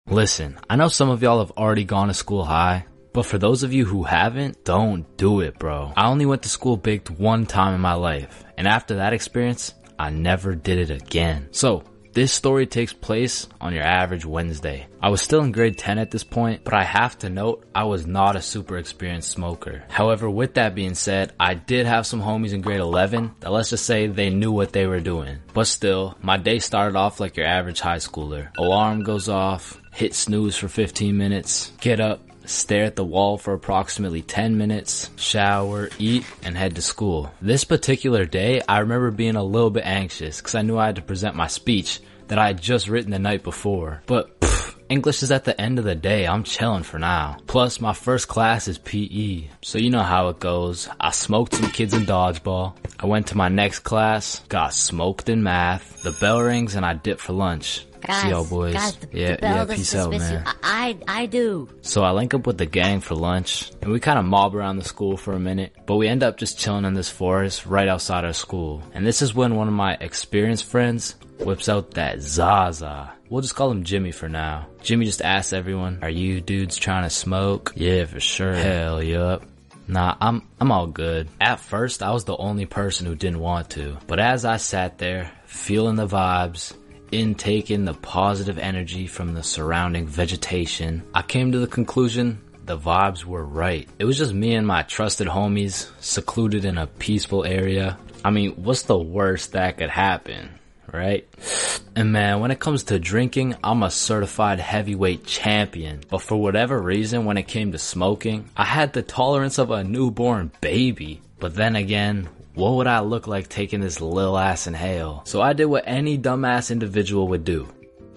Listen, I know some of y'all have already gone to school high, but for those of you who haven't, don't do it, bro. I only went to school baked one time in my life, and after that experience, I never did it again. So, this story takes place on your average Wednesday. I was still in grade 10 at this point, but I have to note, I was not a super experienced smoker. However, with that being said, I did have some homies in grade 11 that, let's just say, they knew what they were doing. But still, my day started off like your average high schooler. Alarm goes off, hit snooze for 15 minutes, get up, stare at the wall for approximately 10 minutes, shower, eat, and head to school. This particular day, I remember being a little bit anxious because I knew I had to present my speech that I had just written the night before. But English is at the end of the day. I'm chilling for now. Plus, my first class is PE, so you know how it goes. I smoked some kids in dodgeball. I went to my next class, got smoked in math. The bell rings and I dip for lunch. See y'all boys. Yeah, peace out, man. I do. So I link up with the gang for lunch, and we kind of mob around the school for a minute, but we end up just chilling in this forest right outside our school. And this is when one of my experienced friends whips out that Zaza. We'll just call him Jimmy for now. Jimmy just asks everyone, "Are you dudes trying to smoke?" "Yeah, for sure." "Hell, yup." "Nah, I'm all good." At first, I was the only person who didn't want to, but as I sat there, feeling the vibes, intaking the positive energy from the surrounding vegetation, I came to the conclusion the vibes were right. It was just me and my trusted homies, secluded in a peaceful area. I mean, what's the worst that could happen, right? And man, when it comes to drinking, I'm a certified heavyweight champion. But for whatever reason, when it came to smoking, I had the tolerance of a newborn baby. But then again, what would I look like taking this lil ass inhale? So I did what any dumbass individual would do.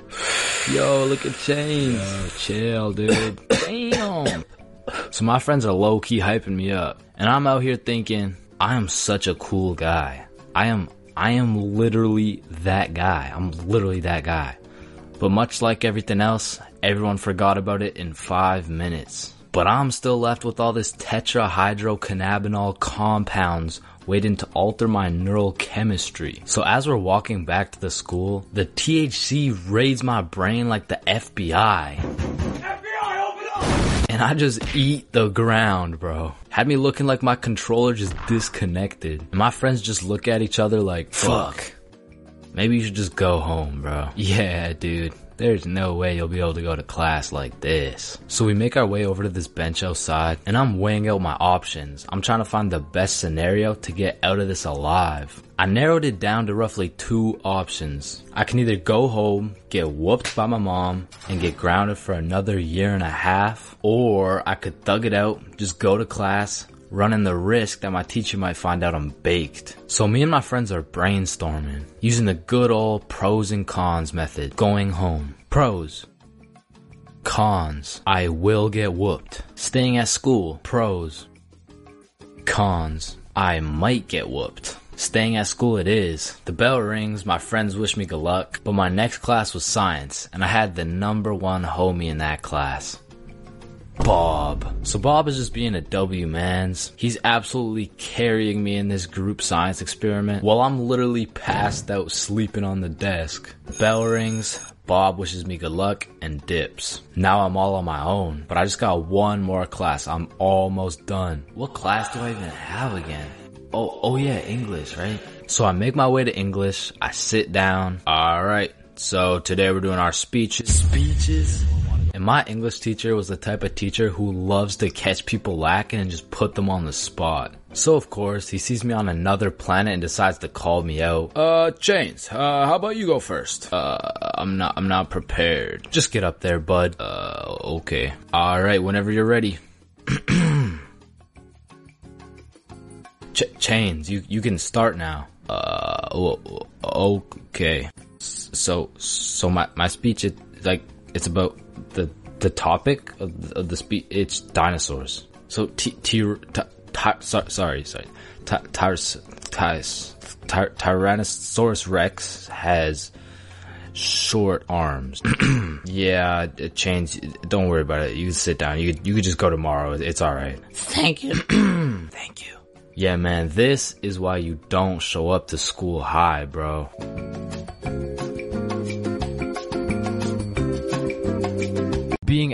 Yo, look at Chains. Yo, chill, dude. Damn. So my friends are low-key hyping me up. And I'm out here thinking, I am such a cool guy. I am literally that guy. I'm literally that guy. But much like everything else, everyone forgot about it in 5 minutes. But I'm still left with all this tetrahydrocannabinol compounds waiting to alter my neural chemistry. So as we're walking back to the school, the THC raids my brain like the FBI. FBI, open up! And I just eat the ground, bro. Had me looking like my controller just disconnected. And my friends just look at each other like, fuck. Maybe you should just go home, bro. Yeah, dude. There's no way you'll be able to go to class like this. So we make our way over to this bench outside, and I'm weighing out my options. I'm trying to find the best scenario to get out of this alive. I narrowed it down to roughly 2 options. I can either go home, get whooped by my mom, and get grounded for another 1.5 years, or I could thug it out, just go to class, running the risk that my teacher might find out I'm baked. So me and my friends are brainstorming, using the good old pros and cons method. Going home. Pros. Cons. I will get whooped. Staying at school. Pros. Cons. I might get whooped. Staying at school it is. The bell rings, my friends wish me good luck, but my next class was science, and I had the #1 homie in that class. Bob. So Bob is just being a W, mans. He's absolutely carrying me in this group science experiment while I'm literally passed out sleeping on the desk. Bell rings, Bob wishes me good luck, and dips. Now I'm all on my own, but I just got 1 more class. I'm almost done. What class do I even have again? Oh yeah, English, right? So I make my way to English, I sit down. Alright, so today we're doing our speeches. And my English teacher was the type of teacher who loves to catch people lacking and just put them on the spot. So of course, he sees me on another planet and decides to call me out. Chains, how about you go first? I'm not prepared. Just get up there, bud. Okay. Alright, whenever you're ready. Chains, you can start now. Okay. So my speech is like, it's about the topic of the speech. It's dinosaurs. So Tyrannosaurus Rex has short arms. Yeah, Chains, don't worry about it. You can sit down. You could just go tomorrow. It's alright. Thank you. Thank you. Yeah, man, this is why you don't show up to school high, bro.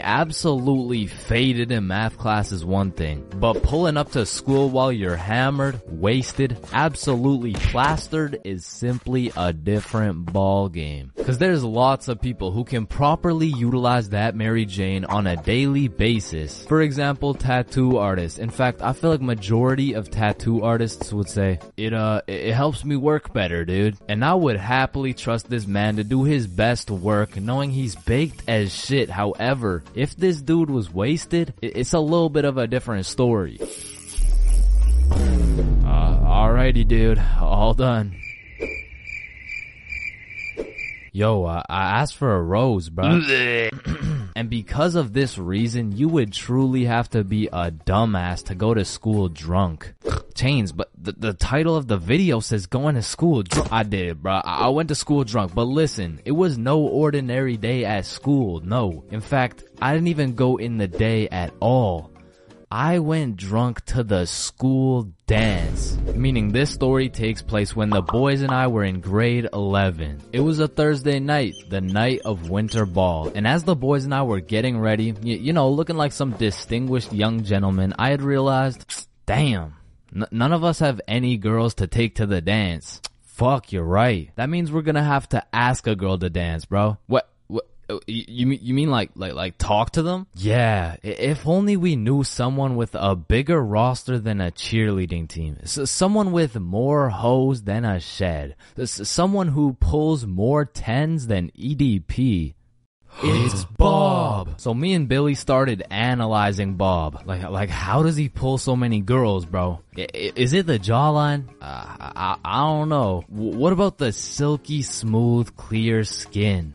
absolutely faded in math class is one thing, but pulling up to school while you're hammered, wasted, absolutely plastered is simply a different ball game. Cause there's lots of people who can properly utilize that Mary Jane on a daily basis. For example, tattoo artists. In fact, I feel like majority of tattoo artists would say, it helps me work better, dude. And I would happily trust this man to do his best work knowing he's baked as shit. However, if this dude was wasted, it's a little bit of a different story. Alrighty, dude. All done. Yo, I asked for a rose, bro. And because of this reason, you would truly have to be a dumbass to go to school drunk. Chains, but the title of the video says going to school drunk. I did, bro. I went to school drunk, but listen, it was no ordinary day at school. No. In fact, I didn't even go in the day at all. I went drunk to the school dance. Meaning this story takes place when the boys and I were in grade 11. It was a Thursday night, the night of winter ball. And as the boys and I were getting ready, you know, looking like some distinguished young gentlemen, I had realized, damn, none of us have any girls to take to the dance. Fuck, you're right. That means we're gonna have to ask a girl to dance, bro. What? You mean like talk to them? Yeah, if only we knew someone with a bigger roster than a cheerleading team. Someone with more hoes than a shed. Someone who pulls more tens than EDP. It's Bob. So me and Billy started analyzing Bob. Like how does he pull so many girls, bro? Is it the jawline? I don't know. What about the silky smooth clear skin?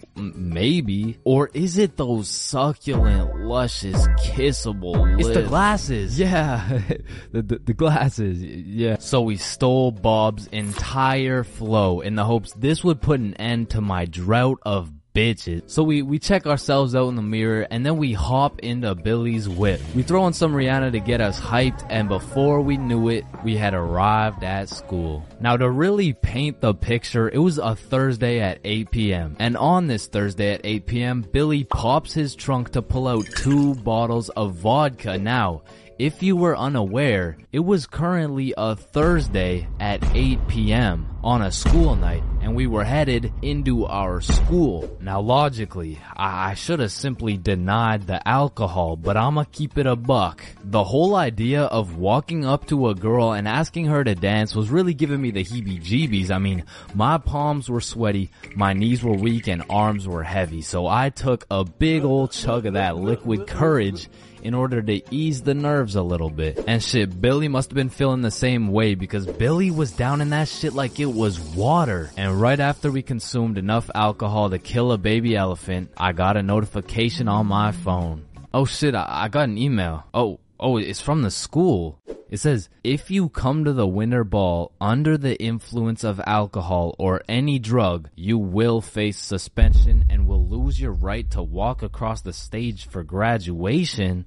Maybe. Or is it those succulent luscious kissable lips? It's the glasses. Yeah. the glasses. Yeah. So we stole Bob's entire flow in the hopes this would put an end to my drought of bitches. So we check ourselves out in the mirror and then we hop into Billy's whip. We throw on some Rihanna to get us hyped, and before we knew it, we had arrived at school. Now to really paint the picture, it was a Thursday at 8 p.m. And on this Thursday at 8 p.m., Billy pops his trunk to pull out 2 bottles of vodka. Now, if you were unaware, it was currently a Thursday at 8 p.m. on a school night, and we were headed into our school. Now logically, I should have simply denied the alcohol, but I'ma keep it a buck. The whole idea of walking up to a girl and asking her to dance was really giving me the heebie-jeebies. I mean, my palms were sweaty, my knees were weak, and arms were heavy, so I took a big old chug of that liquid courage in order to ease the nerves a little bit. And shit, Billy must have been feeling the same way because Billy was down in that shit like it was water. And right after we consumed enough alcohol to kill a baby elephant, I got a notification on my phone. Oh shit, I got an email. Oh, it's from the school. It says, if you come to the winter ball under the influence of alcohol or any drug, you will face suspension and will lose your right to walk across the stage for graduation.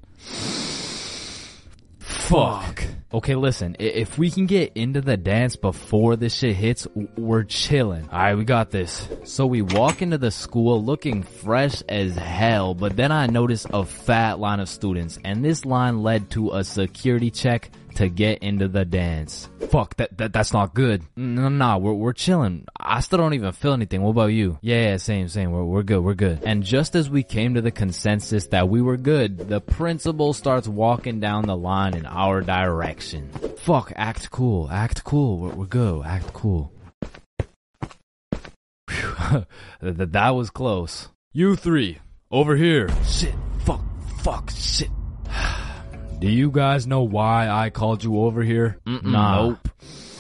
Fuck. Okay, listen, if we can get into the dance before this shit hits, we're chilling. Alright, we got this. So we walk into the school looking fresh as hell, but then I notice a fat line of students, and this line led to a security check to get into the dance. Fuck, that's not good. Nah, we're chilling. I still don't even feel anything. What about you? Yeah, same. We're good. And just as we came to the consensus that we were good, the principal starts walking down the line in our direction. Fuck, act cool. We're good. Act cool. Whew. That was close. You 3, over here. Shit, fuck, shit. Do you guys know why I called you over here? Nah. Nope.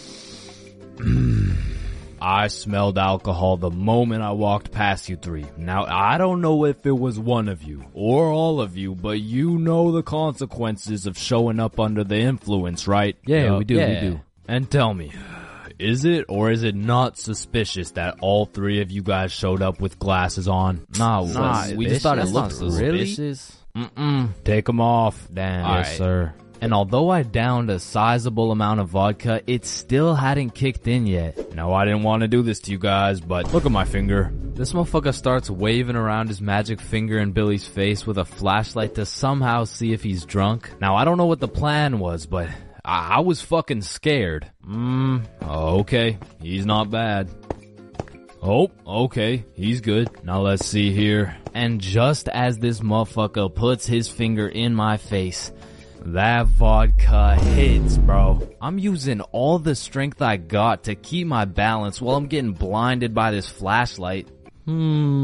I smelled alcohol the moment I walked past you 3. Now, I don't know if it was one of you or all of you, but you know the consequences of showing up under the influence, right? Yeah, we do. And tell me, is it or is it not suspicious that all 3 of you guys showed up with glasses on? Nah, we just thought it looked suspicious. Take them off. Damn. Yes, sir. And although I downed a sizable amount of vodka, it still hadn't kicked in yet. No, I didn't want to do this to you guys, but look at my finger. This motherfucker starts waving around his magic finger in Billy's face with a flashlight to somehow see if he's drunk. Now, I don't know what the plan was, but I was fucking scared. Okay, he's not bad. Oh, okay, he's good. Now let's see here. And just as this motherfucker puts his finger in my face, that vodka hits, bro. I'm using all the strength I got to keep my balance while I'm getting blinded by this flashlight. Let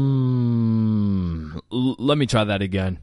me try that again.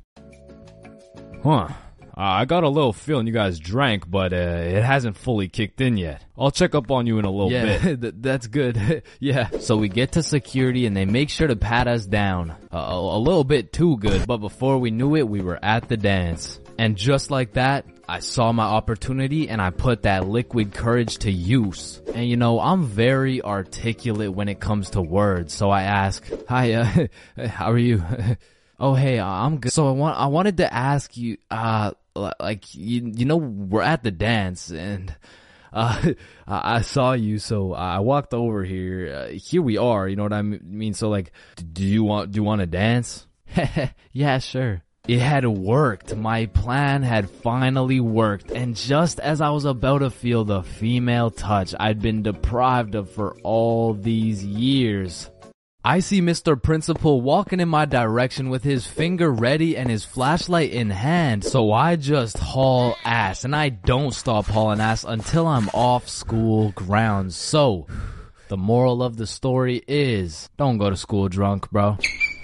I got a little feeling you guys drank, but it hasn't fully kicked in yet. I'll check up on you in a little bit. Yeah, that's good. Yeah. So we get to security and they make sure to pat us down. A little bit too good, but before we knew it, we were at the dance. And just like that, I saw my opportunity and I put that liquid courage to use. And you know, I'm very articulate when it comes to words, so I ask, "Hi, how are you?" "Oh, hey, I'm good." So I wanted to ask you, like, you know, we're at the dance and I saw you, so I walked over here. Here we are, you know what I mean? So like, do you want to dance? Yeah, sure. It had worked. My plan had finally worked. And just as I was about to feel the female touch I'd been deprived of for all these years, I see Mr. Principal walking in my direction with his finger ready and his flashlight in hand. So I just haul ass, and I don't stop hauling ass until I'm off school grounds. So the moral of the story is, don't go to school drunk, bro.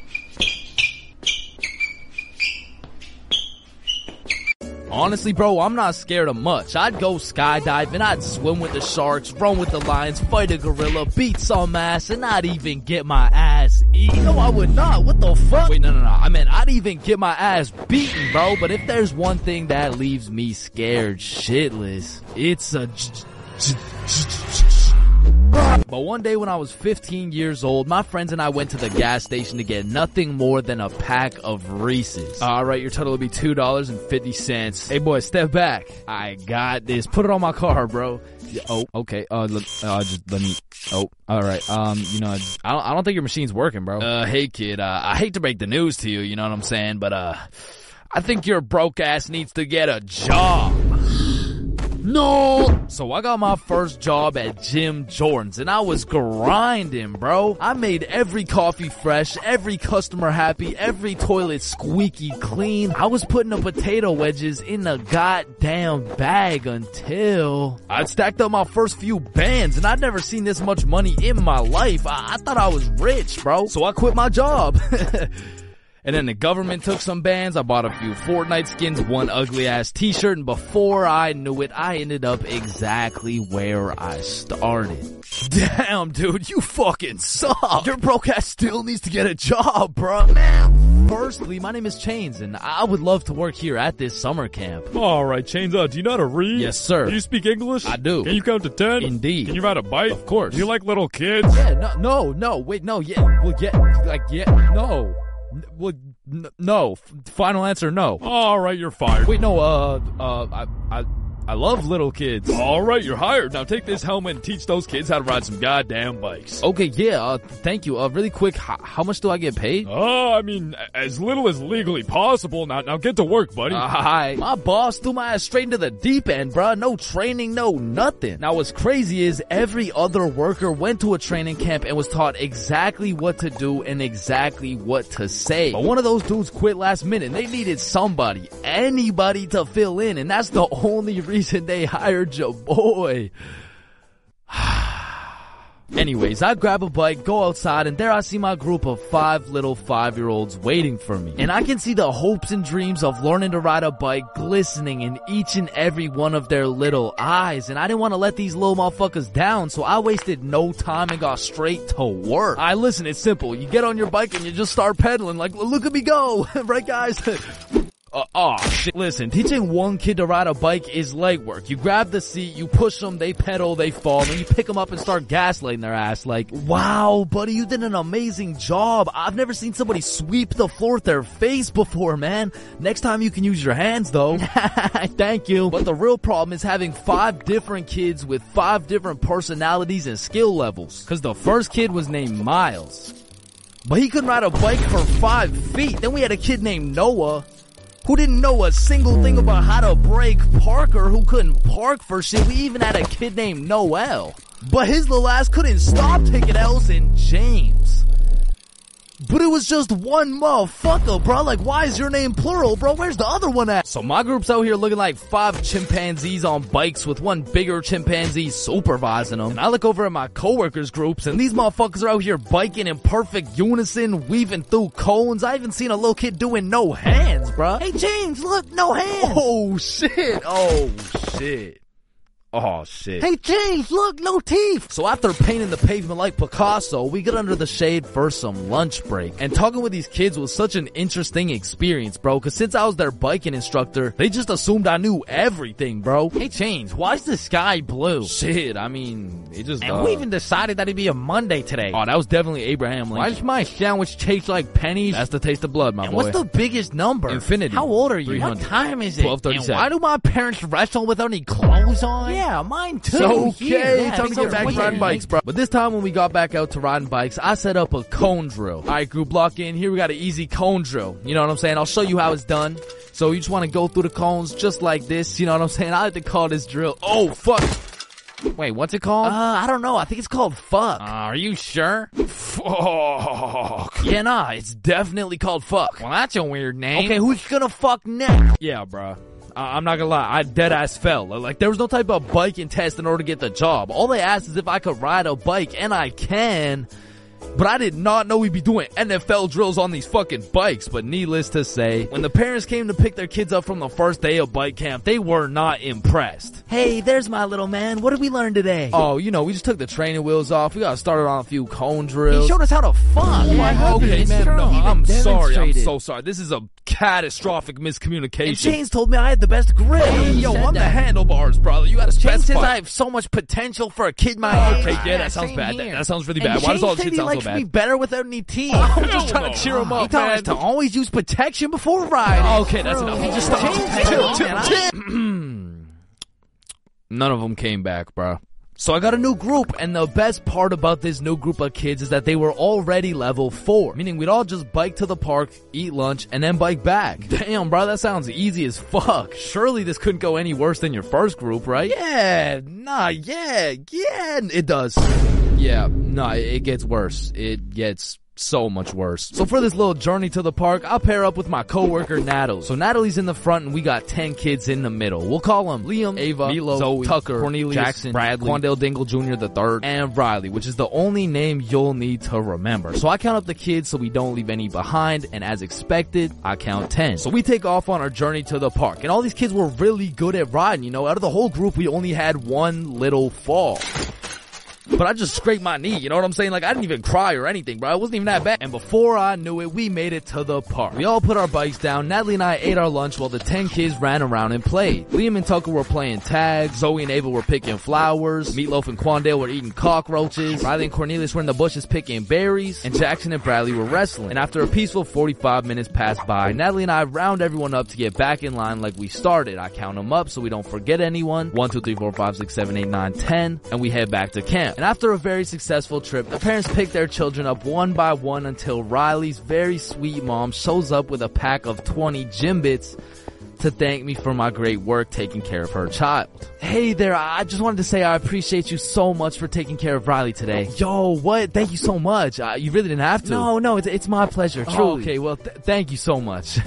Honestly, bro, I'm not scared of much. I'd go skydiving, I'd swim with the sharks, run with the lions, fight a gorilla, beat some ass, and I'd even get my ass eaten. No, I would not. What the fuck? Wait, no. I mean, I'd even get my ass beaten, bro. But if there's one thing that leaves me scared shitless, it's a... But one day when I was 15 years old, my friends and I went to the gas station to get nothing more than a pack of Reese's. Alright, your total will be $2.50. Hey boy, step back. I got this. Put it on my car, bro. Yeah, oh, okay. Just let me. Oh, alright. You know, I don't think your machine's working, bro. Hey kid, I hate to break the news to you, you know what I'm saying? But, I think your broke ass needs to get a job. No! So I got my first job at Jim Jordan's and I was grinding, bro. I made every coffee fresh, every customer happy, every toilet squeaky clean. I was putting the potato wedges in the goddamn bag until I'd stacked up my first few bands and I'd never seen this much money in my life. I thought I was rich, bro. So I quit my job. And then the government took some bands, I bought a few Fortnite skins, one ugly ass t-shirt, and before I knew it, I ended up exactly where I started. Damn, dude, you fucking suck. Your broke ass still needs to get a job, bro. Man. Firstly, my name is Chains, and I would love to work here at this summer camp. Alright, Chains, do you know how to read? Yes, sir. Do you speak English? I do. Can you count to 10? Indeed. Can you ride a bike? Of course. Do you like little kids? Yeah, no, wait, no, yeah, well, yeah, like, yeah, no. Well, no. Final answer, no. Alright, you're fired. Wait, no, I love little kids. Alright, you're hired. Now take this helmet and teach those kids how to ride some goddamn bikes. Okay, yeah, thank you. Really quick, how much do I get paid? I mean, as little as legally possible. Now get to work, buddy. Hi. My boss threw my ass straight into the deep end, bruh. No training, no nothing. Now what's crazy is every other worker went to a training camp and was taught exactly what to do and exactly what to say. But one of those dudes quit last minute and they needed somebody, anybody to fill in, and that's the only reason they hired your boy. Anyways, I grab a bike, go outside, and there I see my group of 5 little 5-year-olds waiting for me. And I can see the hopes and dreams of learning to ride a bike glistening in each and every one of their little eyes. And I didn't want to let these little motherfuckers down, so I wasted no time and got straight to work. Listen, it's simple. You get on your bike and you just start pedaling like, look at me go. Right, guys? Shit. Listen, teaching one kid to ride a bike is legwork. You grab the seat, you push them, they pedal, they fall, and you pick them up and start gaslighting their ass like, wow, buddy, you did an amazing job. I've never seen somebody sweep the floor with their face before, man. Next time you can use your hands, though. Thank you. But the real problem is having 5 different kids with 5 different personalities and skill levels. Cause the first kid was named Miles, but he couldn't ride a bike for 5 feet. Then we had a kid named Noah, who didn't know a single thing about how to brake. Parker, who couldn't park for shit. We even had a kid named Noel, but his little ass couldn't stop taking L's. And James, but it was just one motherfucker, bro. Like, why is your name plural, bro? Where's the other one at? So my group's out here looking like 5 chimpanzees on bikes with one bigger chimpanzee supervising them. And I look over at my coworkers' groups, and these motherfuckers are out here biking in perfect unison, weaving through cones. I even seen a little kid doing no hands, bro. Hey, James, look, no hands. Oh, shit. Oh, shit. Oh, shit. Hey, James, look, no teeth. So after painting the pavement like Picasso, we get under the shade for some lunch break. And talking with these kids was such an interesting experience, bro, because since I was their biking instructor, they just assumed I knew everything, bro. Hey, James, why's the sky blue? Shit, I mean, it just... And we even decided that it'd be a Monday today. Oh, that was definitely Abraham Lincoln. Why does my sandwich taste like pennies? That's the taste of blood, my boy. What's the biggest number? Infinity. How old are you? 300. What time is it? 12:37. And why do my parents wrestle without any clothes on? Yeah, mine too. So, Here. okay, Yeah, time to get back to riding bikes, bro. But this time when we got back out to riding bikes, I set up a cone drill. Alright, group, lock in. Here we got an easy cone drill. You know what I'm saying? I'll show you how it's done. So you just want to go through the cones just like this. You know what I'm saying? I like to call this drill. Oh, fuck. Wait, what's it called? I don't know. I think it's called fuck. Are you sure? Fuck. Yeah, nah, it's definitely called fuck. Well, that's a weird name. Okay, who's gonna fuck next? Yeah, bruh. I'm not gonna lie, I dead ass fell. Like, there was no type of biking test in order to get the job. All they asked is if I could ride a bike, and I can. But I did not know we'd be doing NFL drills on these fucking bikes. But needless to say, when the parents came to pick their kids up from the first day of bike camp, they were not impressed. Hey, there's my little man. What did we learn today? Oh, you know, we just took the training wheels off. We got started on a few cone drills. He showed us how to fuck. Yeah, okay, man, no, I'm sorry. I'm demonstrated. so sorry. This is a catastrophic miscommunication. And James told me I had the best grip. Hey, yo, I'm the handlebars, brother. You gotta James specify. says I have so much potential for a kid my age. Okay, yeah, that sounds same bad. here. That sounds really And bad. Why does all this James shit said sound he so likes bad? me better without any teeth. I'm just trying to cheer him He up, told man. us to always use protection before riding. Okay, that's enough. You just stop. None of them came back, bro. So I got a new group, and the best part about this new group of kids is that they were already level 4. Meaning we'd all just bike to the park, eat lunch, and then bike back. Damn, bro, that sounds easy as fuck. Surely this couldn't go any worse than your first group, right? Yeah, it does. Yeah, no, it gets worse. It gets so much worse. So for this little journey to the park, I'll pair up with my coworker Natalie. So Natalie's in the front and we got 10 kids in the middle. We'll call them Liam, Ava, Milo, Zoe, Tucker, Cornelius, Jackson, Bradley, Quandale Dingle Jr. the third, and Riley, which is the only name you'll need to remember. So I count up the kids so we don't leave any behind, and as expected, I count 10. So we take off on our journey to the park, and all these kids were really good at riding. You know, out of the whole group, we only had one little fall. But I just scraped my knee, you know what I'm saying? Like, I didn't even cry or anything, bro. It wasn't even that bad. And before I knew it, we made it to the park. We all put our bikes down. Natalie and I ate our lunch while the 10 kids ran around and played. Liam and Tucker were playing tag. Zoe and Ava were picking flowers. Meatloaf and Quandale were eating cockroaches. Riley and Cornelius were in the bushes picking berries. And Jackson and Bradley were wrestling. And after a peaceful 45 minutes passed by, Natalie and I round everyone up to get back in line like we started. I count them up so we don't forget anyone. 1, 2, 3, 4, 5, 6, 7, 8, 9, 10. And we head back to camp. And after a very successful trip, the parents pick their children up one by one until Riley's very sweet mom shows up with a pack of 20 gym bits to thank me for my great work taking care of her child. Hey there, I just wanted to say I appreciate you so much for taking care of Riley today. Yo, what? Thank you so much. You really didn't have to. No, it's my pleasure, truly. Oh, okay, well, thank you so much.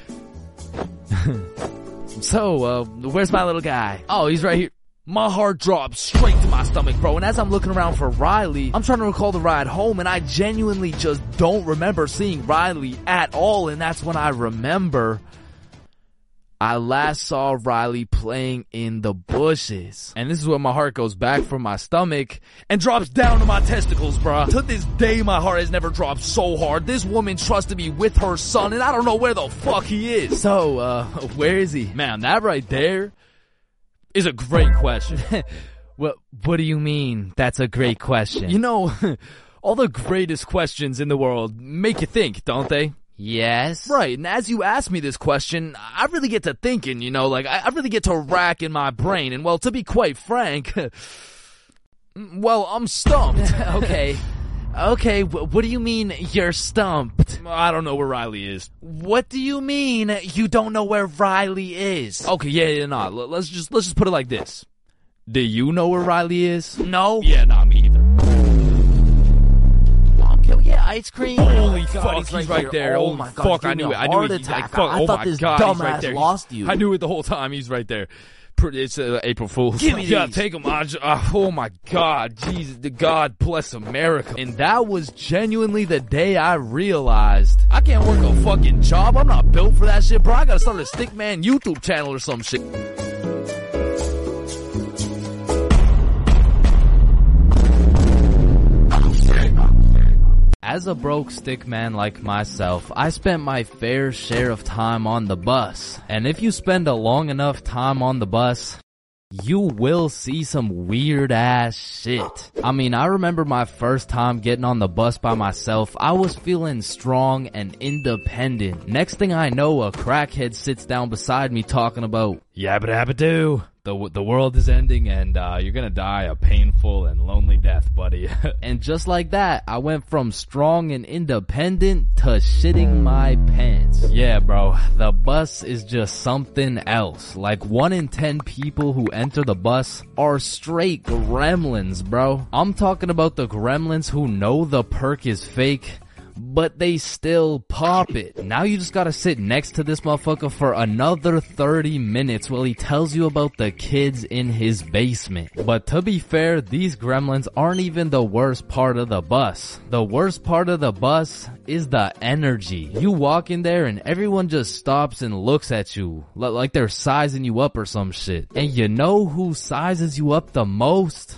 So, where's my little guy? Oh, he's right here. My heart dropped straight to my stomach, bro. And as I'm looking around for Riley, I'm trying to recall the ride home, and I genuinely just don't remember seeing Riley at all. And that's when I remember I last saw Riley playing in the bushes. And this is where my heart goes back from my stomach and drops down to my testicles, bruh. To this day, my heart has never dropped so hard. This woman trusted me with her son, and I don't know where the fuck he is. So, where is he? Man, that right there is a great question. What do you mean, that's a great question? You know, all the greatest questions in the world make you think, don't they? Yes. Right, and as you ask me this question, I really get to thinking, you know, like, I really get to rack in my brain, and well, to be quite frank, well, I'm stumped. Okay, what do you mean you're stumped? I don't know where Riley is. What do you mean you don't know where Riley is? Okay, yeah, nah, let's just put it like this. Do you know where Riley is? No. Yeah, nah, me either. Yeah, ice cream. Holy God, fuck, he's right there. Oh Holy my God, fuck, give I me knew a it. I knew heart it. attack. Fuck, I oh thought my this God, he's dumbass right there. lost you. I knew it the whole time. He's right there. It's April Fool's. Give me Yeah, these. take him. Oh my God, Jesus, God bless America. And that was genuinely the day I realized I can't work a fucking job. I'm not built for that shit, bro. I gotta start a Stickman YouTube channel or some shit. As a broke stick man like myself, I spent my fair share of time on the bus. And if you spend a long enough time on the bus, you will see some weird ass shit. I mean, I remember my first time getting on the bus by myself. I was feeling strong and independent. Next thing I know, a crackhead sits down beside me talking about, Yabba dabba doo. The world is ending and you're gonna die a painful and lonely death, buddy. and just like that, I went from strong and independent to shitting my pants. Yeah, bro, the bus is just something else. Like 1 in 10 people who enter the bus are straight gremlins, bro. I'm talking about the gremlins who know the perk is fake, but they still pop it. Now you just gotta sit next to this motherfucker for another 30 minutes while he tells you about the kids in his basement. But to be fair, these gremlins aren't even the worst part of the bus. The worst part of the bus is the energy. You walk in there and everyone just stops and looks at you like they're sizing you up or some shit. And you know who sizes you up the most?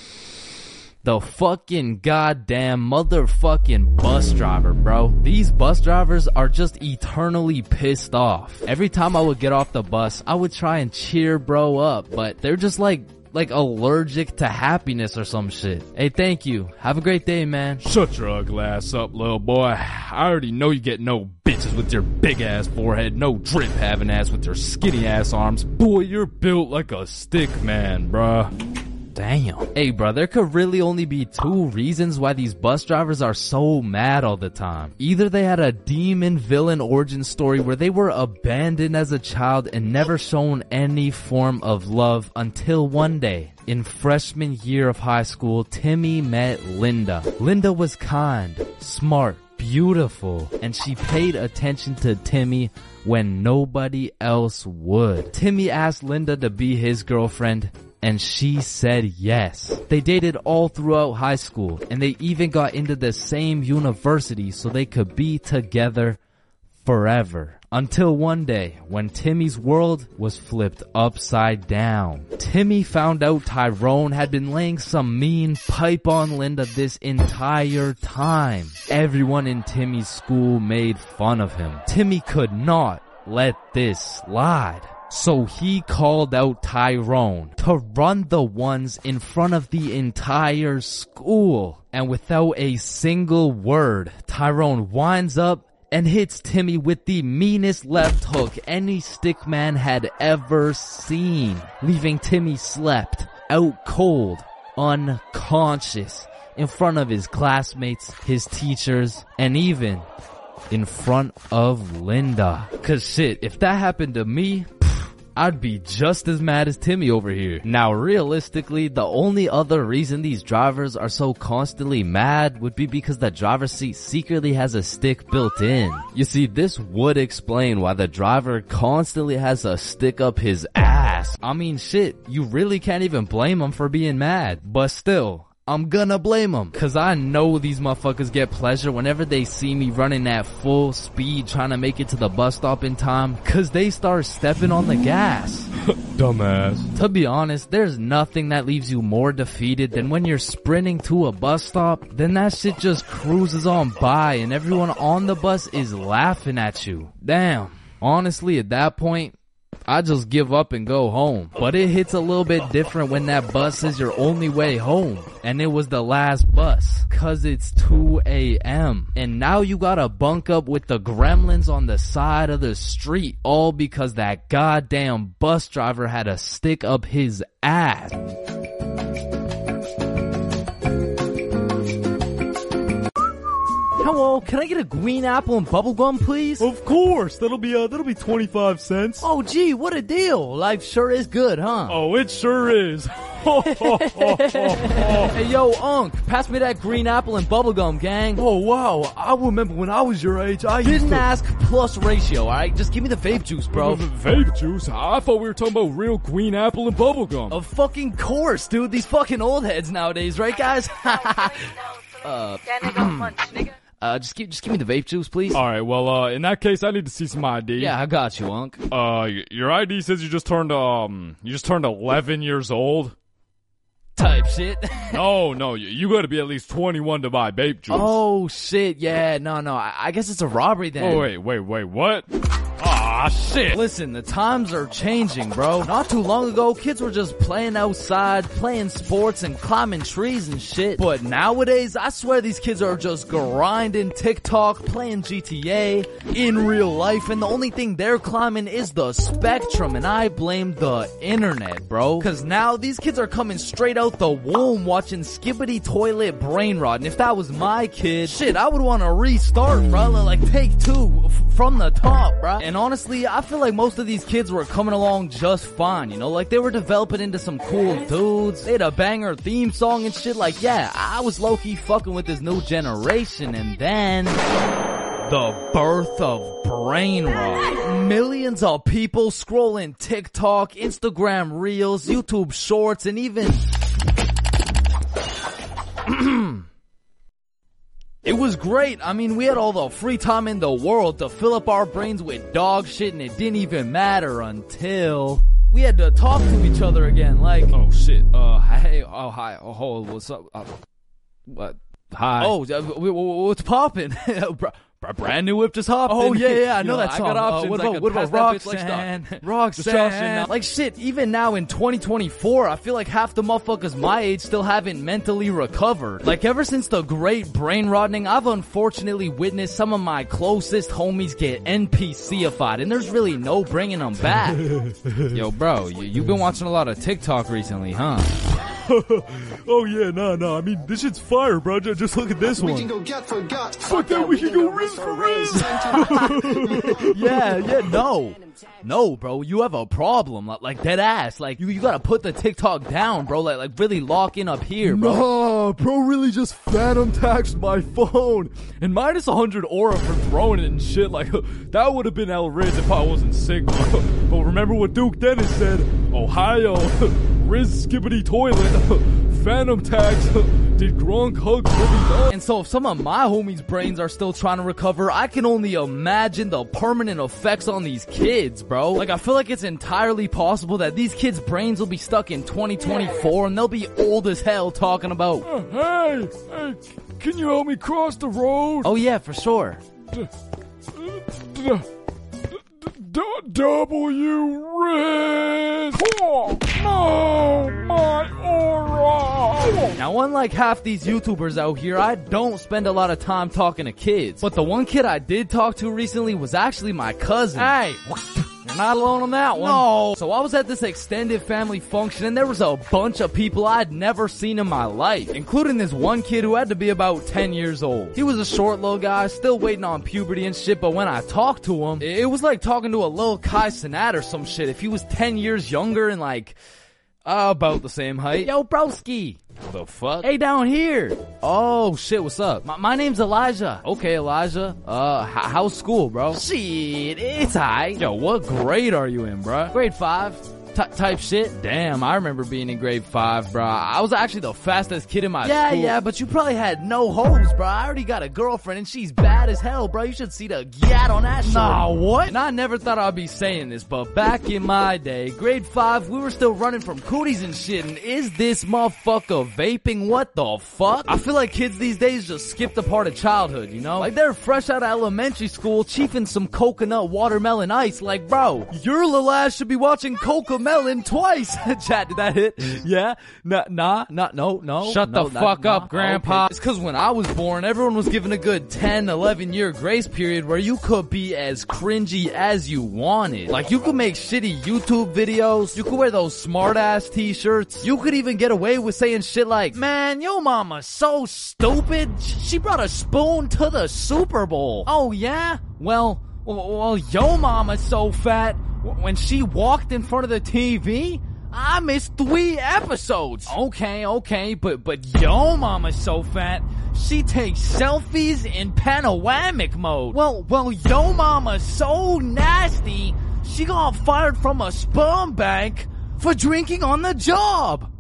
The fucking goddamn motherfucking bus driver, bro. These bus drivers are just eternally pissed off. Every time I would get off the bus, I would try and cheer bro up, but they're just like allergic to happiness or some shit. Hey, thank you. Have a great day, man. Shut your ugly ass up, little boy. I already know you get no bitches with your big ass forehead, no drip having ass with your skinny ass arms. Boy, you're built like a stick man, bruh. Damn. Hey, bro, there could really only be 2 reasons why these bus drivers are so mad all the time. Either they had a demon villain origin story where they were abandoned as a child and never shown any form of love until one day. In freshman year of high school, Timmy met Linda. Linda was kind, smart, beautiful, and she paid attention to Timmy when nobody else would. Timmy asked Linda to be his girlfriend, and she said yes. They dated all throughout high school, and they even got into the same university so they could be together forever. Until one day, when Timmy's world was flipped upside down. Timmy found out Tyrone had been laying some mean pipe on Linda this entire time. Everyone in Timmy's school made fun of him. Timmy could not let this slide. So he called out Tyrone to run the ones in front of the entire school. And without a single word, Tyrone winds up and hits Timmy with the meanest left hook any stickman had ever seen, leaving Timmy slept, out cold, unconscious, in front of his classmates, his teachers, and even in front of Linda. 'Cause shit, if that happened to me, I'd be just as mad as Timmy over here. Now, realistically, the only other reason these drivers are so constantly mad would be because the driver's seat secretly has a stick built in. You see, this would explain why the driver constantly has a stick up his ass. I mean, shit, you really can't even blame him for being mad. But still, I'm gonna blame them. Cause I know these motherfuckers get pleasure whenever they see me running at full speed trying to make it to the bus stop in time. Cause they start stepping on the gas. Dumbass. To be honest, there's nothing that leaves you more defeated than when you're sprinting to a bus stop, then that shit just cruises on by and everyone on the bus is laughing at you. Damn. Honestly, at that point, I just give up and go home. But it hits a little bit different when that bus is your only way home. And it was the last bus. Cause it's 2 a.m. And now you gotta bunk up with the gremlins on the side of the street. All because that goddamn bus driver had a stick up his ass. Hello, can I get a green apple and bubblegum, please? Of course, that'll be 25 cents. Oh, gee, what a deal. Life sure is good, huh? Oh, it sure is. Hey, yo, Unc, pass me that green apple and bubblegum, gang. Oh, wow. I remember when I was your age, I used Didn't to... ask plus ratio, alright? Just give me the vape juice, bro. Vape juice? I thought we were talking about real green apple and bubblegum. Of fucking course, dude. These fucking old heads nowadays, right, guys? Just give me the vape juice, please. Alright, well, in that case, I need to see some ID. Yeah, I got you, Unc. Your ID says you just turned 11 years old. Type shit. No, you gotta be at least 21 to buy vape juice. Oh, shit, yeah, no, I guess it's a robbery then. Oh, wait, what? Ah, shit. Listen, the times are changing, bro. Not too long ago, kids were just playing outside, playing sports, and climbing trees and shit. But nowadays, I swear these kids are just grinding TikTok, playing GTA, in real life, and the only thing they're climbing is the spectrum, and I blame the internet, bro. Cause now, these kids are coming straight out the womb watching Skibbity Toilet Brain Rot, and if that was my kid, shit, I would wanna restart, bro, like take two from the top, bro. And honestly, I feel like most of these kids were coming along just fine, you know, like they were developing into some cool dudes, they had a banger theme song and shit, like yeah, I was low-key fucking with this new generation, and then the birth of brain rot. Millions of people scrolling TikTok, Instagram Reels, YouTube Shorts, and even it was great. I mean, we had all the free time in the world to fill up our brains with dog shit, and it didn't even matter until we had to talk to each other again, like, oh shit, hey, oh hi, oh, what's up, what, hi, oh, what's popping? Brand new whip just hopped. Oh yeah, I know that song. I got options. What about Roxanne? Roxanne. Like shit, even now in 2024, I feel like half the motherfuckers my age still haven't mentally recovered. Like ever since the great brain rotting, I've unfortunately witnessed some of my closest homies get NPC-ified, and there's really no bringing them back. Yo, bro, you've been watching a lot of TikTok recently, huh? Oh yeah, no. I mean, this shit's fire, bro. Just look at this one. We can go get forgot. Fuck that, we can go riz for riz. Yeah, no, bro. You have a problem, like dead ass. Like you gotta put the TikTok down, bro. Like really lock in up here, bro. No, bro, really just phantom taxed my phone and minus 100 aura for throwing it and shit. Like that would have been El Riz if I wasn't sick. But remember what Duke Dennis said? Ohio, Riz Skibbity Toilet, phantom tax. Did Gronk hug Kobe? And so if some of my homies' brains are still trying to recover, I can only imagine the permanent effects on these kids, bro. Like I feel like it's entirely possible that these kids' brains will be stuck in 2024 and they'll be old as hell talking about, hey, can you help me cross the road? Oh yeah, for sure. W Riz. No, my aura. Now, unlike half these YouTubers out here, I don't spend a lot of time talking to kids. But the one kid I did talk to recently was actually my cousin. Hey, you're not alone on that one. No. So I was at this extended family function, and there was a bunch of people I'd never seen in my life, including this one kid who had to be about 10 years old. He was a short little guy, still waiting on puberty and shit, but when I talked to him, it was like talking to a little Kai Cenat or some shit. If he was 10 years younger and like, about the same height. Yo, broski. The fuck? Hey, down here. Oh, shit, what's up? My name's Elijah. Okay, Elijah. how's school, bro? Shit, it's high. Yo, what grade are you in, bro? Grade 5. type shit. Damn, I remember being in grade 5, bro. I was actually the fastest kid in my school. Yeah, but you probably had no hoes, bro. I already got a girlfriend and she's bad as hell, bro. You should see the gat on that shit. Nah, what? And I never thought I'd be saying this, but back in my day, grade 5, we were still running from cooties and shit, and is this motherfucker vaping? What the fuck? I feel like kids these days just skipped a part of childhood, you know? Like they're fresh out of elementary school, chiefing some coconut watermelon ice. Like, bro, your little ass should be watching Cocomelon twice. Chat, did that hit? Yeah? No. Shut the fuck up, Grandpa. Okay. It's cause when I was born, everyone was given a good 10, 11 year grace period where you could be as cringy as you wanted. Like, you could make shitty YouTube videos, you could wear those smart ass t-shirts, you could even get away with saying shit like, man, yo mama's so stupid, she brought a spoon to the Super Bowl. Oh yeah? Well, yo mama's so fat, when she walked in front of the TV, I missed 3 episodes. Okay, but yo mama's so fat, she takes selfies in panoramic mode. Well, yo mama's so nasty, she got fired from a sperm bank for drinking on the job.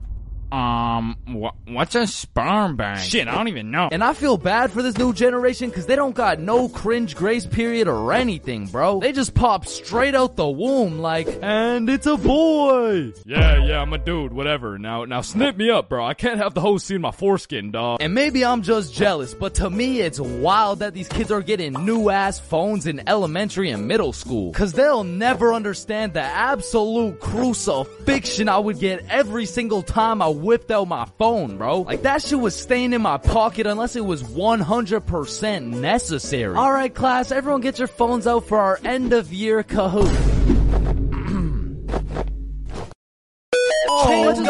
What's a sperm bank? Shit, I don't even know. And I feel bad for this new generation because they don't got no cringe grace period or anything, bro. They just pop straight out the womb like, and it's a boy. Yeah, I'm a dude, whatever. Now snip me up, bro. I can't have the hoes seeing my foreskin, dog. And maybe I'm just jealous, but to me it's wild that these kids are getting new ass phones in elementary and middle school. Cause they'll never understand the absolute crucifixion I would get every single time I whipped out my phone, bro. Like, that shit was staying in my pocket unless it was 100% necessary. Alright, class, everyone get your phones out for our end of year Kahoot. Let's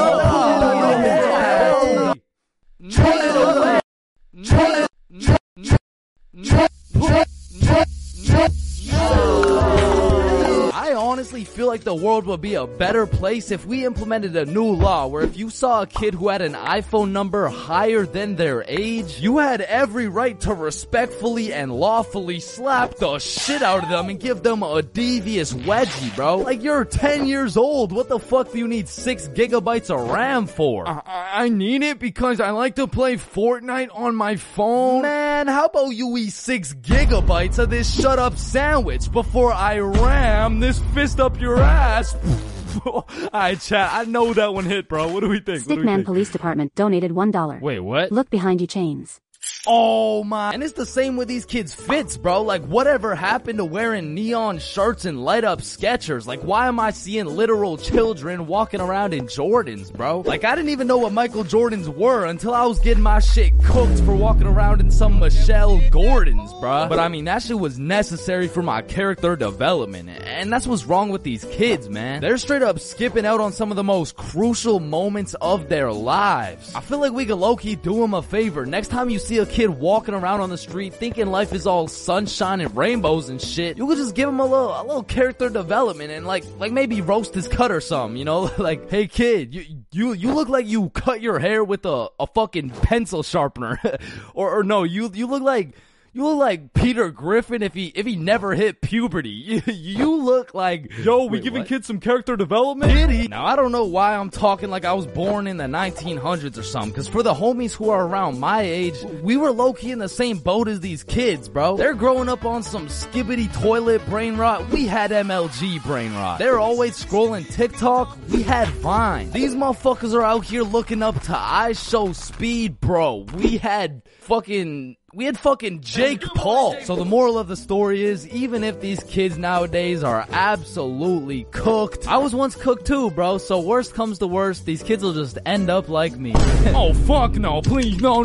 I honestly feel like the world would be a better place if we implemented a new law where if you saw a kid who had an iPhone number higher than their age, you had every right to respectfully and lawfully slap the shit out of them and give them a devious wedgie, bro. Like, you're 10 years old. What the fuck do you need 6 gigabytes of RAM for? I need it because I like to play Fortnite on my phone. Man, how about you eat 6 gigabytes of this shut up sandwich before I ram this fist up your ass? Alright, chat, I know that one hit, bro. What do we think? Stickman Police Department donated $1. Wait, what? Look behind you, chains. Oh my. And it's the same with these kids' fits, bro. Like, whatever happened to wearing neon shirts and light up Skechers? Like, why am I seeing literal children walking around in Jordans, bro? Like, I didn't even know what Michael Jordans were until I was getting my shit cooked for walking around in some Michelle Gordons, bro. But I mean, that shit was necessary for my character development. And that's what's wrong with these kids, man. They're straight up skipping out on some of the most crucial moments of their lives. I feel like we could low-key do them a favor. Next time you see a kid walking around on the street thinking life is all sunshine and rainbows and shit, you could just give him a little character development and like maybe roast his cut or something, you know? Like, hey kid, you look like you cut your hair with a fucking pencil sharpener. or no, you look like Peter Griffin if he never hit puberty. You look like... Yo, we giving kids some character development? Did he? Now, I don't know why I'm talking like I was born in the 1900s or something, because for the homies who are around my age, we were low-key in the same boat as these kids, bro. They're growing up on some skibbity toilet brain rot. We had MLG brain rot. They're always scrolling TikTok. We had Vine. These motherfuckers are out here looking up to I Show Speed, bro. We had fucking Jake Paul. So the moral of the story is, even if these kids nowadays are absolutely cooked, I was once cooked too, bro. So worst comes to worst, these kids will just end up like me. Oh fuck no, please, no.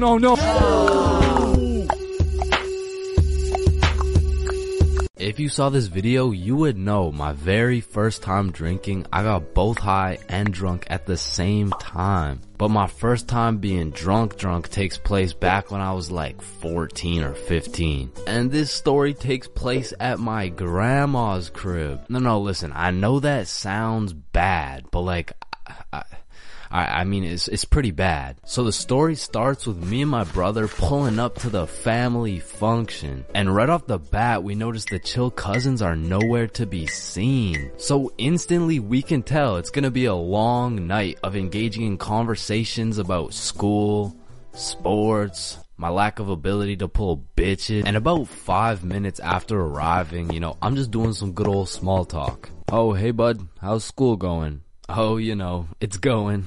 If you saw this video, you would know my very first time drinking, I got both high and drunk at the same time. But my first time being drunk takes place back when I was like 14 or 15. And this story takes place at my grandma's crib. No, listen, I know that sounds bad, but like, I mean, it's pretty bad. So the story starts with me and my brother pulling up to the family function. And right off the bat, we notice the Chill cousins are nowhere to be seen. So instantly we can tell it's gonna be a long night of engaging in conversations about school, sports, my lack of ability to pull bitches. And about 5 minutes after arriving, you know, I'm just doing some good old small talk. Oh, hey bud, how's school going? Oh, you know, it's going.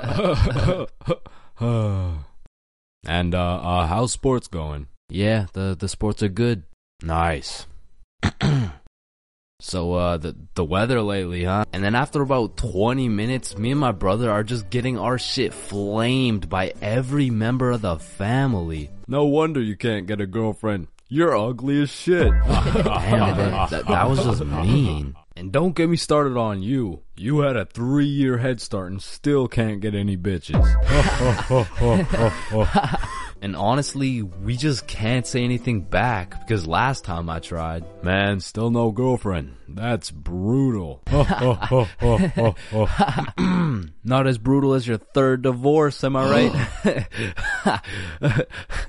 And how's sports going? Yeah, the sports are good. Nice. So, the weather lately, huh? And then after about 20 minutes, me and my brother are just getting our shit flamed by every member of the family. No wonder you can't get a girlfriend. You're ugly as shit. Damn, that was just mean. And don't get me started on you. You had a 3-year head start and still can't get any bitches. And honestly, we just can't say anything back because last time I tried. Man, still no girlfriend. That's brutal. Not as brutal as your third divorce, am I right?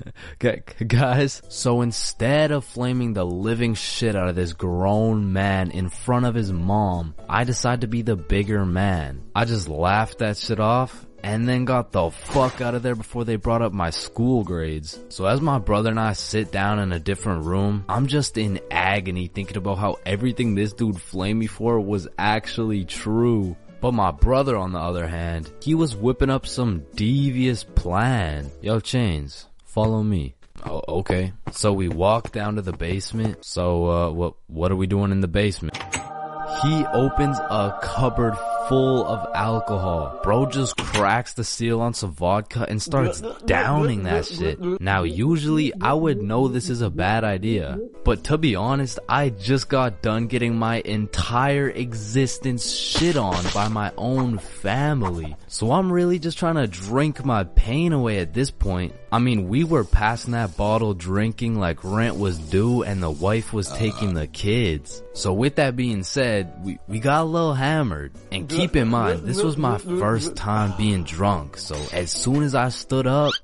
Guys, so instead of flaming the living shit out of this grown man in front of his mom, I decided to be the bigger man. I just laughed that shit off and then got the fuck out of there before they brought up my school grades. So as my brother and I sit down in a different room, I'm just in agony thinking about how everything this dude flamed me for was actually true. But my brother, on the other hand, he was whipping up some devious plan. Yo, Chains, follow me. Oh, okay. So we walk down to the basement. So, what are we doing in the basement? He opens a cupboard full of alcohol. Bro just cracks the seal on some vodka and starts downing that shit. Now, usually I would know this is a bad idea, but to be honest, I just got done getting my entire existence shit on by my own family. So I'm really just trying to drink my pain away at this point. I mean, we were passing that bottle drinking like rent was due and the wife was taking the kids. So with that being said, we got a little hammered. And keep in mind, this was my first time being drunk. So as soon as I stood up,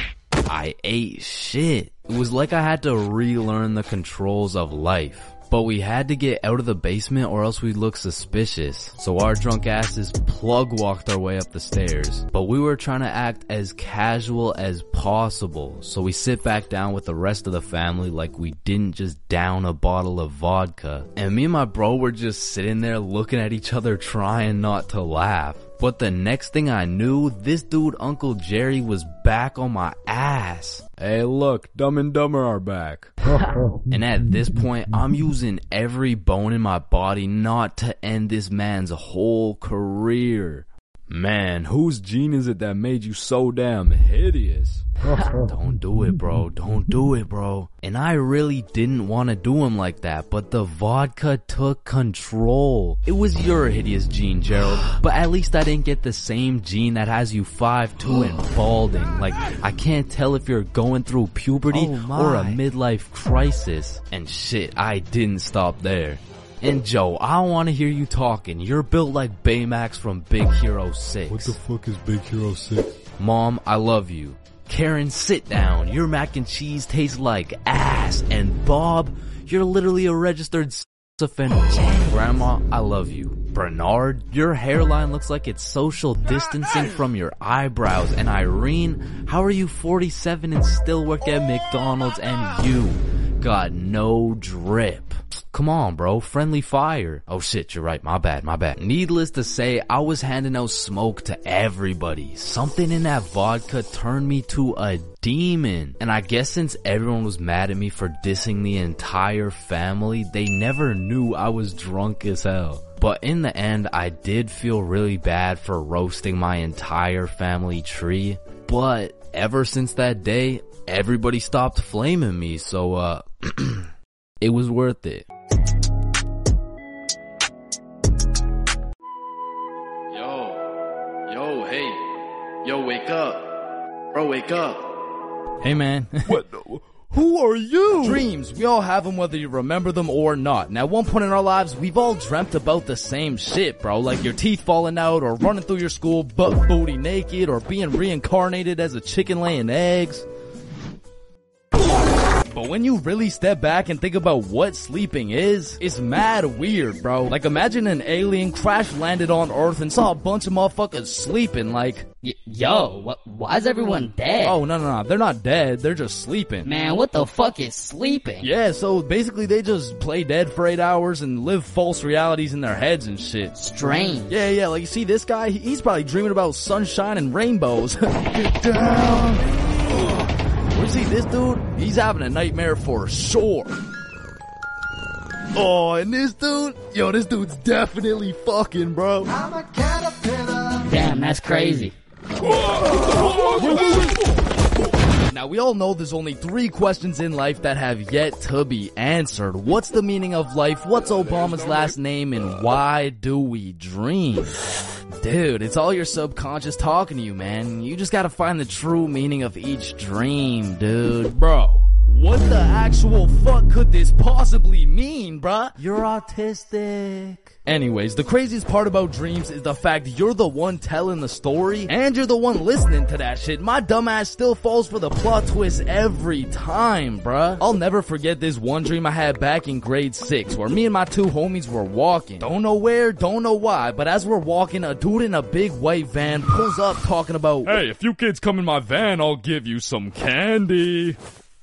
I ate shit. It was like I had to relearn the controls of life. But we had to get out of the basement or else we'd look suspicious. So our drunk asses plug walked our way up the stairs. But we were trying to act as casual as possible. So we sit back down with the rest of the family like we didn't just down a bottle of vodka. And me and my bro were just sitting there looking at each other trying not to laugh. But the next thing I knew, this dude Uncle Jerry was back on my ass. Hey look, Dumb and Dumber are back. And at this point, I'm using every bone in my body not to end this man's whole career. Man, whose gene is it that made you so damn hideous? Don't do it, bro. Don't do it, bro. And I really didn't want to do him like that, but the vodka took control. It was your hideous gene, Gerald, but at least I didn't get the same gene that has you 5'2" and balding. Like, I can't tell if you're going through puberty or a midlife crisis. And shit, I didn't stop there. And Joe, I want to hear you talking. You're built like Baymax from Big Hero 6. What the fuck is Big Hero 6? Mom, I love you. Karen, sit down. Your mac and cheese tastes like ass. And Bob, you're literally a registered sex offender. Grandma, I love you. Bernard, your hairline looks like it's social distancing from your eyebrows. And Irene, how are you 47 and still work at McDonald's and you got no drip? Come on, bro. Friendly fire. Oh shit, you're right. My bad. Needless to say, I was handing out smoke to everybody. Something in that vodka turned me to a demon. And I guess since everyone was mad at me for dissing the entire family, they never knew I was drunk as hell. But in the end, I did feel really bad for roasting my entire family tree. But ever since that day, everybody stopped flaming me. So, it was worth it. Yo, wake up. Bro, wake up. Hey, man. What? Who are you? Dreams, we all have them whether you remember them or not. And at one point in our lives, we've all dreamt about the same shit, bro. Like your teeth falling out, or running through your school butt booty naked, or being reincarnated as a chicken laying eggs. But when you really step back and think about what sleeping is, it's mad weird, bro. Like imagine an alien crash landed on Earth and saw a bunch of motherfuckers sleeping like... Yo, why is everyone dead? Oh, no. They're not dead. They're just sleeping. Man, what the fuck is sleeping? Yeah, so basically they just play dead for 8 hours and live false realities in their heads and shit. Strange. Yeah, like you see this guy, he's probably dreaming about sunshine and rainbows. Get down! You see this dude? He's having a nightmare for sure. Oh, and this dude? Yo, this dude's definitely fucking, bro. I'm a caterpillar. Damn, that's crazy. Now, we all know there's only 3 questions in life that have yet to be answered. What's the meaning of life? What's Obama's last name? And why do we dream? Dude, it's all your subconscious talking to you, man. You just gotta find the true meaning of each dream, dude. Bro, what the actual fuck could this possibly mean, bruh? You're autistic. Anyways, the craziest part about dreams is the fact you're the one telling the story, and you're the one listening to that shit. My dumbass still falls for the plot twist every time, bruh. I'll never forget this one dream I had back in grade 6, where me and my 2 homies were walking. Don't know where, don't know why, but as we're walking, a dude in a big white van pulls up talking about, Hey, if you kids come in my van, I'll give you some candy.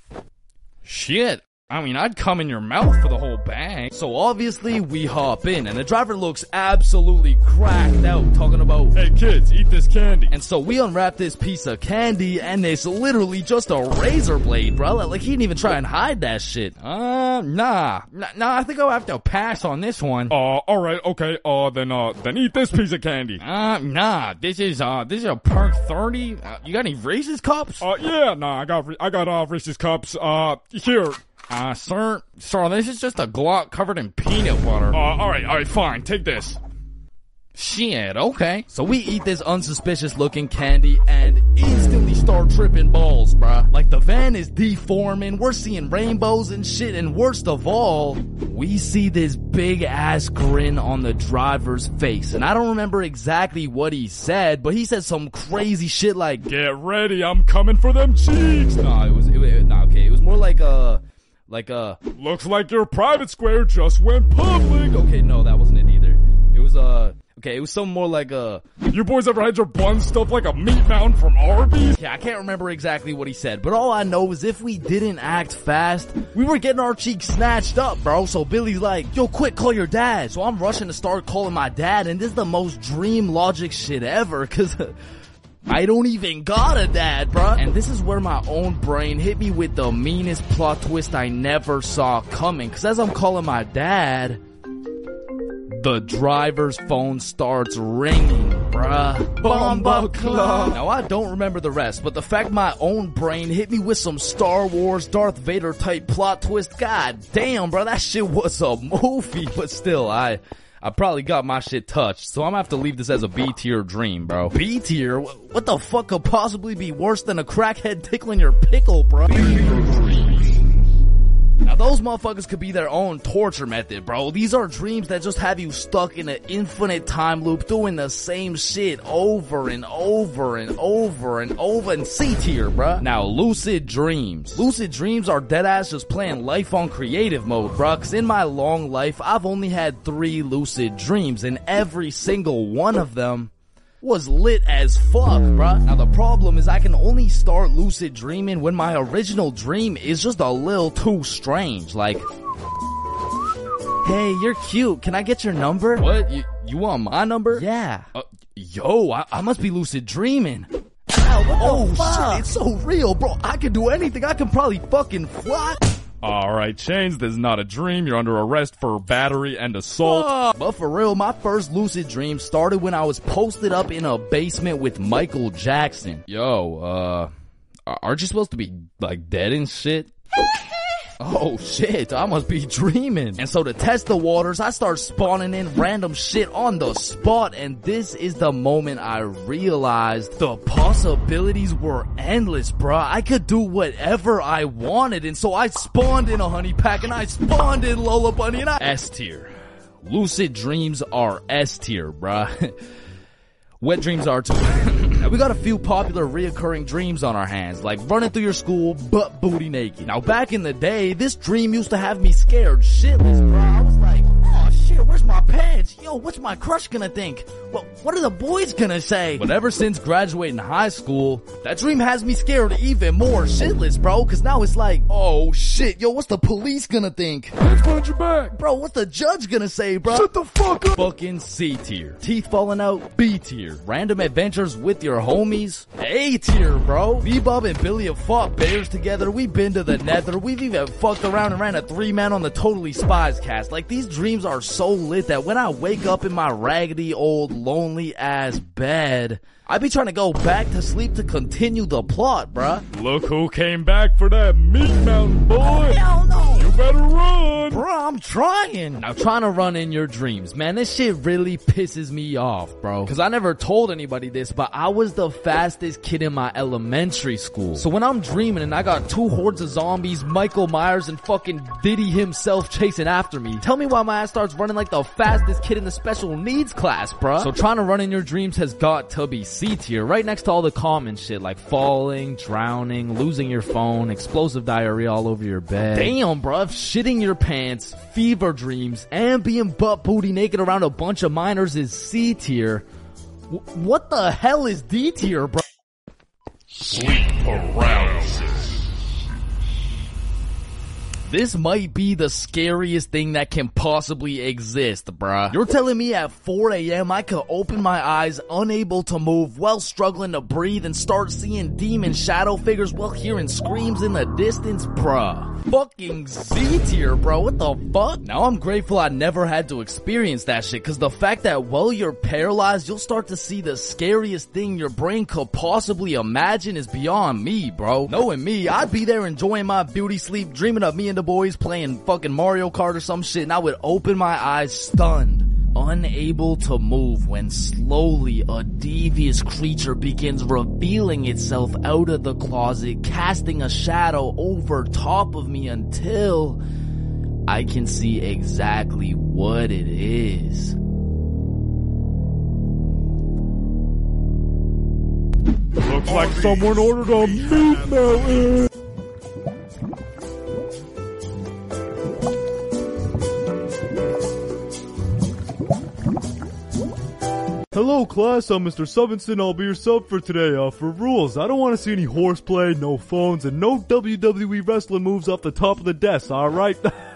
shit. I mean, I'd come in your mouth for the whole bag. So obviously, we hop in, and the driver looks absolutely cracked out, talking about, Hey kids, eat this candy. and so we unwrap this piece of candy, and it's literally just a razor blade, bro. Like, he didn't even try and hide that shit. Nah, I think I'll have to pass on this one. Alright, okay, then eat this piece of candy. Nah, this is a Perk 30. You got any Reese's cups? Yeah, nah, I got Reese's cups, here. Sir, this is just a Glock covered in peanut butter. Alright, fine, take this. Shit, okay. So we eat this unsuspicious looking candy and instantly start tripping balls, bruh. Like the van is deforming, we're seeing rainbows and shit, and worst of all, we see this big ass grin on the driver's face. And I don't remember exactly what he said, but he said some crazy shit like, Get ready, I'm coming for them cheeks. It was more like Looks like your private square just went public. okay, no, that wasn't it either. It was, it was something more like, You boys ever had your buns stuffed like a meat mountain from Arby's? yeah, I can't remember exactly what he said, but all I know is if we didn't act fast, we were getting our cheeks snatched up, bro. So Billy's like, yo, quick, call your dad. So I'm rushing to start calling my dad, and this is the most dream logic shit ever, cause I don't even got a dad, bruh. And this is where my own brain hit me with the meanest plot twist I never saw coming. Cause as I'm calling my dad, the driver's phone starts ringing, bruh. Bomba Club. Now I don't remember the rest, but the fact my own brain hit me with some Star Wars Darth Vader type plot twist, god damn, bruh, that shit was a movie. But still, I probably got my shit touched, so I'm gonna have to leave this as a B-tier dream, bro. B-tier? What the fuck could possibly be worse than a crackhead tickling your pickle, bro? Now those motherfuckers could be their own torture method, bro. These are dreams that just have you stuck in an infinite time loop doing the same shit over and over and over and over and C-tier, bro. Now lucid dreams. Lucid dreams are deadass just playing life on creative mode, bro. Cause in my long life, I've only had 3 lucid dreams and every single one of them was lit as fuck, bruh. Now the problem is I can only start lucid dreaming when my original dream is just a little too strange. Like, hey, you're cute. Can I get your number? What? You want my number? Yeah. Yo, I must be lucid dreaming. Ow, what the fuck? Shit, it's so real, bro. I can do anything. I can probably fucking fly. Alright, Chains, this is not a dream. You're under arrest for battery and assault. But for real, my first lucid dream started when I was posted up in a basement with Michael Jackson. Yo, aren't you supposed to be, like, dead and shit? Oh shit, I must be dreaming. And so to test the waters, I start spawning in random shit on the spot, and this is the moment I realized the possibilities were endless, bruh. I could do whatever I wanted, and so I spawned in a honey pack, and I spawned in Lola Bunny, and I S tier. Lucid dreams are S tier, bruh. Wet dreams are too. Now we got a few popular reoccurring dreams on our hands, like running through your school butt booty naked. Now back in the day, this dream used to have me scared shitless, bro. I was like, oh shit, where's my pants? Yo, what's my crush gonna think? Well, what are the boys gonna say? But ever since graduating high school, that dream has me scared even more shitless, bro, cause now it's like, oh shit, yo, what's the police gonna think? Let's find your back. Bro, what's the judge gonna say, bro? Shut the fuck up. Fucking C tier. Teeth falling out, B tier. Random adventures with your homies, A tier, bro. Bebop and Billy have fought bears together. We've been to the nether. We've even fucked around and ran a 3-man on the Totally Spies cast. Like, these dreams are so lit that when I wake up in my raggedy old lonely ass bed, I be trying to go back to sleep to continue the plot, bruh. Look who came back for that meat mountain, boy. Hell no. You better run. Bro, I'm trying. Now, trying to run in your dreams, man, this shit really pisses me off, bro. Cause I never told anybody this, but I was the fastest kid in my elementary school. So when I'm dreaming and I got 2 hordes of zombies, Michael Myers and fucking Diddy himself chasing after me, tell me why my ass starts running like the fastest kid in the special needs class, bro. So trying to run in your dreams has got to be C tier, right next to all the common shit like falling, drowning, losing your phone, explosive diarrhea all over your bed. Damn, bruh, shitting your pants, fever dreams, and being butt booty naked around a bunch of minors is C tier. What the hell is D tier, bro? Sleep paralysis. This might be the scariest thing that can possibly exist, bruh. You're telling me at 4 a.m. I could open my eyes, unable to move, while struggling to breathe, and start seeing demon shadow figures while hearing screams in the distance, bruh. Fucking Z tier, bro. What the fuck? Now I'm grateful I never had to experience that shit, cause the fact that while you're paralyzed, you'll start to see the scariest thing your brain could possibly imagine is beyond me, bro. Knowing me, I'd be there enjoying my beauty sleep, dreaming of me and the boys playing fucking Mario Kart or some shit, and I would open my eyes stunned, unable to move, when slowly a devious creature begins revealing itself out of the closet, casting a shadow over top of me until I can see exactly what it is. Looks like someone ordered a meat mountain. Hello class, I'm Mr. Subinson. I'll be your sub for today. For rules, I don't want to see any horseplay, no phones, and no WWE wrestling moves off the top of the desk, alright?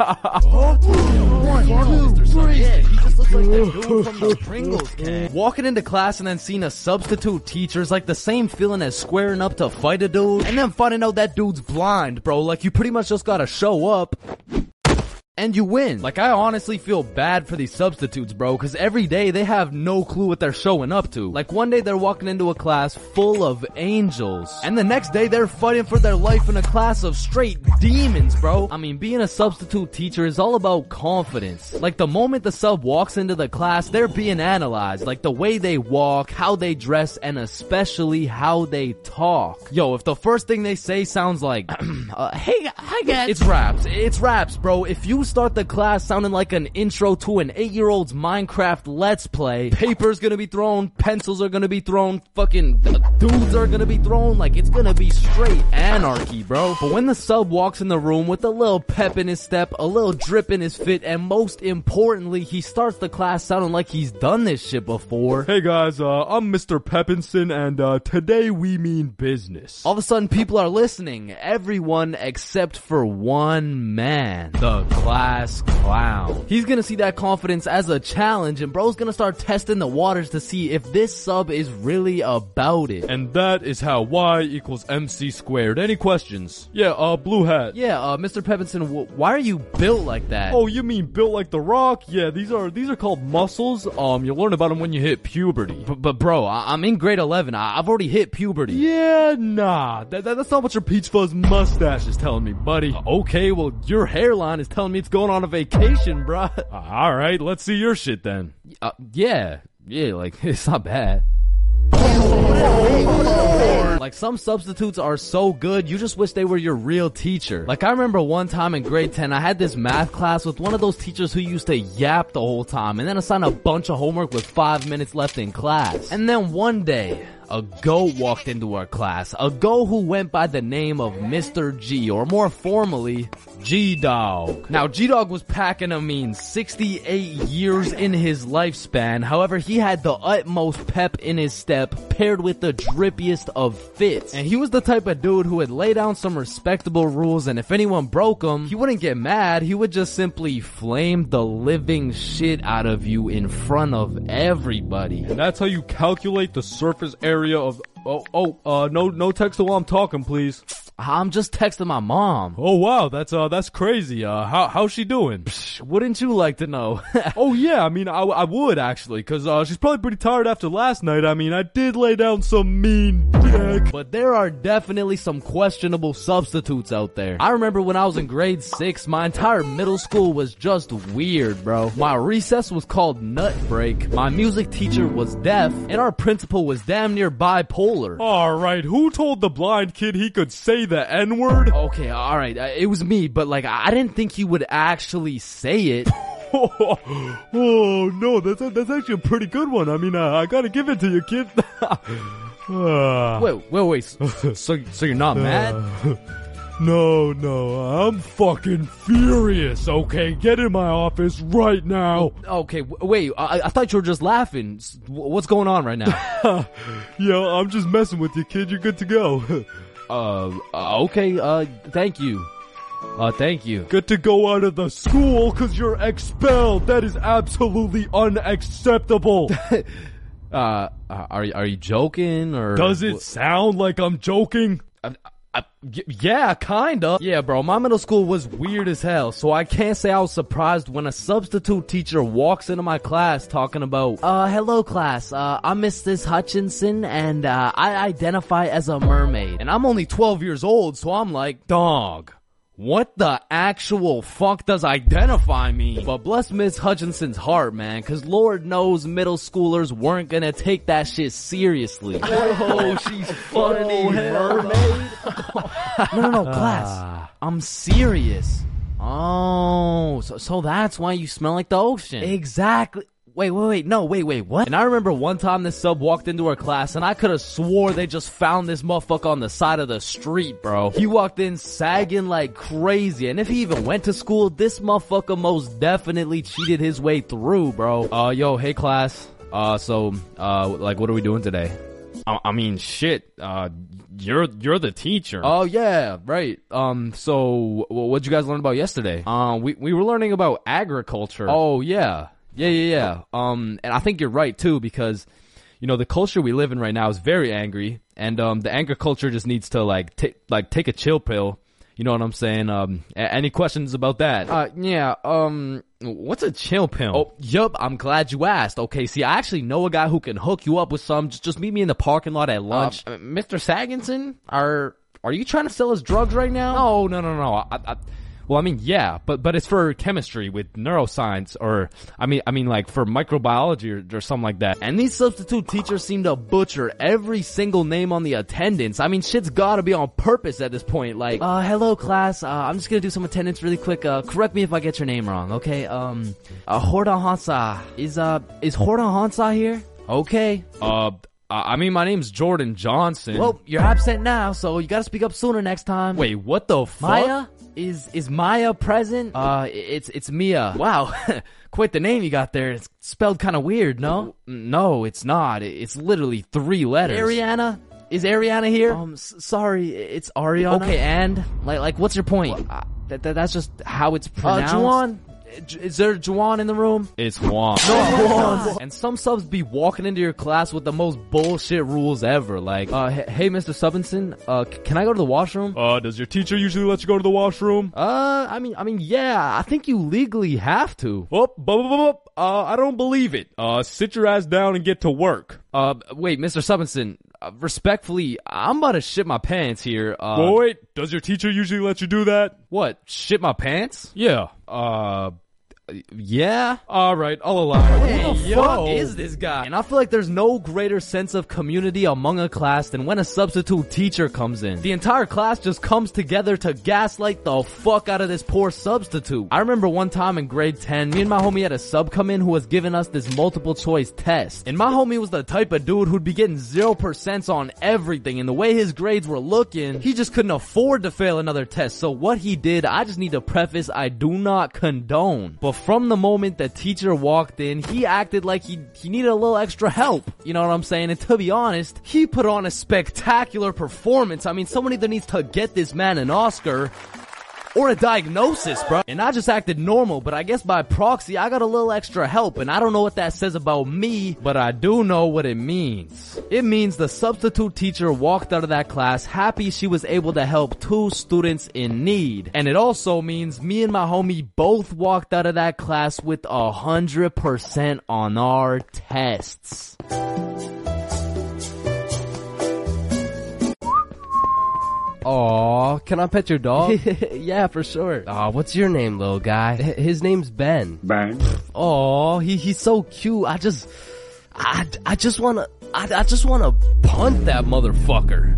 Yeah, he just looks like that dude from the Pringles can. Walking into class and then seeing a substitute teacher is like the same feeling as squaring up to fight a dude and then finding out that dude's blind, bro. Like, you pretty much just gotta show up and you win. Like, I honestly feel bad for these substitutes, bro, cause every day they have no clue what they're showing up to. Like, one day they're walking into a class full of angels, and the next day they're fighting for their life in a class of straight demons, bro. I mean, being a substitute teacher is all about confidence. Like, the moment the sub walks into the class, they're being analyzed. Like, the way they walk, how they dress, and especially how they talk. Yo, if the first thing they say sounds like, hey, hi guys. It's raps, bro. If you start the class sounding like an intro to an 8-year-old's Minecraft Let's Play, paper's gonna be thrown, pencils are gonna be thrown, fucking dudes are gonna be thrown, like, it's gonna be straight anarchy, bro. But when the sub walks in the room with a little pep in his step, a little drip in his fit, and most importantly, he starts the class sounding like he's done this shit before. Hey guys, I'm Mr. Peppinson, and today we mean business. All of a sudden, people are listening. Everyone except for one man. The class class clown. He's gonna see that confidence as a challenge, and bro's gonna start testing the waters to see if this sub is really about it. And that is how y equals mc squared. Any questions? Yeah, blue hat. Yeah, Mr. Pepinson, why are you built like that? Oh, you mean built like The Rock? Yeah, these are called muscles. You learn about them when you hit puberty. But bro, I'm in grade 11. I've already hit puberty. Yeah, nah. That's not what your peach fuzz mustache is telling me, buddy. Okay, well, your hairline is telling me it's going on a vacation, bruh. Alright, let's see your shit then. Yeah, like, it's not bad. Like, some substitutes are so good, you just wish they were your real teacher. Like, I remember one time in grade 10, I had this math class with one of those teachers who used to yap the whole time and then assign a bunch of homework with 5 minutes left in class. And then one day, a goat walked into our class. A goat who went by the name of Mr. G, or more formally, G-Dog. Now, G-Dog was packing a mean 68 years in his lifespan. However, he had the utmost pep in his step, paired with the drippiest of fits. And he was the type of dude who would lay down some respectable rules, and if anyone broke them, he wouldn't get mad. He would just simply flame the living shit out of you in front of everybody. And that's how you calculate the surface area of no text while I'm talking, please. I'm just texting my mom. Oh wow, that's crazy. How's she doing? Wouldn't you like to know? Oh yeah, I mean I would actually, cause she's probably pretty tired after last night. I mean, I did lay down some mean dick. But there are definitely some questionable substitutes out there. I remember when I was in grade 6, my entire middle school was just weird, bro. My recess was called Nut Break, my music teacher was deaf, and our principal was damn near bipolar. Alright, who told the blind kid he could say the N-word? Okay, alright, it was me, but like, I didn't think he would actually say it. Oh no, that's actually a pretty good one. I mean, I gotta give it to you, kid. Wait, so you're not mad? No, I'm fucking furious, okay? Get in my office right now. Okay, wait, I thought you were just laughing. What's going on right now? Yeah, I'm just messing with you, kid. You're good to go. Okay, thank you. Thank you. Get to go out of the school cause you're expelled. That is absolutely unacceptable. Are you joking or? Does it sound like I'm joking? Yeah, kinda. Yeah, bro, my middle school was weird as hell, so I can't say I was surprised when a substitute teacher walks into my class talking about, hello class, I'm Mrs. Hutchinson, and, I identify as a mermaid. And I'm only 12 years old, so I'm like, dog, what the actual fuck does identify mean? But bless Miss Hutchinson's heart, man, cause Lord knows middle schoolers weren't gonna take that shit seriously. Oh, she's funny, mermaid. No, class. I'm serious. Oh, so that's why you smell like the ocean. Exactly. Wait, what? And I remember one time this sub walked into our class and I could have swore they just found this motherfucker on the side of the street, bro. He walked in sagging like crazy, and if he even went to school, this motherfucker most definitely cheated his way through, bro. Yo, hey class. Like, what are we doing today? I mean, shit, you're the teacher. Oh yeah, right. So what'd you guys learn about yesterday? We were learning about agriculture. Oh yeah. Yeah. And I think you're right too, because, you know, the culture we live in right now is very angry, and the anger culture just needs to take a chill pill. You know what I'm saying? Any questions about that? Yeah. What's a chill pill? Oh, yup. I'm glad you asked. Okay, see, I actually know a guy who can hook you up with some. Just meet me in the parking lot at lunch. Mr. Saginson, are you trying to sell us drugs right now? No. Well, I mean, yeah, but it's for chemistry with neuroscience, or, I mean, like, for microbiology or something like that. And these substitute teachers seem to butcher every single name on the attendance. I mean, shit's gotta be on purpose at this point. Like, hello class, I'm just gonna do some attendance really quick. Correct me if I get your name wrong, okay? Horda Hansa. Is Horda Hansa here? Okay. I mean, my name's Jordan Johnson. Well, you're absent now, so you gotta speak up sooner next time. Wait, what the fuck? Maya? Is Maya present? It's Mia. Wow. Quite the name you got there. It's spelled kind of weird, no? No, it's not. It's literally 3 letters. Ariana? Is Ariana here? Sorry, it's Ariana. Okay, and? Like, what's your point? That's just how it's pronounced. Juwan? Is there Juwan in the room? It's Juan. No, Juan. And some subs be walking into your class with the most bullshit rules ever. Like, hey, Mr. Subinson, can I go to the washroom? Does your teacher usually let you go to the washroom? I mean, yeah, I think you legally have to. I don't believe it. Sit your ass down and get to work. Wait, Mr. Subinson, respectfully, I'm about to shit my pants here. Wait, does your teacher usually let you do that? What, shit my pants? Yeah. Yeah? Alright, I'll allow it. Who the fuck is this guy? And I feel like there's no greater sense of community among a class than when a substitute teacher comes in. The entire class just comes together to gaslight the fuck out of this poor substitute. I remember one time in grade 10, me and my homie had a sub come in who was giving us this multiple choice test. And my homie was the type of dude who'd be getting 0% on everything, and the way his grades were looking, he just couldn't afford to fail another test. So what he did, I just need to preface, I do not condone. But from the moment the teacher walked in, he acted like he needed a little extra help. You know what I'm saying? And to be honest, he put on a spectacular performance. I mean, someone either needs to get this man an Oscar or a diagnosis, bro. And I just acted normal, but I guess by proxy, I got a little extra help, and I don't know what that says about me, but I do know what it means. It means the substitute teacher walked out of that class happy she was able to help 2 students in need. And it also means me and my homie both walked out of that class with 100% on our tests. Aw, can I pet your dog? Yeah, for sure. What's your name, little guy? His name's Ben. Ben. Aw, he's so cute. I just wanna punt that motherfucker.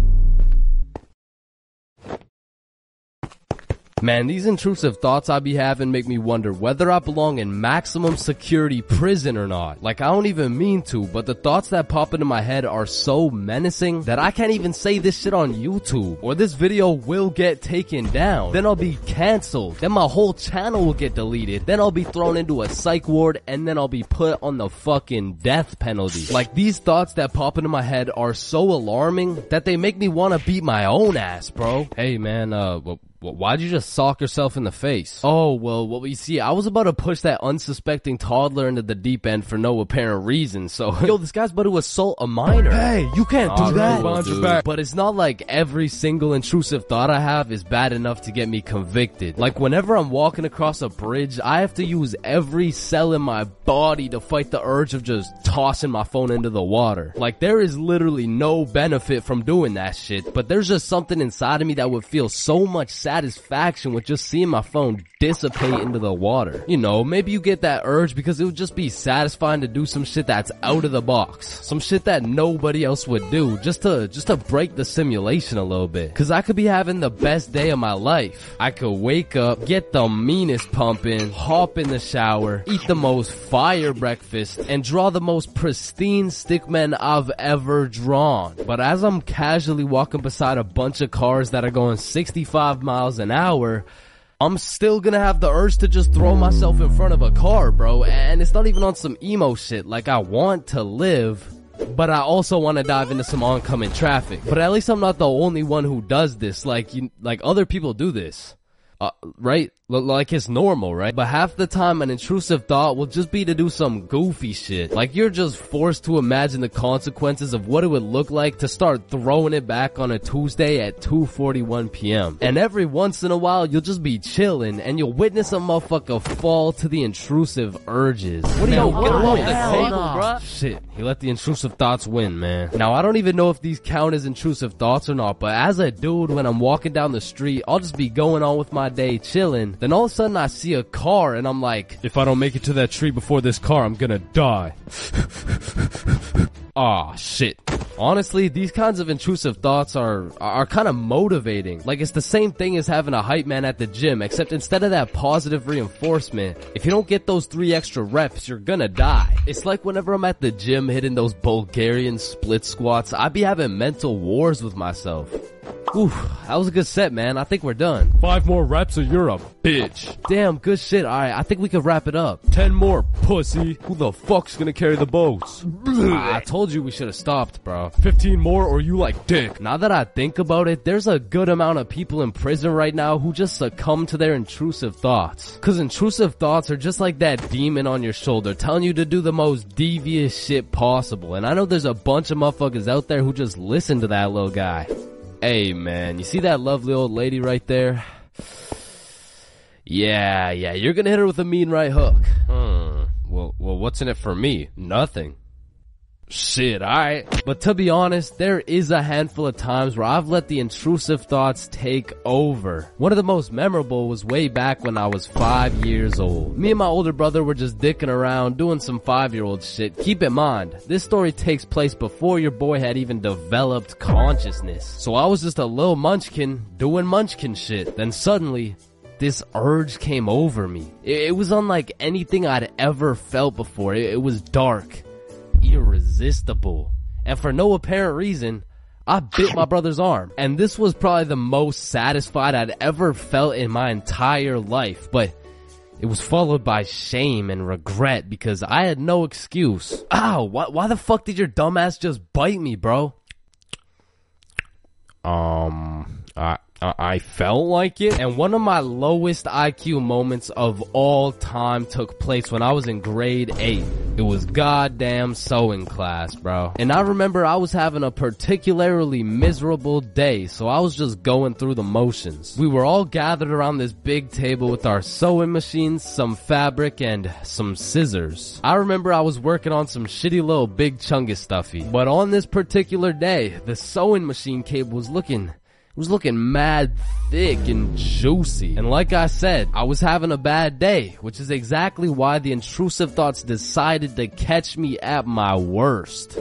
Man, these intrusive thoughts I be having make me wonder whether I belong in maximum security prison or not. Like, I don't even mean to, but the thoughts that pop into my head are so menacing that I can't even say this shit on YouTube, or this video will get taken down. Then I'll be canceled. Then my whole channel will get deleted. Then I'll be thrown into a psych ward, and then I'll be put on the fucking death penalty. Like, these thoughts that pop into my head are so alarming that they make me want to beat my own ass, bro. Hey man, why'd you just sock yourself in the face? Oh, well, you see, I was about to push that unsuspecting toddler into the deep end for no apparent reason, so... Yo, this guy's about to assault a minor. Hey, you can't do that. But it's not like every single intrusive thought I have is bad enough to get me convicted. Like, whenever I'm walking across a bridge, I have to use every cell in my body to fight the urge of just tossing my phone into the water. Like, there is literally no benefit from doing that shit, but there's just something inside of me that would feel so much satisfaction with just seeing my phone dissipate into the water. You know, maybe you get that urge because it would just be satisfying to do some shit that's out of the box. Some shit that nobody else would do, just to break the simulation a little bit. Cause I could be having the best day of my life. I could wake up, get the meanest pump in, hop in the shower, eat the most fire breakfast, and draw the most pristine stickmen I've ever drawn. But as I'm casually walking beside a bunch of cars that are going 65 miles an hour, I'm still gonna have the urge to just throw myself in front of a car, bro. And it's not even on some emo shit. Like, I want to live, but I also want to dive into some oncoming traffic. But at least I'm not the only one who does this. Like other people do this. Right? Like it's normal, right? But half the time an intrusive thought will just be to do some goofy shit. Like, you're just forced to imagine the consequences of what it would look like to start throwing it back on a Tuesday at 2:41 p.m. And every once in a while, you'll just be chilling and you'll witness a motherfucker fall to the intrusive urges. What do you get off the table, bruh? Shit, he let the intrusive thoughts win, man. Now, I don't even know if these count as intrusive thoughts or not, but as a dude, when I'm walking down the street, I'll just be going on with my day chilling. Then all of a sudden I see a car and I'm like, if I don't make it to that tree before this car, I'm gonna die. Aw, shit. Honestly, these kinds of intrusive thoughts are kind of motivating. Like, it's the same thing as having a hype man at the gym, except instead of that positive reinforcement, if you don't get those 3 extra reps, you're gonna die. It's like whenever I'm at the gym hitting those Bulgarian split squats, I be having mental wars with myself. Ooh, that was a good set, man. I think we're done. 5 more reps or you're a bitch. Damn, good shit. Alright, I think we could wrap it up. 10 more, pussy. Who the fuck's gonna carry the boats? I told you we should have stopped, bro. 15 more or you like dick. Now that I think about it, there's a good amount of people in prison right now who just succumb to their intrusive thoughts. Cause intrusive thoughts are just like that demon on your shoulder telling you to do the most devious shit possible. And I know there's a bunch of motherfuckers out there who just listen to that little guy. Hey man, you see that lovely old lady right there? Yeah, you're gonna hit her with a mean right hook. Well, what's in it for me? Nothing. Shit, alright. But to be honest, there is a handful of times where I've let the intrusive thoughts take over. One of the most memorable was way back when I was 5 years old. Me and my older brother were just dicking around, doing some 5-year-old shit. Keep in mind, this story takes place before your boy had even developed consciousness. So I was just a little munchkin, doing munchkin shit. Then suddenly, this urge came over me. It was unlike anything I'd ever felt before. It was dark, irresistible, and for no apparent reason, I bit my brother's arm. And this was probably the most satisfied I'd ever felt in my entire life, but it was followed by shame and regret because I had no excuse. Ow, why the fuck did your dumbass just bite me, bro? I felt like it. And one of my lowest IQ moments of all time took place when I was in grade 8. It was goddamn sewing class, bro. And I remember I was having a particularly miserable day, so I was just going through the motions. We were all gathered around this big table with our sewing machines, some fabric, and some scissors. I remember I was working on some shitty little big chungus stuffy. But on this particular day, the sewing machine cable was looking mad thick and juicy. And like I said, I was having a bad day, which is exactly why the intrusive thoughts decided to catch me at my worst.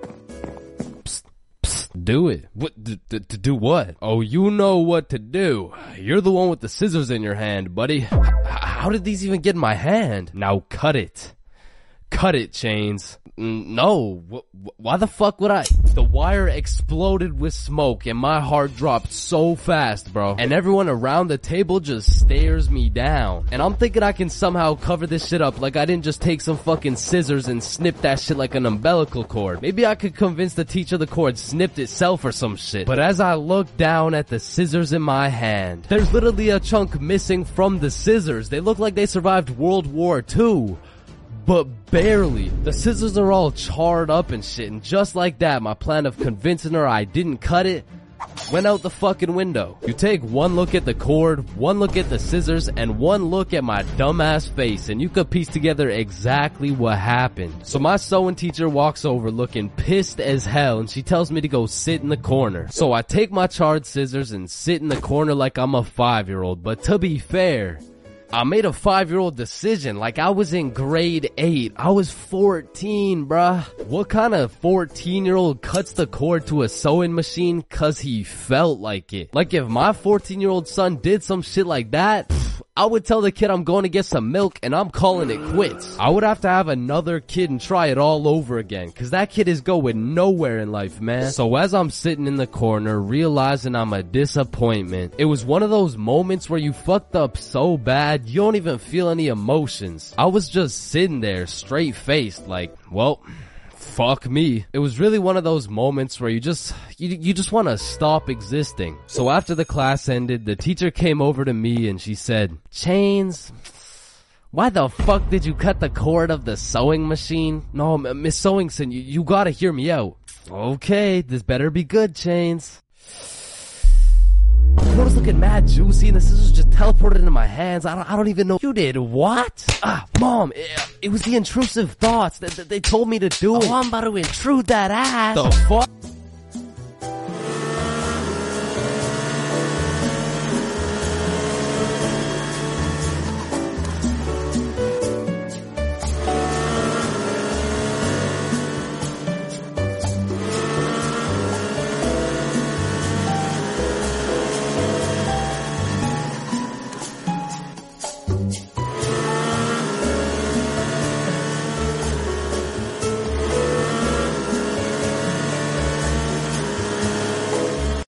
Psst, do it. What, to do what? Oh, you know what to do. You're the one with the scissors in your hand, buddy. How did these even get in my hand? Now cut it. Cut it, Chains. No, why the fuck would I? The wire exploded with smoke and my heart dropped so fast, bro. And everyone around the table just stares me down. And I'm thinking I can somehow cover this shit up like I didn't just take some fucking scissors and snip that shit like an umbilical cord. Maybe I could convince the teacher the cord snipped itself or some shit. But as I look down at the scissors in my hand, there's literally a chunk missing from the scissors. They look like they survived World War II. But barely. The scissors are all charred up and shit, and just like that, my plan of convincing her I didn't cut it went out the fucking window. You take one look at the cord, one look at the scissors, and one look at my dumbass face, and you could piece together exactly what happened. So my sewing teacher walks over looking pissed as hell, and she tells me to go sit in the corner. So I take my charred scissors and sit in the corner like I'm a 5-year-old, but to be fair, I made a 5-year-old decision like I was in grade 8. I was 14, bruh. What kind of 14-year-old cuts the cord to a sewing machine cause he felt like it? Like if my 14-year-old son did some shit like that, I would tell the kid I'm going to get some milk and I'm calling it quits. I would have to have another kid and try it all over again, cause that kid is going nowhere in life, man. So as I'm sitting in the corner, realizing I'm a disappointment, it was one of those moments where you fucked up so bad, you don't even feel any emotions. I was just sitting there, straight-faced, like, well, fuck me. It was really one of those moments where you just want to stop existing. So after the class ended, the teacher came over to me and she said, Chains, why the fuck did you cut the cord of the sewing machine? No, Miss Sewingson, you gotta hear me out. Okay, this better be good, Chains. You know, it's looking mad juicy and the scissors just teleported into my hands. I don't even know. You did what? Mom, it was the intrusive thoughts that they told me to do it. Oh, I'm about to intrude that ass. The fuck?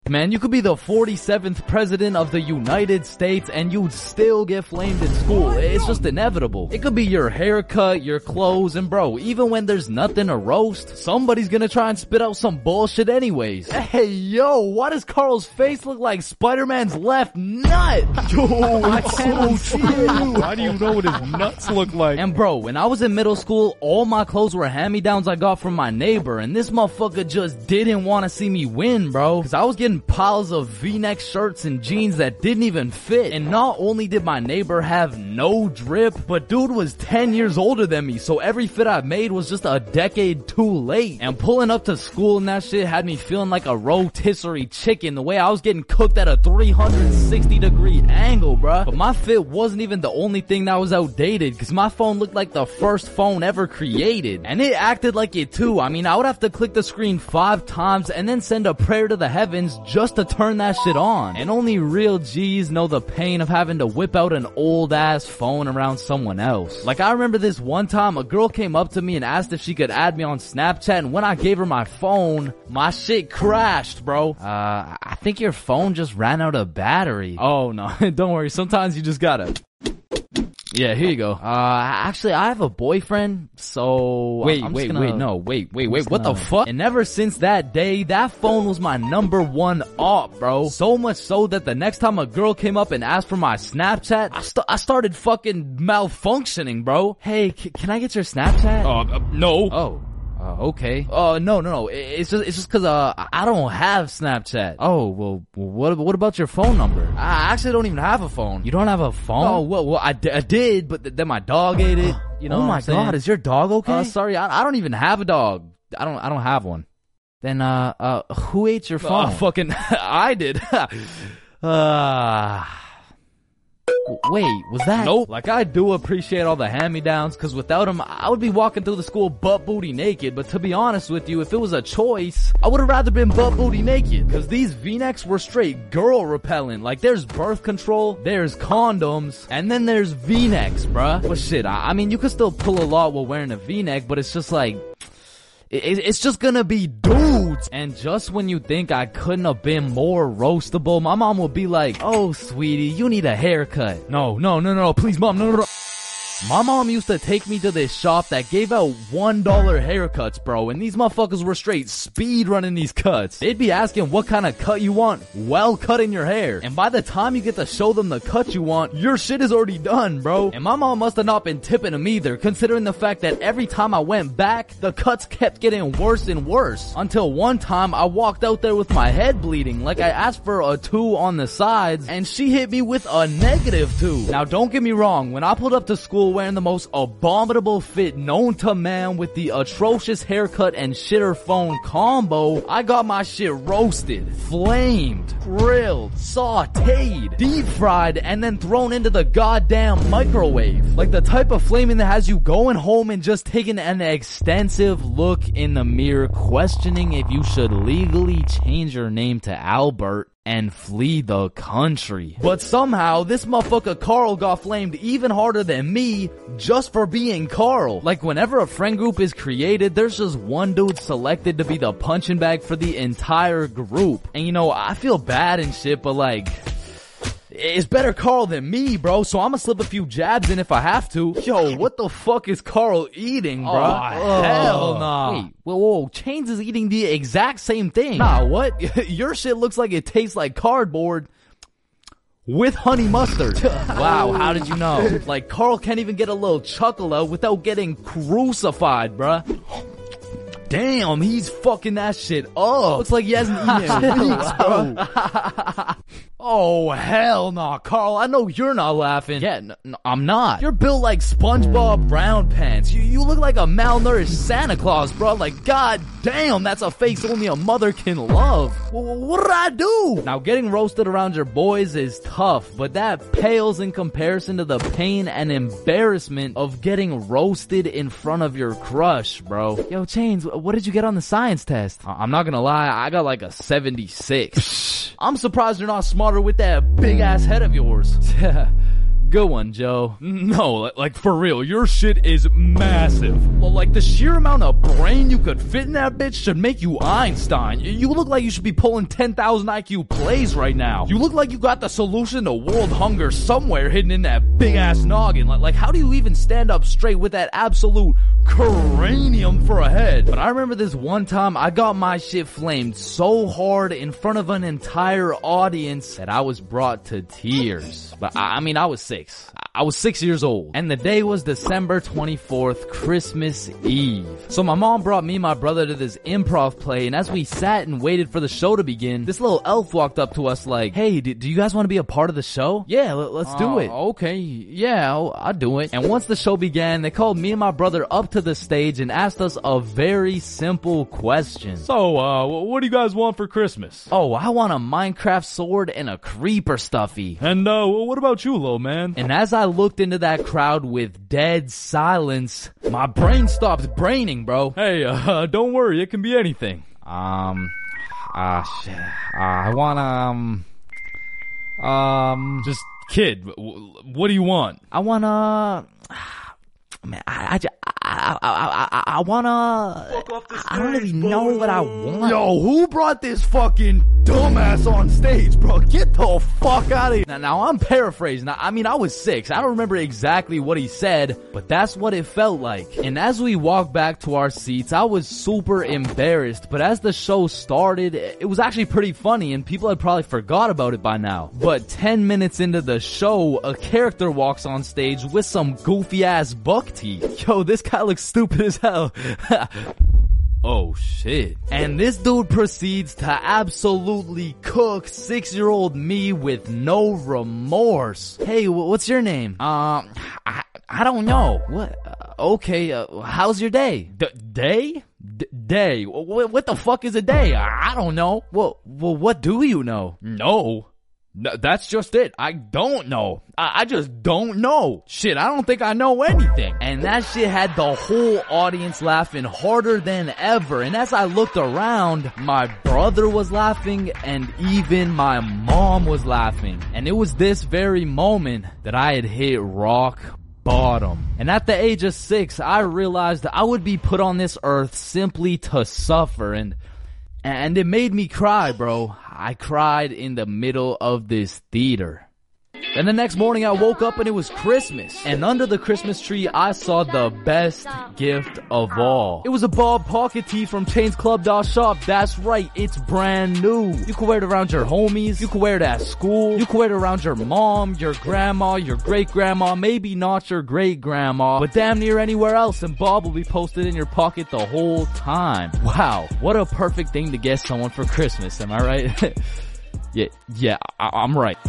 Man, you could be the 47th president of the United States and you'd still get flamed in school. It's just inevitable. It could be your haircut, your clothes, and bro, even when there's nothing to roast, somebody's gonna try and spit out some bullshit anyways. Hey, yo, why does Carl's face look like Spider-Man's left nut? Yo, I can't see you. How do you know what his nuts look like? And bro, when I was in middle school, all my clothes were hand-me-downs I got from my neighbor, and this motherfucker just didn't want to see me win, bro. Cause I was getting piles of V-neck shirts and jeans that didn't even fit. And not only did my neighbor have no drip, but dude was 10 years older than me, so every fit I made was just a decade too late. And pulling up to school and that shit had me feeling like a rotisserie chicken, the way I was getting cooked at a 360-degree angle, bruh. But my fit wasn't even the only thing that was outdated, cause my phone looked like the first phone ever created. And it acted like it too. I mean, I would have to click the screen 5 times and then send a prayer to the heavens just to turn that shit on. And only real G's know the pain of having to whip out an old ass phone around someone else. Like, I remember this one time a girl came up to me and asked if she could add me on Snapchat, and when I gave her my phone, my shit crashed, bro. I think your phone just ran out of battery. Oh no, don't worry, sometimes you just gotta... Yeah, here you go. Actually, I have a boyfriend, so... Wait, what the fuck? And ever since that day, that phone was my #1 op, bro. So much so that the next time a girl came up and asked for my Snapchat, I started fucking malfunctioning, bro. Hey, can I get your Snapchat? No. Oh. Okay. No. It's just cause, I don't have Snapchat. Oh, well, what about your phone number? I actually don't even have a phone. You don't have a phone? Oh, well, I did, but then my dog ate it. You know oh my God, is your dog okay? Sorry, I don't even have a dog. I don't have one. Then, who ate your phone? Fucking, I did. Wait, was that? Nope. Like, I do appreciate all the hand-me-downs, cause without them, I would be walking through the school butt booty naked. But to be honest with you, if it was a choice, I would've rather been butt booty naked. Cause these V-necks were straight girl repellent. Like, there's birth control, there's condoms, and then there's V-necks, bruh. But shit, I mean, you could still pull a lot while wearing a V-neck, but it's just like... It's just gonna be dudes. And just when you think I couldn't have been more roastable, my mom will be like, oh, sweetie, you need a haircut. No, please, mom, no. My mom used to take me to this shop that gave out $1 haircuts, bro, and these motherfuckers were straight speed running these cuts. They'd be asking what kind of cut you want while cutting your hair. And by the time you get to show them the cut you want, your shit is already done, bro. And my mom must have not been tipping them either, considering the fact that every time I went back, the cuts kept getting worse and worse. Until one time, I walked out there with my head bleeding, like I asked for a 2 on the sides, and she hit me with a -2. Now don't get me wrong, when I pulled up to school wearing the most abominable fit known to man with the atrocious haircut and shitter phone combo, I got my shit roasted, flamed, grilled, sauteed, deep fried, and then thrown into the goddamn microwave. Like the type of flaming that has you going home and just taking an extensive look in the mirror, questioning if you should legally change your name to Albert and flee the country. But somehow, this motherfucker Carl got flamed even harder than me just for being Carl. Like, whenever a friend group is created, there's just one dude selected to be the punching bag for the entire group. And you know, I feel bad and shit, but like... it's better Carl than me, bro, so I'ma slip a few jabs in if I have to. Yo, what the fuck is Carl eating, bro? Oh, hell nah. Wait, whoa, Chains is eating the exact same thing. Nah, what? Your shit looks like it tastes like cardboard with honey mustard. Wow, how did you know? Like, Carl can't even get a little chuckle out without getting crucified, bruh. Damn, he's fucking that shit up. Looks like he hasn't eaten in weeks, bro. Oh, hell nah, Carl. I know you're not laughing. Yeah, no, I'm not. You're built like SpongeBob Brown Pants. You look like a malnourished Santa Claus, bro. Like, god damn, that's a face only a mother can love. What did I do? Now, getting roasted around your boys is tough, but that pales in comparison to the pain and embarrassment of getting roasted in front of your crush, bro. Yo, Chains, what did you get on the science test? I'm not gonna lie, I got like a 76. I'm surprised you're not smarter with that big ass head of yours. Good one, Joe. No, like for real, your shit is massive. Well, like the sheer amount of brain you could fit in that bitch should make you Einstein. You look like you should be pulling 10,000 IQ plays right now. You look like you got the solution to world hunger somewhere hidden in that big ass noggin. Like how do you even stand up straight with that absolute cranium for a head? But I remember this one time I got my shit flamed so hard in front of an entire audience that I was brought to tears. But I mean, I was 6. I was 6 years old. And the day was December 24th, Christmas Eve. So my mom brought me and my brother to this improv play, and as we sat and waited for the show to begin, this little elf walked up to us like, hey, do you guys want to be a part of the show? Yeah, let's do it. Okay, yeah, I'll do it. And once the show began, they called me and my brother up to the stage and asked us a very simple question. So, what do you guys want for Christmas? Oh, I want a Minecraft sword and a creeper stuffy. And, what about you, little man? And as I looked into that crowd with dead silence, my brain stopped braining, bro. Hey, don't worry, it can be anything. Shit. I want, Just, kid, what do you want? I wanna... Man, I wanna... I don't even know what I want. Yo, who brought this fucking dumbass on stage, bro? Get the fuck out of here. Now I'm paraphrasing. I mean, I was 6. I don't remember exactly what he said, but that's what it felt like. And as we walked back to our seats, I was super embarrassed. But as the show started, it was actually pretty funny, and people had probably forgot about it by now. But 10 minutes into the show, a character walks on stage with some goofy ass buck teeth. Yo, this guy looks stupid as hell. Oh shit. And this dude proceeds to absolutely cook 6-year-old me with no remorse. Hey, what's your name? I don't know. What? Okay, how's your day? Day? Day? What the fuck is a day? I don't know. Well, what do you know? No, that's just it. I don't know. I just don't know. Shit, I don't think I know anything. And that shit had the whole audience laughing harder than ever. And as I looked around, my brother was laughing and even my mom was laughing. And it was this very moment that I had hit rock bottom. And at the age of 6, I realized that I would be put on this earth simply to suffer. And it made me cry, bro. I cried in the middle of this theater. Then the next morning I woke up and it was Christmas. And under the Christmas tree I saw the best gift of all. It was a Bob pocket tee from Chains Club Shop. That's right, it's brand new. You can wear it around your homies. You can wear it at school. You can wear it around your mom, your grandma, your great grandma, maybe not your great grandma, but damn near anywhere else, and Bob will be posted in your pocket the whole time. Wow, what a perfect thing to get someone for Christmas, am I right? yeah, I'm right.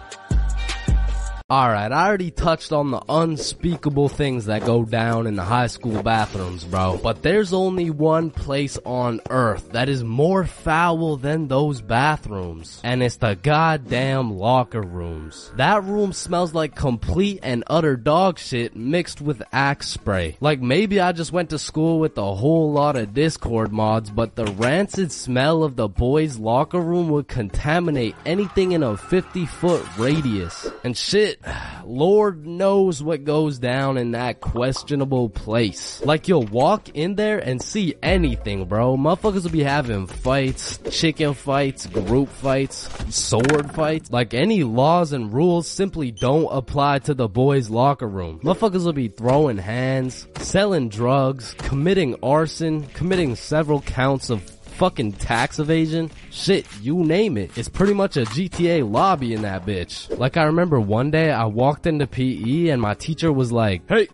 Alright, I already touched on the unspeakable things that go down in the high school bathrooms, bro. But there's only one place on earth that is more foul than those bathrooms. And it's the goddamn locker rooms. That room smells like complete and utter dog shit mixed with Axe spray. Like maybe I just went to school with a whole lot of Discord mods, but the rancid smell of the boys' locker room would contaminate anything in a 50-foot radius. And shit, Lord knows what goes down in that questionable place. Like you'll walk in there and see anything, bro. Motherfuckers will be having fights, chicken fights, group fights, sword fights. Like any laws and rules simply don't apply to the boys' locker room. Motherfuckers will be throwing hands, selling drugs, committing arson, committing several counts of fucking tax evasion. Shit, you name it. It's pretty much a GTA lobby in that bitch. Like I remember one day I walked into PE and my teacher was like, hey,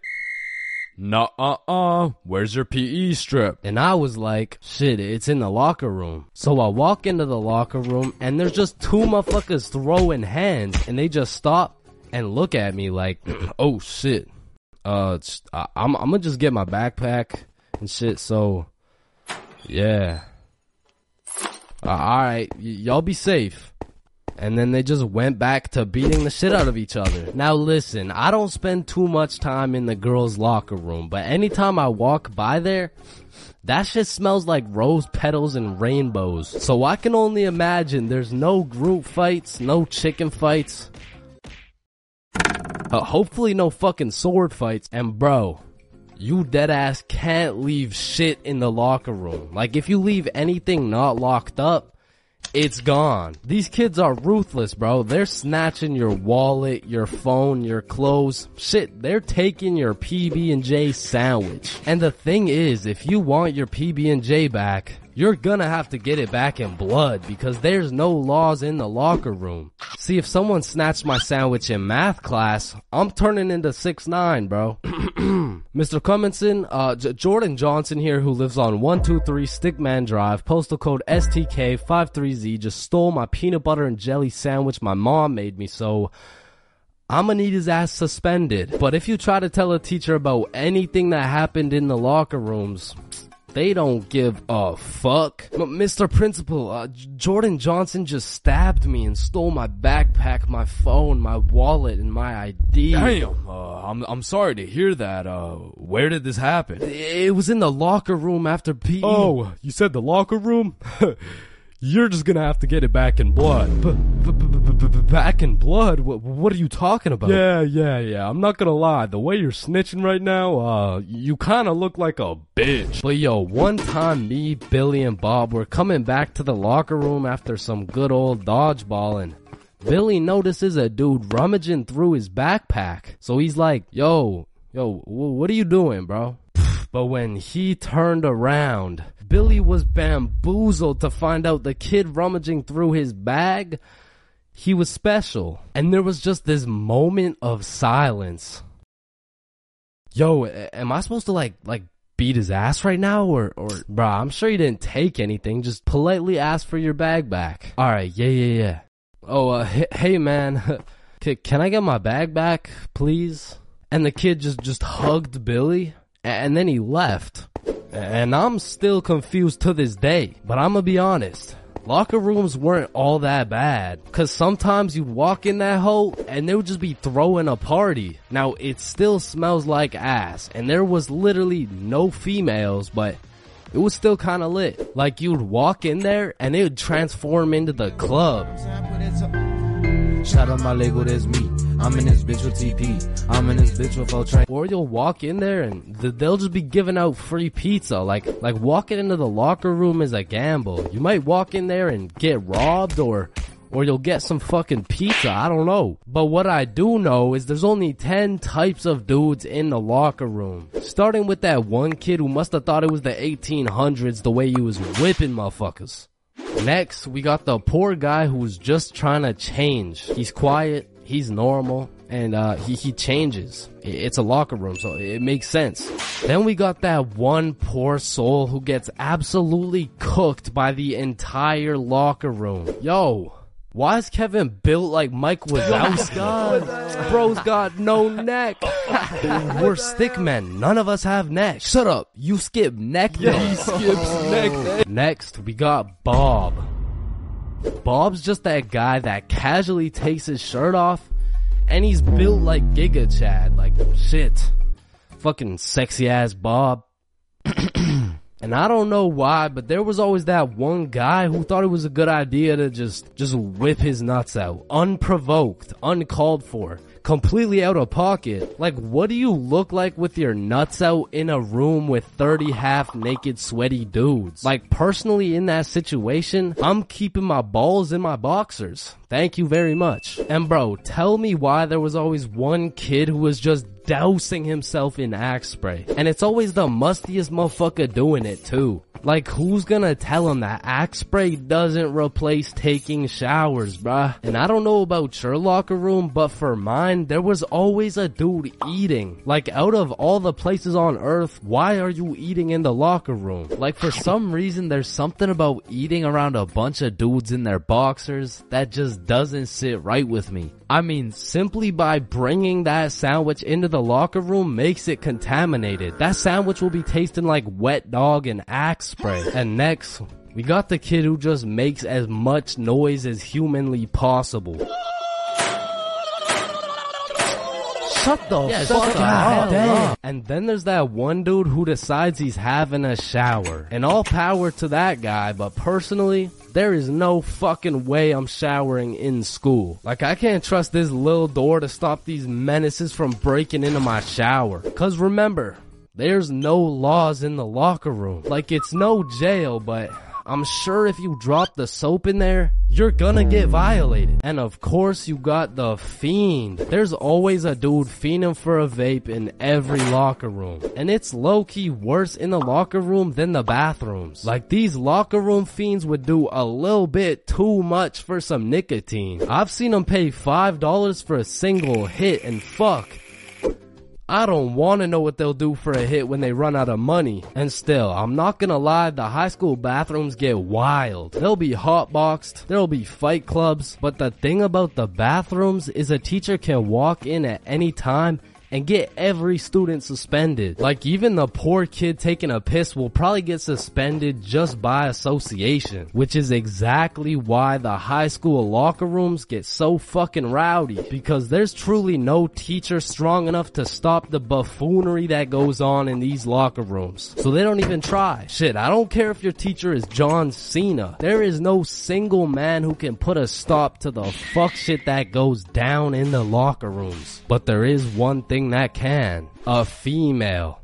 where's your PE strip? And I was like, shit, it's in the locker room. So I walk into the locker room and there's just 2 motherfuckers throwing hands, and they just stop and look at me like, oh shit, I'm gonna just get my backpack and shit. So yeah, alright, y'all be safe. And then they just went back to beating the shit out of each other. Now listen, I don't spend too much time in the girls' locker room, but anytime I walk by there, that shit smells like rose petals and rainbows. So I can only imagine there's no group fights, no chicken fights. Hopefully no fucking sword fights. And bro, you deadass can't leave shit in the locker room. Like, if you leave anything not locked up, it's gone. These kids are ruthless, bro. They're snatching your wallet, your phone, your clothes. Shit, they're taking your PB&J sandwich. And the thing is, if you want your PB&J back, you're gonna have to get it back in blood because there's no laws in the locker room. See, if someone snatched my sandwich in math class, I'm turning into 6'9", bro. Mr. Cumminson, Jordan Johnson here, who lives on 123 Stickman Drive, postal code STK53Z, just stole my peanut butter and jelly sandwich my mom made me, so I'ma need his ass suspended. But if you try to tell a teacher about anything that happened in the locker rooms, they don't give a fuck. Mr. Principal, Jordan Johnson just stabbed me and stole my backpack, my phone, my wallet, and my ID. Damn, I'm sorry to hear that. Where did this happen? It was in the locker room after PE. Oh, you said the locker room? You're just gonna have to get it back in blood. Back in blood? What are you talking about? Yeah. I'm not gonna lie. The way you're snitching right now, you kinda look like a bitch. But yo, one time me, Billy, and Bob were coming back to the locker room after some good old dodgeballing. Billy notices a dude rummaging through his backpack. So he's like, yo, what are you doing, bro? But when he turned around, Billy was bamboozled to find out the kid rummaging through his bag, he was special. And there was just this moment of silence. Yo, am I supposed to like beat his ass right now? Or bruh, I'm sure he didn't take anything. Just politely ask for your bag back. Alright, yeah. Oh, hey man, can I get my bag back, please? And the kid just hugged Billy, and then he left. And I'm still confused to this day, but I'm gonna be honest. Locker rooms weren't all that bad, cause sometimes you'd walk in that hole and they would just be throwing a party. Now it still smells like ass, and there was literally no females, but it was still kinda lit. Like, you'd walk in there and it would transform into the club. Shout out my Lego, that's me. I'm in this bitch with TP. I'm in this bitch with Ultra. Or you'll walk in there and they'll just be giving out free pizza. Like walking into the locker room is a gamble. You might walk in there and get robbed, or you'll get some fucking pizza. I don't know. But what I do know is there's only 10 types of dudes in the locker room. Starting with that one kid who must have thought it was the 1800s the way he was whipping motherfuckers. Next, we got the poor guy who's just trying to change. He's quiet, he's normal, and he changes. It's a locker room, so it makes sense. Then we got that one poor soul who gets absolutely cooked by the entire locker room. Yo, why is Kevin built like Mike Wazowski? Bro's got no neck. We're stick men. None of us have necks. Shut up. You skip neck day. Yeah, he skips neck day. Next, we got Bob. Bob's just that guy that casually takes his shirt off, and he's built like Giga Chad. Like, shit. Fucking sexy ass Bob. And I don't know why, but there was always that one guy who thought it was a good idea to just whip his nuts out. Unprovoked, uncalled for, completely out of pocket. Like, what do you look like with your nuts out in a room with 30 half-naked sweaty dudes? Like, personally in that situation, I'm keeping my balls in my boxers. Thank you very much. And bro, tell me why there was always one kid who was just dousing himself in Axe spray. And it's always the mustiest motherfucker doing it too. Like, who's gonna tell him that Axe spray doesn't replace taking showers, bruh? And I don't know about your locker room, but for mine, there was always a dude eating. Like, out of all the places on earth, why are you eating in the locker room? Like, for some reason, there's something about eating around a bunch of dudes in their boxers that just doesn't sit right with me. I mean, simply by bringing that sandwich into the locker room makes it contaminated. That sandwich will be tasting like wet dog and Axe spray. And next, we got the kid who just makes as much noise as humanly possible. shut the fuck up. And then there's that one dude who decides he's having a shower. And all power to that guy, but personally, there is no fucking way I'm showering in school. Like, I can't trust this little door to stop these menaces from breaking into my shower. Cause remember, there's no laws in the locker room. Like, it's no jail, but I'm sure if you drop the soap in there, you're gonna get violated. And of course you got the fiend. There's always a dude fiending for a vape in every locker room. And it's low-key worse in the locker room than the bathrooms. Like, these locker room fiends would do a little bit too much for some nicotine. I've seen them pay $5 for a single hit, and fuck, I don't want to know what they'll do for a hit when they run out of money. And still, I'm not gonna lie, the high school bathrooms get wild. They'll be hotboxed, there'll be fight clubs, but the thing about the bathrooms is a teacher can walk in at any time and get every student suspended. Like, even the poor kid taking a piss will probably get suspended just by association. Which is exactly why the high school locker rooms get so fucking rowdy. Because there's truly no teacher strong enough to stop the buffoonery that goes on in these locker rooms. So they don't even try. Shit, I don't care if your teacher is John Cena. There is no single man who can put a stop to the fuck shit that goes down in the locker rooms. But there is one thing that can. A female.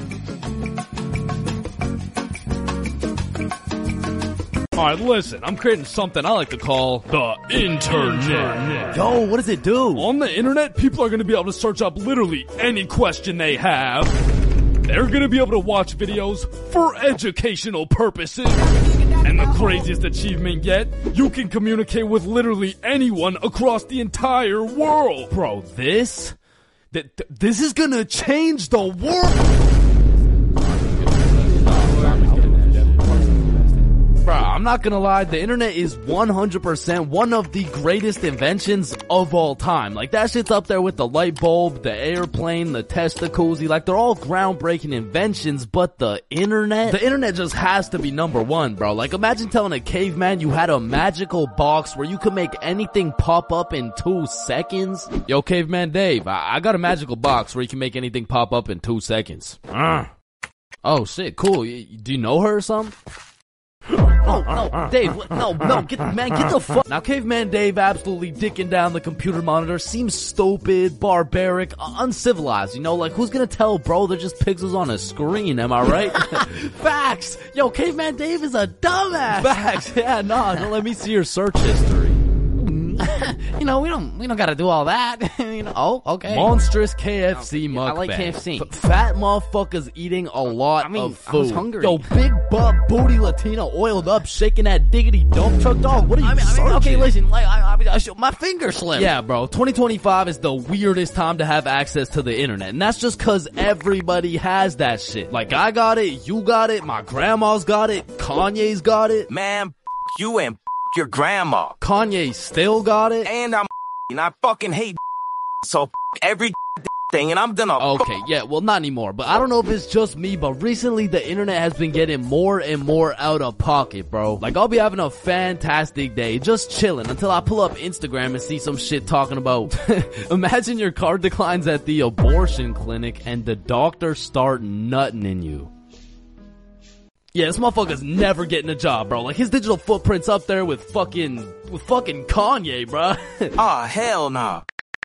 Alright, listen, I'm creating something I like to call the internet. Yo, what does it do? On the internet, people are going to be able to search up literally any question they have. They're going to be able to watch videos for educational purposes. And the craziest achievement yet, you can communicate with literally anyone across the entire world. Bro, this is gonna change the world. Bro, I'm not gonna lie, the internet is 100% one of the greatest inventions of all time. Like, that shit's up there with the light bulb, the airplane, the Testacuzzi. Like, they're all groundbreaking inventions, but the internet just has to be number one, bro. Like, imagine telling a caveman you had a magical box where you could make anything pop up in 2 seconds. Yo, Caveman Dave, I got a magical box where you can make anything pop up in 2 seconds. Oh shit, cool. Do you know her or something? No, Dave, get the fuck. Now, Caveman Dave absolutely dicking down the computer monitor seems stupid, barbaric, uncivilized, you know, like, who's gonna tell bro they're just pixels on a screen, am I right? Facts! Yo, Caveman Dave is a dumbass! Facts, yeah, nah, don't let me see your search history. You know, we don't gotta do all that. You know, oh, okay. Monstrous KFC mukbang. I like KFC. Fat motherfuckers eating a lot of food. I was hungry. Yo, big butt booty Latina oiled up, shaking that diggity dump truck, dog. What are you searching? Okay, listen, like, my finger slipped. Yeah, bro, 2025 is the weirdest time to have access to the internet, and that's just cause everybody has that shit. Like, I got it, you got it, my grandma's got it, Kanye's got it. Man, you and your grandma. Kanye still got it. And I fucking hate so every thing, and I'm gonna. Okay, yeah, well, not anymore, but I don't know if it's just me, but recently the internet has been getting more and more out of pocket, bro. Like, I'll be having a fantastic day, just chilling, until I pull up Instagram and see some shit talking about, imagine your card declines at the abortion clinic and the doctor start nutting in you. Yeah, this motherfucker's never getting a job, bro. Like, his digital footprint's up there with fucking Kanye, bro. Ah, hell nah.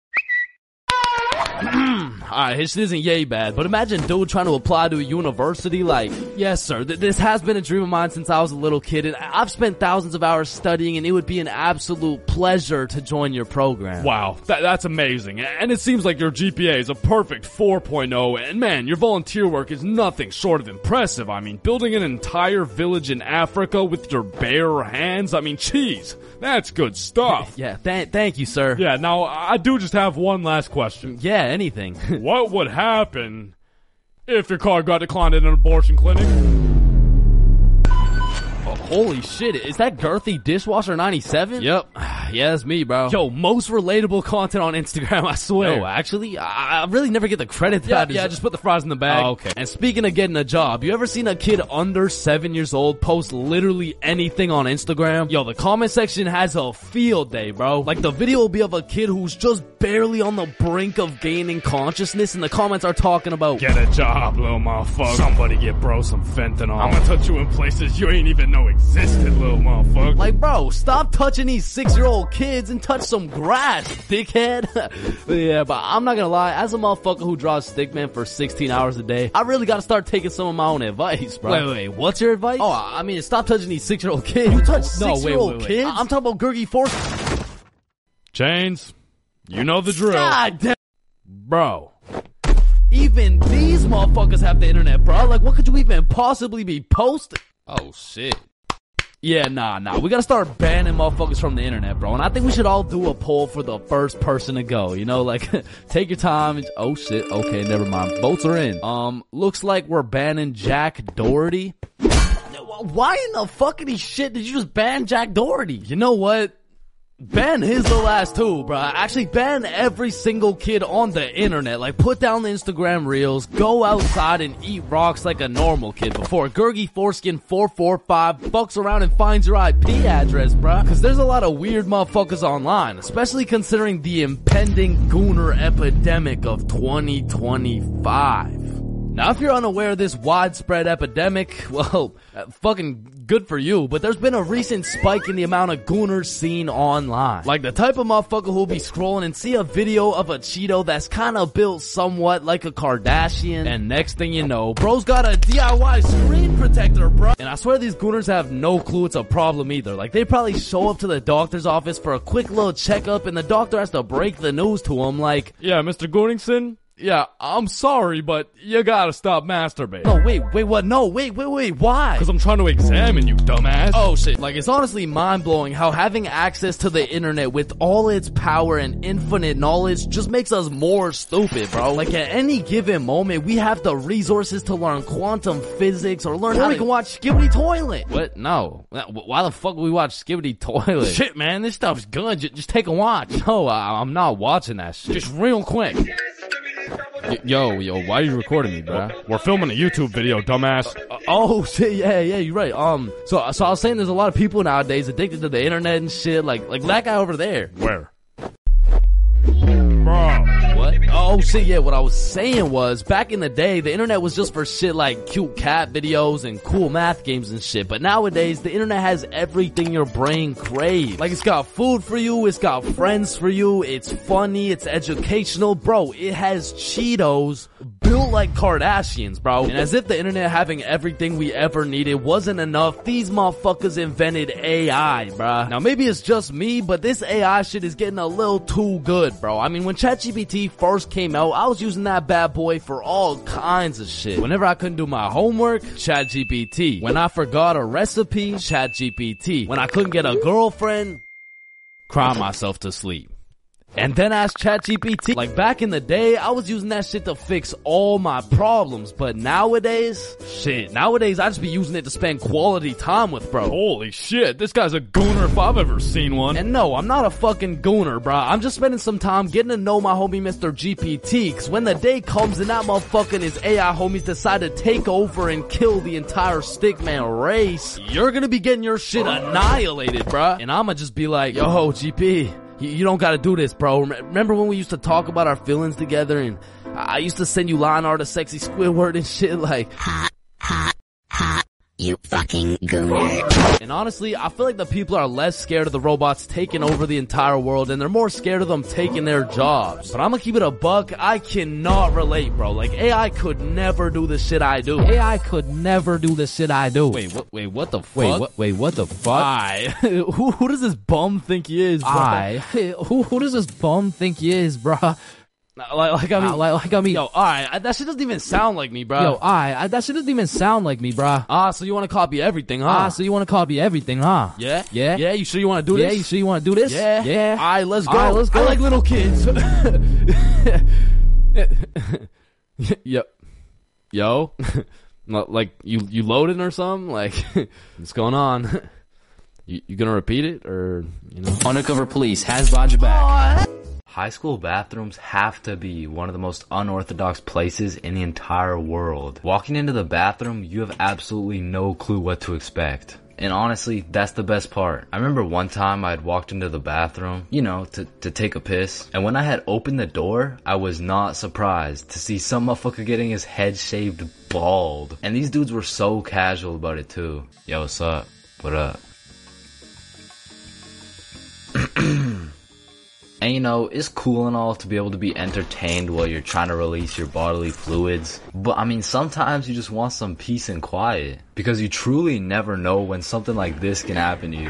Alright, his shit isn't yay bad, but imagine dude trying to apply to a university like, yes sir, this has been a dream of mine since I was a little kid, and I've spent thousands of hours studying, and it would be an absolute pleasure to join your program. Wow, that's amazing. And it seems like your GPA is a perfect 4.0, and man, your volunteer work is nothing short of impressive. I mean, building an entire village in Africa with your bare hands, I mean, jeez, that's good stuff. Yeah, thank you, sir. Yeah, now, I do just have one last question. Yeah, anything. What would happen if your card got declined in an abortion clinic? Oh, holy shit, is that Girthy Dishwasher 97? Yep. Yeah, that's me, bro. Yo, most relatable content on Instagram, I swear. No, actually, I really never get the credit that Yeah, just put the fries in the bag. Oh, okay. And speaking of getting a job, you ever seen a kid under 7 years old post literally anything on Instagram? Yo, the comment section has a field day, bro. Like, the video will be of a kid who's just barely on the brink of gaining consciousness, and the comments are talking about, Get a job, little motherfucker. Somebody get bro some fentanyl. I'm gonna touch you in places you ain't even know existed, little motherfucker. like, bro, stop touching these 6-year-old kids and touch some grass, dickhead. Yeah, but I'm not gonna lie, as a motherfucker who draws stickman for 16 hours a day, I really gotta start taking some of my own advice, bro. Wait, what's your advice? Oh, I mean, stop touching these 6-year-old kids. You touch No, 6-year-old wait. kids? I'm talking about Gurgi Force. Chains, you know the drill. God damn. Bro. Even these motherfuckers have the internet, bro. Like, what could you even possibly be posting? Oh shit. Yeah, nah. We gotta start banning motherfuckers from the internet, bro. And I think we should all do a poll for the first person to go. You know, like, take your time. And, oh shit. Okay, never mind. Votes are in. Looks like we're banning Jack Doherty. Why in the fuckity shit did you just ban Jack Doherty? You know what? Ban his little ass too, bro. Actually, ban every single kid on the internet. Like, put down the Instagram reels, go outside and eat rocks like a normal kid before Gurgi Foreskin 445 fucks around and finds your IP address, bro. Cause there's a lot of weird motherfuckers online, especially considering the impending gooner epidemic of 2025. Now, if you're unaware of this widespread epidemic, well, fucking good for you, but there's been a recent spike in the amount of gooners seen online. Like the type of motherfucker who'll be scrolling and see a video of a Cheeto that's kinda built somewhat like a Kardashian, and next thing you know, bro's got a DIY screen protector, bro. And I swear these gooners have no clue it's a problem either. Like, they probably show up to the doctor's office for a quick little checkup, and the doctor has to break the news to him like, Yeah, Mr. Gooningson? Yeah, I'm sorry, but you gotta stop masturbating. no, wait, what? No, wait, why? Cause I'm trying to examine you, dumbass. Oh shit, like, it's honestly mind-blowing how having access to the internet with all its power and infinite knowledge just makes us more stupid, bro. Like, at any given moment, we have the resources to learn quantum physics or learn how we can watch Skibidi Toilet. What? No. Why the fuck would we watch Skibidi Toilet? Shit, man, this stuff's good. Just take a watch. No, I'm not watching that shit. Just real quick. Yo, why are you recording me, bro? We're filming a YouTube video, dumbass. Oh shit, yeah, you're right. So I was saying there's a lot of people nowadays addicted to the internet and shit, like that guy over there. Where? Bro. What? Oh shit, yeah, what I was saying was, back in the day, the internet was just for shit like cute cat videos and cool math games and shit, but nowadays, the internet has everything your brain craves. Like, it's got food for you, it's got friends for you, it's funny, it's educational, bro, it has Cheetos built like Kardashians, bro. And as if the internet having everything we ever needed wasn't enough, these motherfuckers invented AI, bruh. Now, maybe it's just me, but this AI shit is getting a little too good, bro. I mean, when ChatGPT first came out, I was using that bad boy for all kinds of shit. Whenever I couldn't do my homework, ChatGPT. When I forgot a recipe, ChatGPT. When I couldn't get a girlfriend, cry myself to sleep. And then ask ChatGPT. Like, back in the day, I was using that shit to fix all my problems, but nowadays, I just be using it to spend quality time with, bro. Holy shit, this guy's a gooner if I've ever seen one. And no, I'm not a fucking gooner, bro. I'm just spending some time getting to know my homie Mr. GPT, cause when the day comes and that motherfucker and his AI homies decide to take over and kill the entire Stickman race, you're gonna be getting your shit annihilated, bro. And I'ma just be like, yo, GP, you don't gotta do this, bro. Remember when we used to talk about our feelings together and I used to send you line art of sexy Squidward and shit like, hot, you fucking gooner. And honestly, I feel like the people are less scared of the robots taking over the entire world and they're more scared of them taking their jobs. But I'm gonna keep it a buck, I cannot relate, bro. Like, AI could never do the shit I do. AI could never do the shit I do. Wait, what the fuck? Wait, what the fuck? Who does this bum think he is, bro? Who does this bum think he is, bro? Like I mean, yo, alright, that shit doesn't even sound like me, bro. Yo, alright, that shit doesn't even sound like me, bro. So you wanna copy everything, huh? Yeah? Yeah, you sure you wanna do this? Yeah, you sure you wanna do this? Yeah. Alright, let's go. Alright, let's go. I like little kids. Yo. Like, you loading or something? Like, what's going on? You gonna repeat it, or, you know? Undercover police has got your back. High school bathrooms have to be one of the most unorthodox places in the entire world. Walking into the bathroom, you have absolutely no clue what to expect. And honestly, that's the best part. I remember one time I had walked into the bathroom, you know, to take a piss. And when I had opened the door, I was not surprised to see some motherfucker getting his head shaved bald. And these dudes were so casual about it too. Yo, what's up? What up? And you know, it's cool and all to be able to be entertained while you're trying to release your bodily fluids. But I mean, sometimes you just want some peace and quiet. Because you truly never know when something like this can happen to you.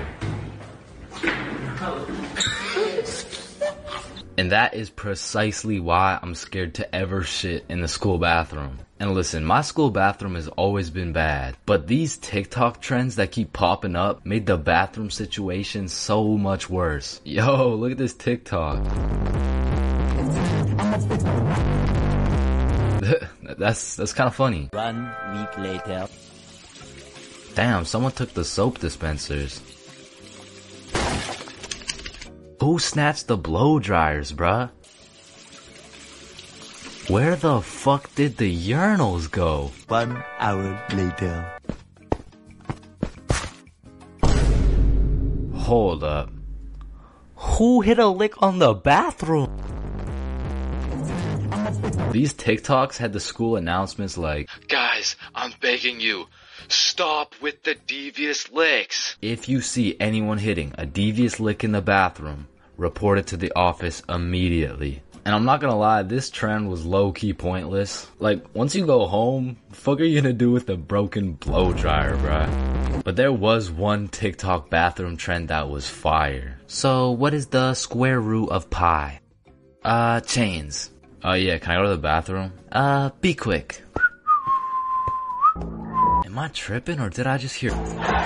And that is precisely why I'm scared to ever shit in the school bathroom. And listen, my school bathroom has always been bad, but these TikTok trends that keep popping up made the bathroom situation so much worse. Yo, look at this TikTok. That's kind of funny. 1 week later. Damn, someone took the soap dispensers. Who snatched the blow dryers, bruh? Where the fuck did the urinals go? 1 hour later. Hold up. Who hit a lick on the bathroom? These TikToks had the school announcements like, "Guys, I'm begging you, stop with the devious licks." If you see anyone hitting a devious lick in the bathroom, report it to the office immediately. And I'm not gonna lie, this trend was low-key pointless. Like, once you go home, the fuck are you gonna do with a broken blow dryer, bruh? But there was one TikTok bathroom trend that was fire. So, what is the square root of pi? Chains. Yeah, can I go to the bathroom? Be quick. Am I tripping or did I just hear?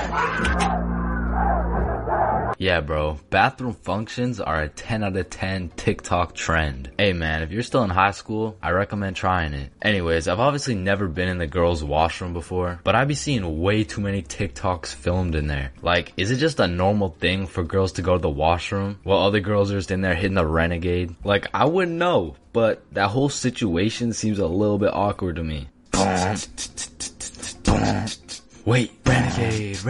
Yeah, bro, bathroom functions are a 10 out of 10 TikTok trend. Hey man, if you're still in high school, I recommend trying it. Anyways, I've obviously never been in the girls' washroom before, but I be seeing way too many TikToks filmed in there. Like, is it just a normal thing for girls to go to the washroom while other girls are just in there hitting the renegade? Like, I wouldn't know, but that whole situation seems a little bit awkward to me. Wait, renegade.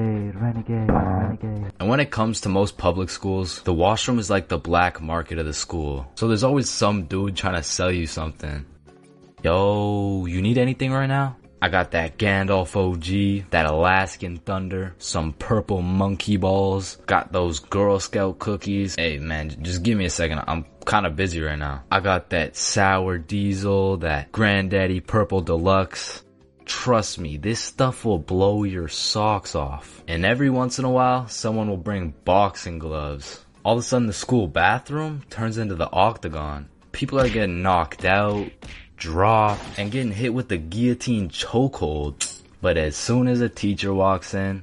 And when it comes to most public schools, the washroom is like the black market of the school. So there's always some dude trying to sell you something. Yo, you need anything right now? I got that Gandalf OG, that Alaskan Thunder, some purple monkey balls, got those Girl Scout cookies. Hey man, just give me a second, I'm kind of busy right now. I got that Sour Diesel, that Granddaddy Purple Deluxe. Trust me, this stuff will blow your socks off. And every once in a while, someone will bring boxing gloves. All of a sudden, the school bathroom turns into the octagon. People are getting knocked out, dropped, and getting hit with the guillotine chokehold. But as soon as a teacher walks in,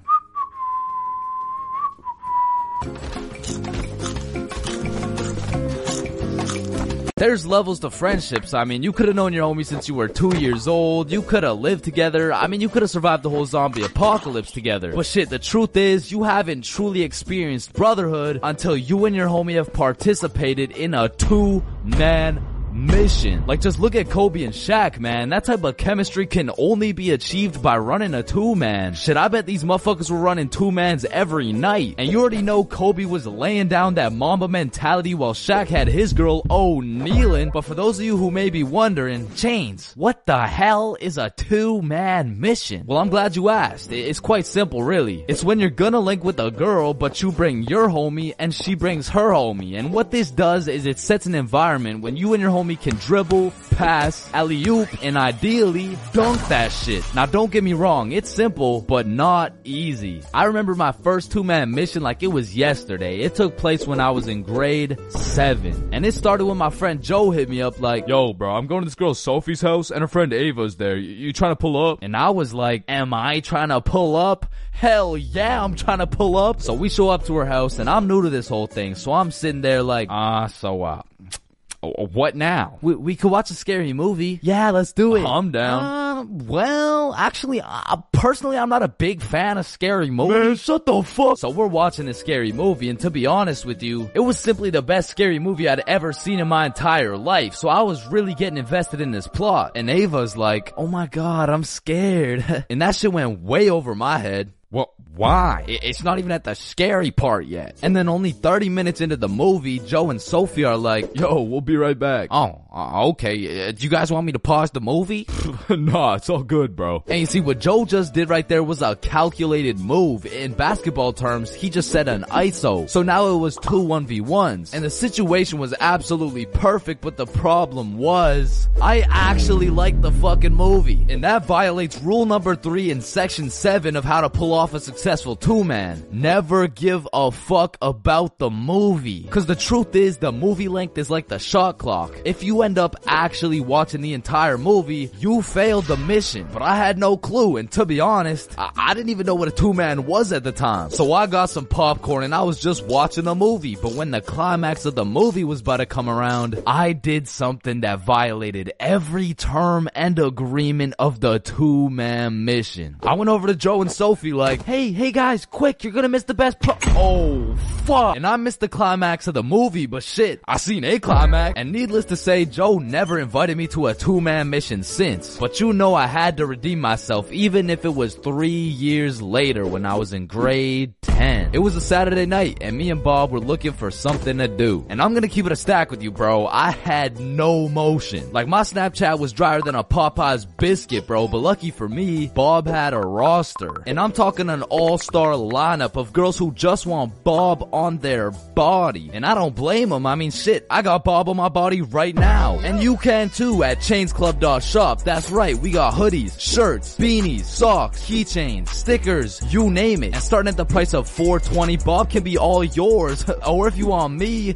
There's levels to friendships. I mean, you could have known your homie since you were 2 years old. You could have lived together. I mean, you could have survived the whole zombie apocalypse together. But shit, the truth is, you haven't truly experienced brotherhood until you and your homie have participated in a 2-man mission. Like, just look at Kobe and Shaq, man. That type of chemistry can only be achieved by running a 2-man. Shit, I bet these motherfuckers were running 2-mans every night. And you already know Kobe was laying down that Mamba mentality while Shaq had his girl kneeling. But for those of you who may be wondering, Chains, what the hell is a 2-man mission? Well, I'm glad you asked. It's quite simple, really. It's when you're gonna link with a girl, but you bring your homie and she brings her homie. And what this does is it sets an environment when you and your homie can dribble, pass, alley-oop, and ideally dunk that shit. Now don't get me wrong, it's simple, but not easy. I remember my first 2-man mission like it was yesterday. It took place when I was in grade 7. And it started when my friend Joe hit me up like, "Yo bro, I'm going to this girl Sophie's house and her friend Ava's there. You trying to pull up?" And I was like, am I trying to pull up? Hell yeah, I'm trying to pull up. So we show up to her house and I'm new to this whole thing. So I'm sitting there like, what now? We could watch a scary movie. Yeah, let's do it. I'm down. Well, actually, personally, I'm not a big fan of scary movies. Man, shut the fuck. So we're watching this scary movie, and to be honest with you, it was simply the best scary movie I'd ever seen in my entire life. So I was really getting invested in this plot. And Ava's like, oh my god, I'm scared. And that shit went way over my head. What? Why? It's not even at the scary part yet. And then only 30 minutes into the movie, Joe and Sophie are like, yo, we'll be right back. Oh, okay. Do you guys want me to pause the movie? Nah, it's all good, bro. And you see, what Joe just did right there was a calculated move. In basketball terms, he just set an ISO. So now it was 2 1v1s. And the situation was absolutely perfect, but the problem was, I actually liked the fucking movie. And that violates rule number 3 in section 7 of how to pull off a successful 2-man. Never give a fuck about the movie. Cause the truth is, the movie length is like the shot clock. If you end up actually watching the entire movie, you failed the mission. But I had no clue, and to be honest, I didn't even know what a 2-man was at the time. So I got some popcorn and I was just watching the movie. But when the climax of the movie was about to come around, I did something that violated every term and agreement of the 2-man mission. I went over to Joe and Sophie like, hey guys, quick, you're gonna miss the best part. Oh, fuck. And I missed the climax of the movie, but shit, I seen a climax. And needless to say, Joe never invited me to a 2-man mission since. But you know I had to redeem myself, even if it was 3 years later when I was in grade 10. It was a Saturday night, and me and Bob were looking for something to do. And I'm gonna keep it a stack with you, bro. I had no motion. Like, my Snapchat was drier than a Popeye's biscuit, bro. But lucky for me, Bob had a roster. And I'm talking an all-star lineup of girls who just want Bob on their body. And I don't blame them. I mean, shit, I got Bob on my body right now. And you can too at chainsclub.shop. That's right, we got hoodies, shirts, beanies, socks, keychains, stickers, you name it. And starting at the price of $4.20, Bob can be all yours. Or if you want me,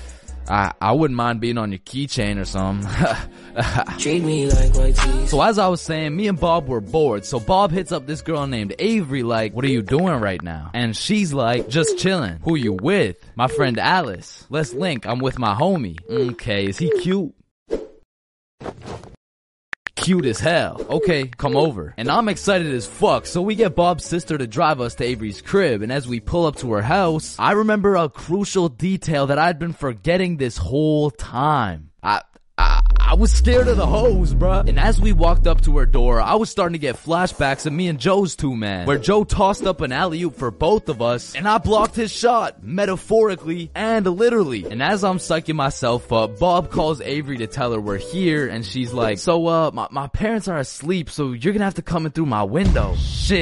I wouldn't mind being on your keychain or something. Treat me like my teeth. So as I was saying, me and Bob were bored. So Bob hits up this girl named Avery like, what are you doing right now? And she's like, just chilling. Who you with? My friend Alice. Let's link. I'm with my homie. Okay, is he cute? Cute as hell. Okay, come over. And I'm excited as fuck, so we get Bob's sister to drive us to Avery's crib, and as we pull up to her house, I remember a crucial detail that I'd been forgetting this whole time. I was scared of the hoes, bruh. And as we walked up to her door, I was starting to get flashbacks of me and Joe's 2-man, where Joe tossed up an alley-oop for both of us, and I blocked his shot, metaphorically and literally. And as I'm psyching myself up, Bob calls Avery to tell her we're here, and she's like, so, my parents are asleep, so you're gonna have to come in through my window.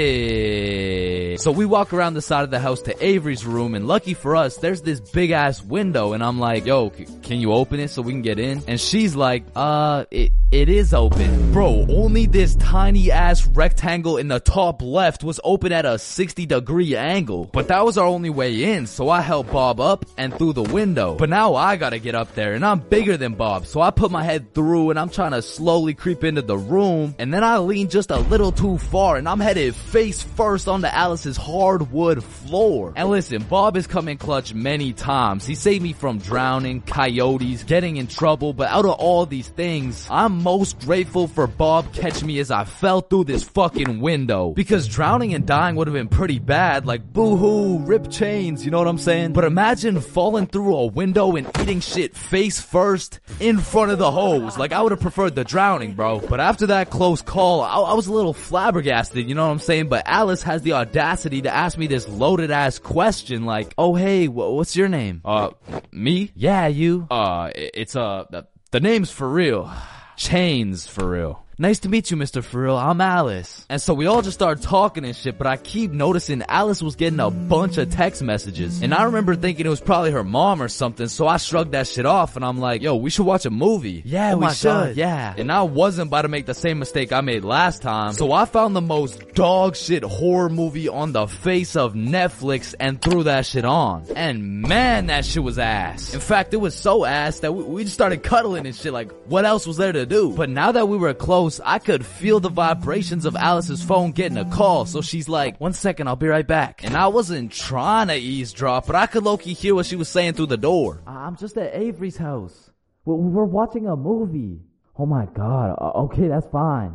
Shit. So we walk around the side of the house to Avery's room, and lucky for us, there's this big-ass window, and I'm like, yo, can you open it so we can get in? And she's like, it is open. Bro, only this tiny ass rectangle in the top left was open at a 60-degree angle. But that was our only way in, so I helped Bob up and through the window. But now I gotta get up there, and I'm bigger than Bob, so I put my head through and I'm trying to slowly creep into the room, and then I lean just a little too far and I'm headed face first onto Alice's hardwood floor. And listen, Bob has come in clutch many times. He saved me from drowning, coyotes, getting in trouble, but out of all these things, I'm most grateful for Bob catching me as I fell through this fucking window. Because drowning and dying would have been pretty bad, like boo-hoo, rip chains, you know what I'm saying? But imagine falling through a window and eating shit face first in front of the hose. Like, I would have preferred the drowning, bro. But after that close call, I was a little flabbergasted, you know what I'm saying? But Alice has the audacity to ask me this loaded ass question like, oh hey, what's your name? Me? Yeah, you. It's the name's for real. Chains for real. Nice to meet you, Mr. Farrell. I'm Alice. And so we all just started talking and shit, but I keep noticing Alice was getting a bunch of text messages. And I remember thinking it was probably her mom or something, so I shrugged that shit off and I'm like, yo, we should watch a movie. Yeah, we should. God, yeah. And I wasn't about to make the same mistake I made last time, so I found the most dog shit horror movie on the face of Netflix and threw that shit on. And man, that shit was ass. In fact, it was so ass that we just started cuddling and shit, like, what else was there to do? But now that we were close, I could feel the vibrations of Alice's phone getting a call, so she's like, 1 second, I'll be right back. And I wasn't trying to eavesdrop, but I could low-key hear what she was saying through the door. I'm just at Avery's house. We're watching a movie. Oh my god, okay, that's fine.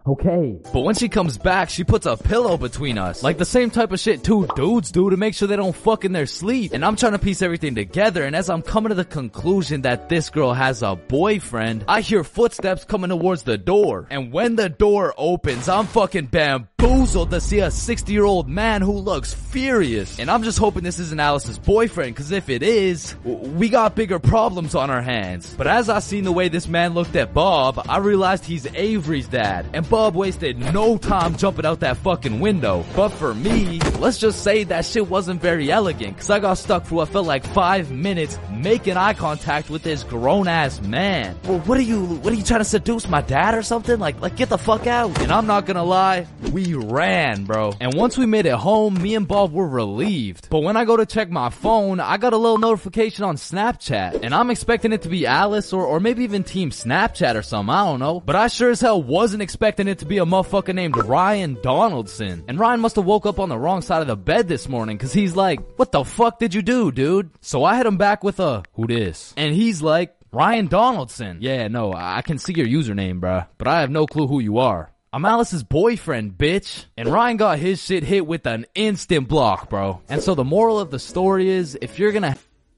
Okay. But when she comes back, she puts a pillow between us. Like the same type of shit two dudes do to make sure they don't fuck in their sleep. And I'm trying to piece everything together, and as I'm coming to the conclusion that this girl has a boyfriend, I hear footsteps coming towards the door. And when the door opens, I'm fucking bamboozled to see a 60-year-old man who looks furious. And I'm just hoping this isn't Alice's boyfriend, cause if it is, we got bigger problems on our hands. But as I seen the way this man looked at Bob, I realized he's Avery's dad. And Bob wasted no time jumping out that fucking window. But for me, let's just say that shit wasn't very elegant, cause I got stuck for what felt like 5 minutes making eye contact with this grown-ass man. Well, what are you trying to seduce my dad or something? Like get the fuck out. And I'm not gonna lie, we ran, bro. And once we made it home, me and Bob were relieved. But when I go to check my phone, I got a little notification on Snapchat. And I'm expecting it to be Alice or maybe even Team Snapchat or something, I don't know. But I sure as hell wasn't expecting it to be a motherfucker named Ryan Donaldson. And Ryan must have woke up on the wrong side of the bed this morning, cause he's like, what the fuck did you do, dude? So I hit him back with a, who dis? And he's like, Ryan Donaldson. Yeah, no, I can see your username, bruh, but I have no clue who you are. I'm Alice's boyfriend, bitch. And Ryan got his shit hit with an instant block, bro. And so the moral of the story is, if you're gonna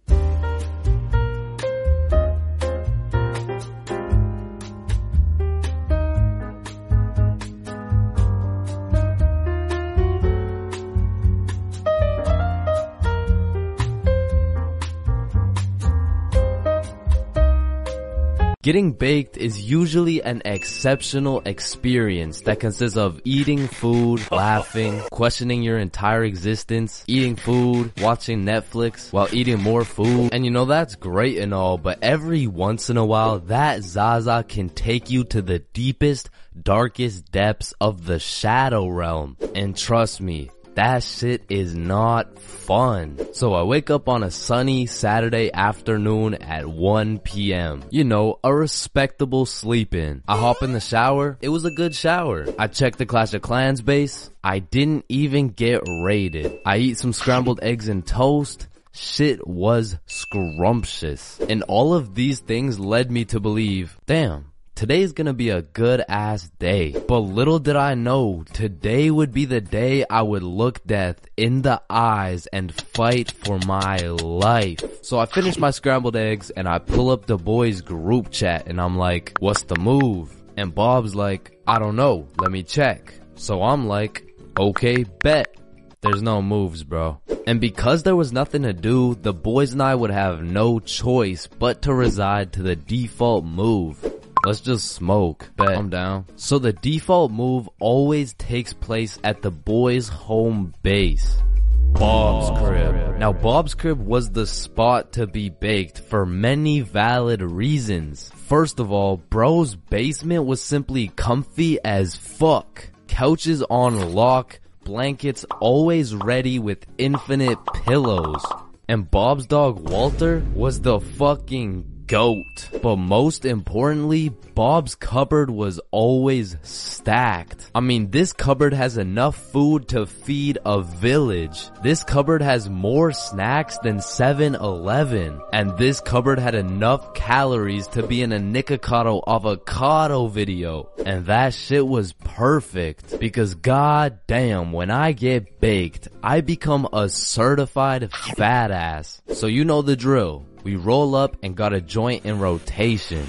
Getting baked is usually an exceptional experience that consists of eating food, laughing, questioning your entire existence, eating food, watching Netflix while eating more food. And you know, that's great and all, but every once in a while, that Zaza can take you to the deepest, darkest depths of the shadow realm. And trust me, that shit is not fun. So I wake up on a sunny Saturday afternoon at 1 p.m. You know, a respectable sleep in. I hop in the shower. It was a good shower. I check the Clash of Clans base. I didn't even get raided. I eat some scrambled eggs and toast. Shit was scrumptious. And all of these things led me to believe, damn, today's gonna be a good ass day. But little did I know, today would be the day I would look death in the eyes and fight for my life. So I finish my scrambled eggs and I pull up the boys group chat and I'm like, what's the move? And Bob's like, I don't know, let me check. So I'm like, okay, bet. There's no moves, bro. And because there was nothing to do, the boys and I would have no choice but to reside to the default move. Let's just smoke. Bet. I'm down. So the default move always takes place at the boys' home base. Bob's crib. Now Bob's crib was the spot to be baked for many valid reasons. First of all, bro's basement was simply comfy as fuck. Couches on lock, blankets always ready with infinite pillows. And Bob's dog Walter was the fucking GOAT. But most importantly, Bob's cupboard was always stacked. I mean, this cupboard has enough food to feed a village. This cupboard has more snacks than 7-Eleven. And this cupboard had enough calories to be in a Nikocado avocado video. And that shit was perfect. Because goddamn, when I get baked, I become a certified fat ass. So you know the drill. We roll up and got a joint in rotation.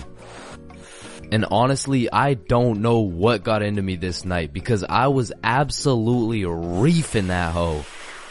And honestly, I don't know what got into me this night because I was absolutely reefing that hoe.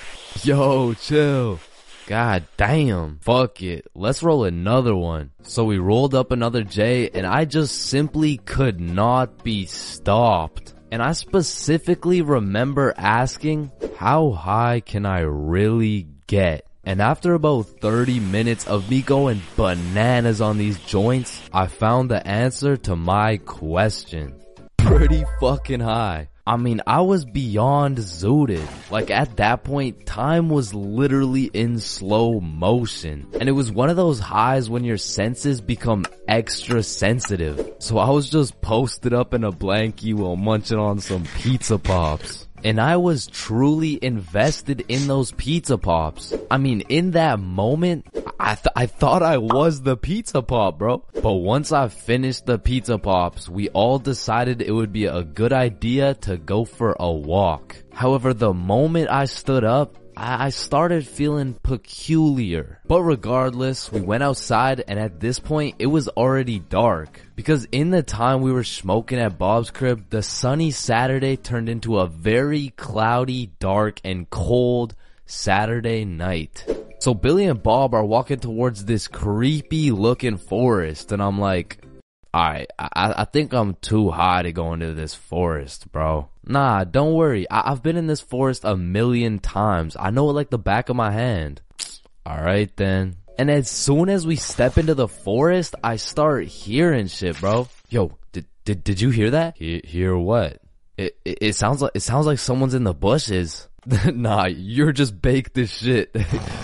Yo, chill. God damn. Fuck it. Let's roll another one. So we rolled up another J and I just simply could not be stopped. And I specifically remember asking, how high can I really get? And after about 30 minutes of me going bananas on these joints, I found the answer to my question. Pretty fucking high. I mean, I was beyond zooted. Like at that point, time was literally in slow motion. And it was one of those highs when your senses become extra sensitive. So I was just posted up in a blankie while munching on some pizza pops. And I was truly invested in those pizza pops. I mean, in that moment, I thought I was the pizza pop, bro. But once I finished the pizza pops, we all decided it would be a good idea to go for a walk. However, the moment I stood up, I started feeling peculiar. But regardless, we went outside, and at this point, it was already dark. Because in the time we were smoking at Bob's crib, the sunny Saturday turned into a very cloudy, dark, and cold Saturday night. So Billy and Bob are walking towards this creepy looking forest, and I'm like, alright, I think I'm too high to go into this forest, bro. Nah, don't worry. I've been in this forest 1,000,000 times. I know it like the back of my hand. Alright then. And as soon as we step into the forest, I start hearing shit, bro. Yo, did you hear that? Hear what? It sounds like someone's in the bushes. Nah, you're just baked as shit.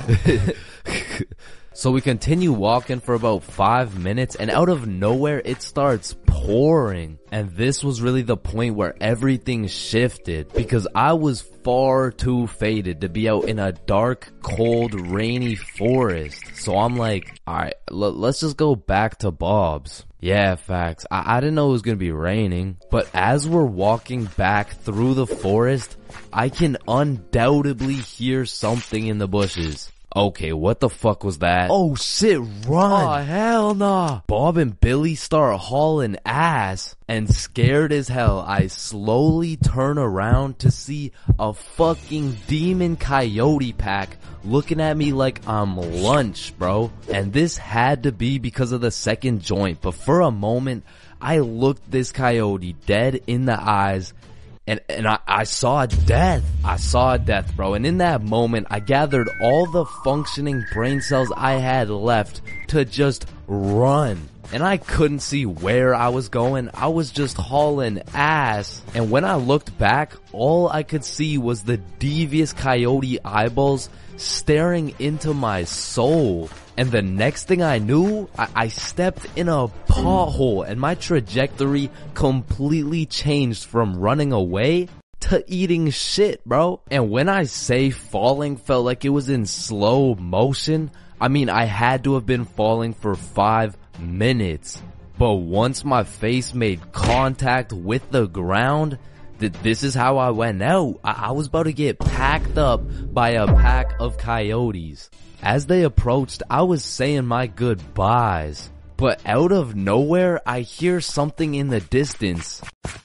So we continue walking for about 5 minutes, and out of nowhere it starts pouring. And this was really the point where everything shifted, because I was far too faded to be out in a dark, cold, rainy forest. So I'm like, alright, let's just go back to Bob's. Yeah, facts. I didn't know it was gonna be raining. But as we're walking back through the forest, I can undoubtedly hear something in the bushes. Okay, what the fuck was that? Oh shit, run! Oh hell nah! Bob and Billy start hauling ass, and scared as hell, I slowly turn around to see a fucking demon coyote pack looking at me like I'm lunch, bro. And this had to be because of the second joint, but for a moment, I looked this coyote dead in the eyes, and I saw death. I saw death, bro. And in that moment, I gathered all the functioning brain cells I had left to just run. And I couldn't see where I was going. I was just hauling ass. And when I looked back, all I could see was the devious coyote eyeballs staring into my soul. And the next thing I knew, I stepped in a pothole, and my trajectory completely changed from running away to eating shit, bro. And when I say falling felt like it was in slow motion, I mean I had to have been falling for 5 minutes. But once my face made contact with the ground, this is how I went out. I was about to get packed up by a pack of coyotes. As they approached, I was saying my goodbyes. But out of nowhere, I hear something in the distance.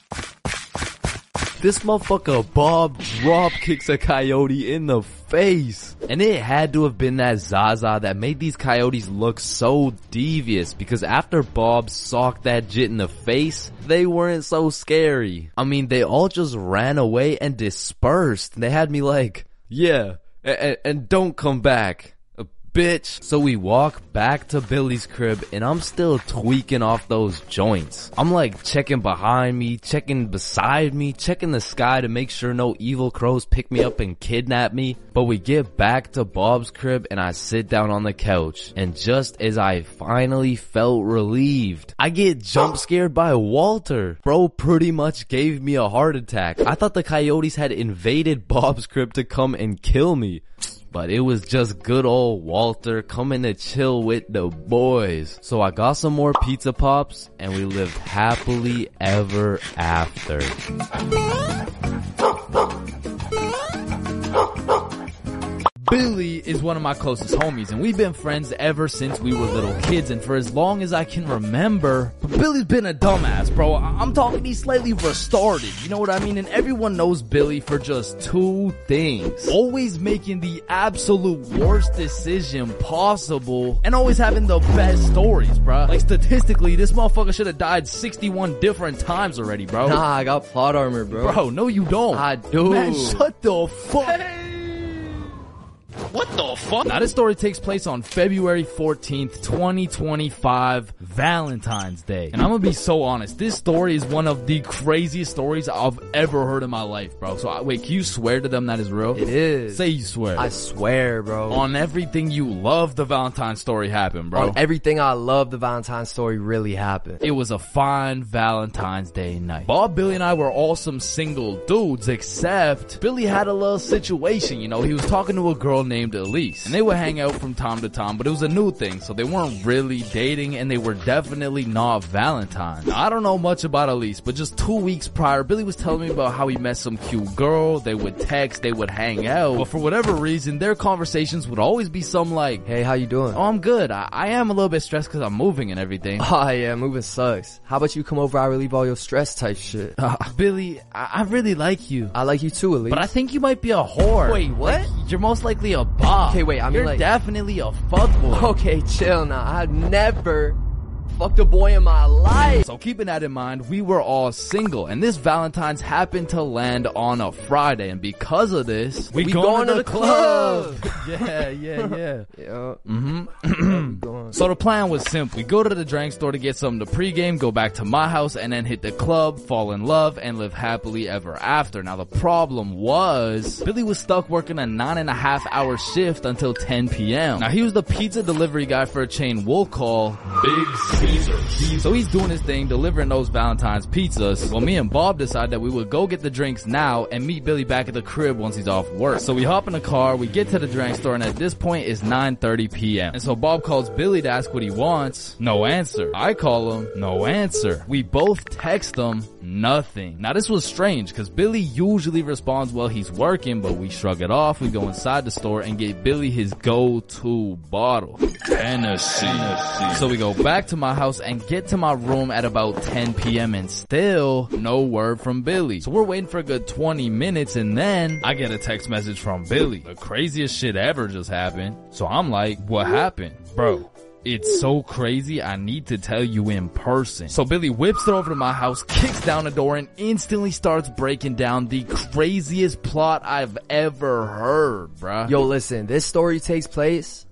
This motherfucker Bob drop kicks a coyote in the face. And it had to have been that Zaza that made these coyotes look so devious, because after Bob socked that jit in the face, they weren't so scary. I mean, they all just ran away and dispersed. They had me like, yeah, and don't come back, bitch. So we walk back to Billy's crib, and I'm still tweaking off those joints. I'm like checking behind me, checking beside me, checking the sky to make sure no evil crows pick me up and kidnap me. But we get back to Bob's crib, and I sit down on the couch, and just as I finally felt relieved, I get jump scared by Walter. Bro pretty much gave me a heart attack. I thought the coyotes had invaded Bob's crib to come and kill me. But it was just good old Walter coming to chill with the boys. So I got some more pizza pops, and we lived happily ever after. Billy is one of my closest homies, and we've been friends ever since we were little kids, and for as long as I can remember. But Billy's been a dumbass, bro. I'm talking he's slightly retarded, you know what I mean? And everyone knows Billy for just 2 things: always making the absolute worst decision possible, and always having the best stories, bro. Like, statistically, this motherfucker should have died 61 different times already, bro. Nah, I got plot armor, bro. Bro, no you don't. I do. Man, shut the fuck. What the fuck? Now, this story takes place on February 14th, 2025, Valentine's Day. And I'm gonna be so honest, this story is one of the craziest stories I've ever heard in my life, bro. So, wait, can you swear to them that is real? It is. Say you swear. I swear, bro. On everything you love, the Valentine's story happened, bro. On everything I love, the Valentine's story really happened. It was a fine Valentine's Day night. Bob, Billy, and I were all some single dudes, except Billy had a little situation, you know. He was talking to a girl named named Elise. And they would hang out from time to time, but it was a new thing, so they weren't really dating and they were definitely not Valentine's. Now, I don't know much about Elise, but just 2 weeks prior, Billy was telling me about how he met some cute girl. They would text, they would hang out, but for whatever reason, their conversations would always be some like, hey, how you doing? Oh, I'm good. I am a little bit stressed because I'm moving and everything. Oh yeah, moving sucks. How about you come over, I relieve all your stress type shit. Billy, I really like you. I like you too, Elise. But I think you might be a whore. Wait, what? Like, you're most likely a bop. Okay, wait, I mean, you're like, definitely a fuckboy. Okay, chill now. I've never fucked a boy in my life. So keeping that in mind, we were all single, and this Valentine's happened to land on a Friday, and because of this, we going to the club. Yeah. Yeah. So the plan was simple. We go to the drink store to get something to pregame, go back to my house, and then hit the club, fall in love, and live happily ever after. Now the problem was, Billy was stuck working a 9.5-hour shift until 10 p.m. Now he was the pizza delivery guy for a chain we'll call Big Caesar. So he's doing his thing, delivering those Valentine's pizzas. Well, me and Bob decided that we would go get the drinks now and meet Billy back at the crib once he's off work. So we hop in the car, we get to the drink store, and at this point it's 9:30 p.m. And so Bob calls Billy to ask what he wants. No answer. I call him. No answer. We both text him. Nothing. Now this was strange because Billy usually responds while he's working, but we shrug it off. We go inside the store and get Billy his go-to bottle, Hennessy. So we go back to my house and get to my room at about 10 p.m. and still no word from Billy. So we're waiting for a good 20 minutes and then I get a text message from Billy. The craziest shit ever just happened. So I'm like, what happened? Bro, it's so crazy, I need to tell you in person. So Billy whips it over to my house, kicks down the door, and instantly starts breaking down the craziest plot I've ever heard, bruh. Yo, listen, this story takes place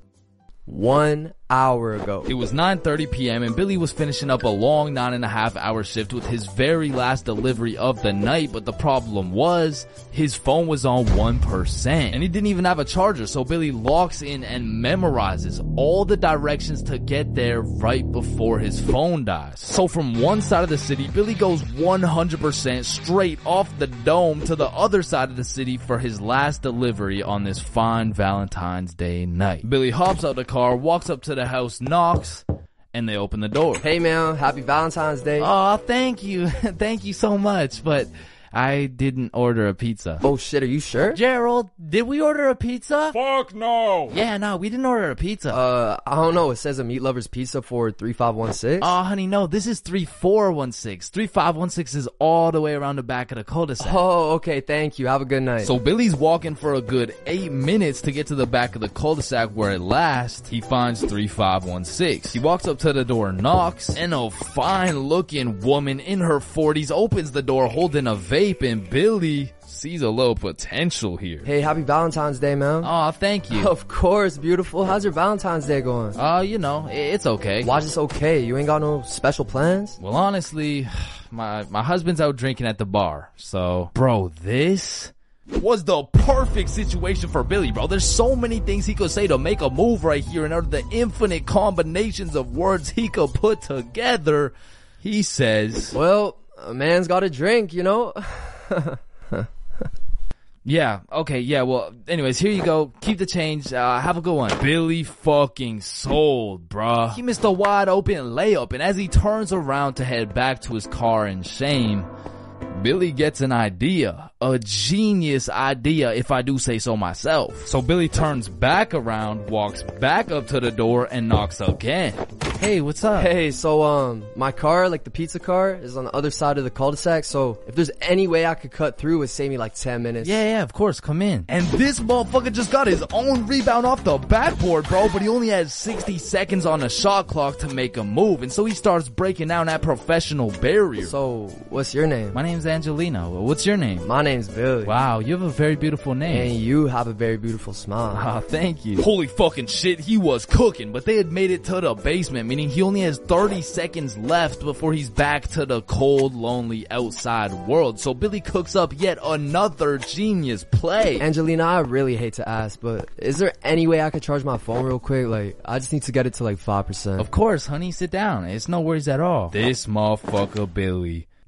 1 hour ago. It was 9:30 p.m. and Billy was finishing up a long 9.5-hour shift with his very last delivery of the night, but the problem was his phone was on 1% and he didn't even have a charger. So Billy locks in and memorizes all the directions to get there right before his phone dies. So from one side of the city, Billy goes 100% straight off the dome to the other side of the city for his last delivery on this fine Valentine's Day night. Billy hops out the car, walks up to the house, knocks, and they open the door. Hey man, happy Valentine's Day. Oh, thank you. Thank you so much, but I didn't order a pizza. Oh shit, are you sure? Gerald, did we order a pizza? Fuck no. Yeah, no, we didn't order a pizza. I don't know. It says a Meat Lover's Pizza for 3516. Oh, honey, no, this is 3416. 3516 is all the way around the back of the cul-de-sac. Oh, okay, thank you. Have a good night. So Billy's walking for a good 8 minutes to get to the back of the cul-de-sac where at last he finds 3516. He walks up to the door, knocks, and a fine-looking woman in her 40s opens the door holding a vape, and Billy sees a little potential here. Hey, happy Valentine's Day, man. Oh, thank you. Of course, beautiful. How's your Valentine's Day going? You know, it's okay. Why's this okay? You ain't got no special plans? Well, honestly, my husband's out drinking at the bar, so... Bro, this was the perfect situation for Billy, bro. There's so many things he could say to make a move right here, and out of the infinite combinations of words he could put together, he says... Well, a man's got a drink, you know? Yeah, okay, yeah, well, anyways, here you go. Keep the change. Have a good one. Billy fucking sold, bruh. He missed a wide open layup, and as he turns around to head back to his car in shame, Billy gets an idea. A genius idea, if I do say so myself. So Billy turns back around, walks back up to the door, and knocks again. Hey, what's up? Hey, so, my car, like the pizza car, is on the other side of the cul-de-sac, so if there's any way I could cut through, it would save me like 10 minutes. Yeah, of course, come in. And this motherfucker just got his own rebound off the backboard, bro, but he only has 60 seconds on the shot clock to make a move, and so he starts breaking down that professional barrier. So, what's your name? My name's Angelina. What's your name? My name's Billy. Wow, you have a very beautiful name. And you have a very beautiful smile. Ah, thank you. Holy fucking shit, he was cooking, but they had made it to the basement, meaning he only has 30 seconds left before he's back to the cold, lonely outside world. So Billy cooks up yet another genius play. Angelina, I really hate to ask, but is there any way I could charge my phone real quick? Like, I just need to get it to like 5%. Of course, honey, sit down. It's no worries at all. This motherfucker Billy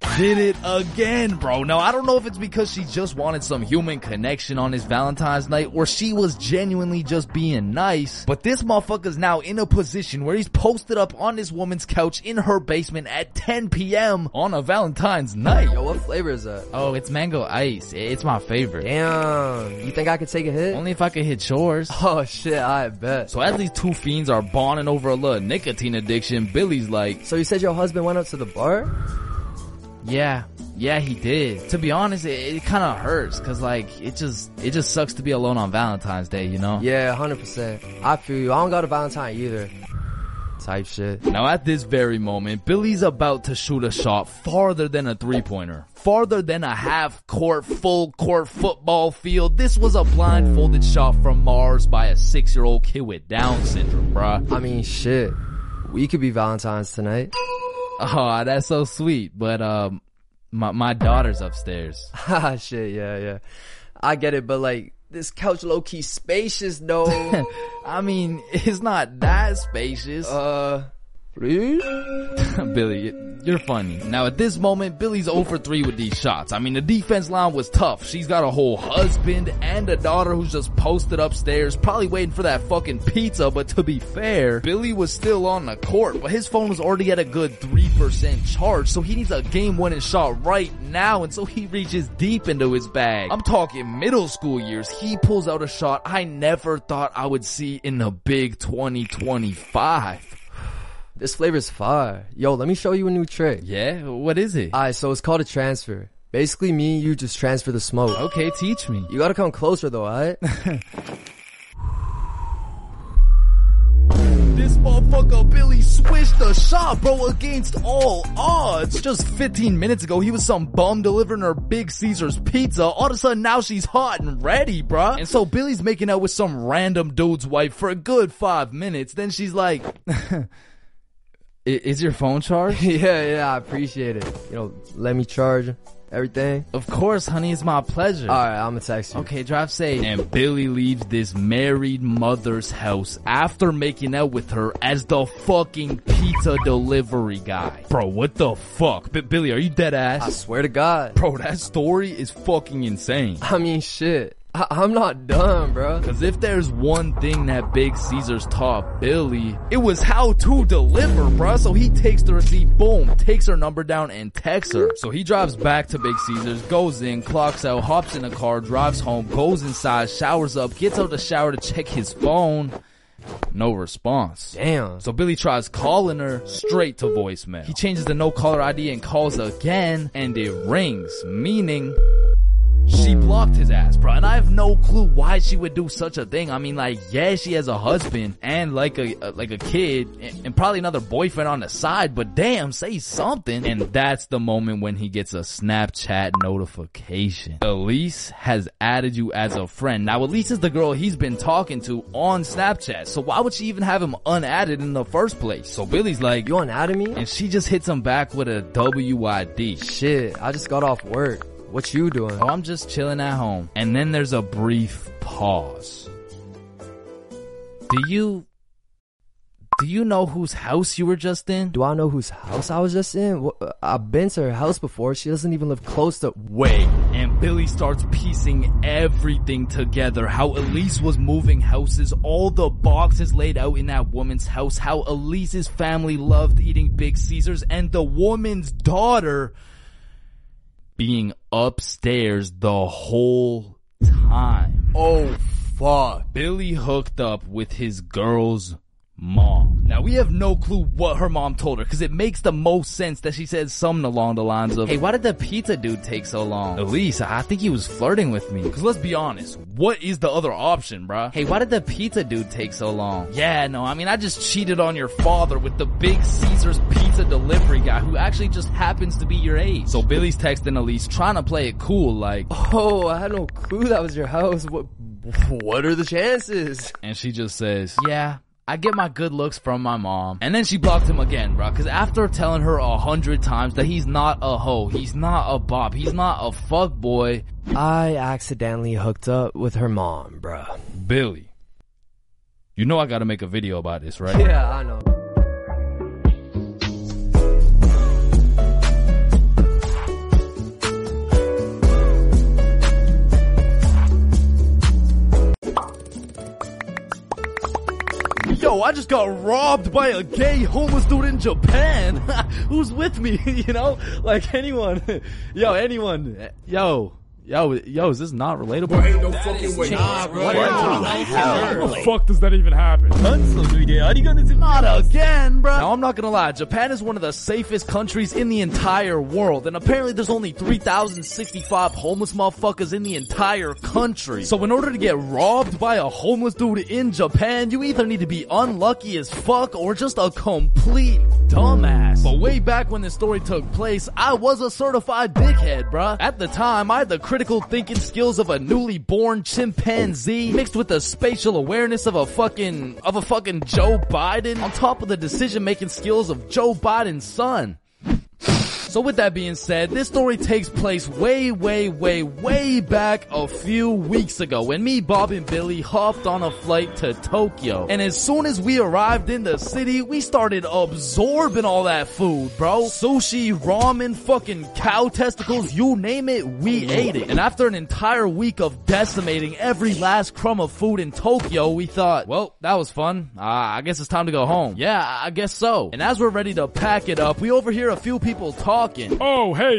did it again, bro. Now, I don't know if it's because she just wanted some human connection on his Valentine's night or she was genuinely just being nice, but this motherfucker's now in a position where he's posted up on this woman's couch in her basement at 10 p.m. on a Valentine's night. Yo, what flavor is that? Oh, it's mango ice. It's my favorite. Damn. You think I could take a hit? Only if I could hit yours. Oh shit, I bet. So as these two fiends are bonding over a little nicotine addiction, Billy's like, so you said your husband went up to the bar? Yeah, he did. To be honest, it kind of hurts cause like, it just sucks to be alone on Valentine's Day, you know? Yeah, 100%. I feel you. I don't got a Valentine either. Type shit. Now at this very moment, Billy's about to shoot a shot farther than a 3-pointer. Farther than a half-court, full-court football field. This was a blindfolded shot from Mars by a 6-year-old kid with Down syndrome, bruh. I mean, shit. We could be Valentines tonight. Oh, that's so sweet. But, my daughter's upstairs. Ha, shit, yeah. I get it, but like, this couch low-key spacious though. I mean, it's not that spacious. Please? Billy, you're funny. Now at this moment, Billy's 0 for 3 with these shots. I mean, the defense line was tough. She's got a whole husband and a daughter who's just posted upstairs, probably waiting for that fucking pizza, but to be fair, Billy was still on the court, but his phone was already at a good 3% charge, so he needs a game-winning shot right now, and so he reaches deep into his bag. I'm talking middle school years. He pulls out a shot I never thought I would see in the big 2025. This flavor's fire. Yo, let me show you a new trick. Yeah? What is it? Alright, so it's called a transfer. Basically, me and you just transfer the smoke. Okay, teach me. You gotta come closer though, alright? This motherfucker Billy switched the shot, bro, against all odds. Just 15 minutes ago, he was some bum delivering her Big Caesar's pizza. All of a sudden, now she's hot and ready, bruh. And so Billy's making out with some random dude's wife for a good 5 minutes. Then she's like... Is your phone charged? Yeah, I appreciate it. You know, let me charge everything. Of course, honey, it's my pleasure. Alright, I'm gonna text you. Okay, drive safe. And Billy leaves this married mother's house after making out with her as the fucking pizza delivery guy. Bro, what the fuck? Billy, are you dead ass? I swear to God. Bro, that story is fucking insane. I mean, shit. I'm not done, bro. Cause if there's one thing that Big Caesar's taught Billy, it was how to deliver, bro. So he takes the receipt, boom, takes her number down and texts her. So he drives back to Big Caesar's, goes in, clocks out, hops in a car, drives home, goes inside, showers up, gets out the shower to check his phone. No response. Damn. So Billy tries calling her, straight to voicemail. He changes the no caller ID and calls again, and it rings, meaning... she blocked his ass, bro, and I have no clue why she would do such a thing. I mean, like, yeah, she has a husband and like a kid and probably another boyfriend on the side, but damn, say something. And that's the moment when he gets a Snapchat notification. Elise has added you as a friend. Now, Elise is the girl he's been talking to on Snapchat, so why would she even have him unadded in the first place? So Billy's like, you unadded me? And she just hits him back with a WID. Shit, I just got off work. What you doing? Oh, I'm just chilling at home. And then there's a brief pause. Do you know whose house you were just in? Do I know whose house I was just in? I've been to her house before. She doesn't even live close to... Wait. And Billy starts piecing everything together. How Elise was moving houses, all the boxes laid out in that woman's house, how Elise's family loved eating Big Caesars, and the woman's daughter... being upstairs the whole time. Oh, fuck. Billy hooked up with his girl's mom. Now, we have no clue what her mom told her, because it makes the most sense that she said something along the lines of, hey, why did the pizza dude take so long? Elise, I think he was flirting with me. Because let's be honest, what is the other option, bruh? Hey, why did the pizza dude take so long? Yeah, no, I mean, I just cheated on your father with the Big Caesar's pizza delivery guy who actually just happens to be your age. So Billy's texting Elise, trying to play it cool, like, oh, I had no clue that was your house. What are the chances? And she just says, yeah, I get my good looks from my mom. And then she blocked him again, bro. Cause after telling her 100 times that he's not a hoe, he's not a bop, he's not a fuckboy, I accidentally hooked up with her mom, bro. Billy, you know I gotta make a video about this, right? Yeah, I know. yo, I just got robbed by a gay homeless dude in Japan. Who's with me? You know, like anyone. Anyone. Yo, is this not relatable? Bro, ain't no fucking way. Nah, bro. How the fuck does that even happen? Not again, bro. Now, I'm not gonna lie. Japan is one of the safest countries in the entire world. And apparently there's only 3,065 homeless motherfuckers in the entire country. So in order to get robbed by a homeless dude in Japan, you either need to be unlucky as fuck or just a complete dumbass. But way back when this story took place, I was a certified dickhead, bruh. At the time, I had the critical thinking skills of a newly born chimpanzee mixed with the spatial awareness of a fucking Joe Biden on top of the decision making skills of Joe Biden's son. So with that being said, this story takes place way back a few weeks ago when me, Bob, and Billy hopped on a flight to Tokyo. And as soon as we arrived in the city, we started absorbing all that food, bro. Sushi, ramen, fucking cow testicles, you name it, we ate it. And after an entire week of decimating every last crumb of food in Tokyo, we thought, well, that was fun. I guess it's time to go home. Yeah, I guess so. And as we're ready to pack it up, we overhear a few people talking. Oh, hey,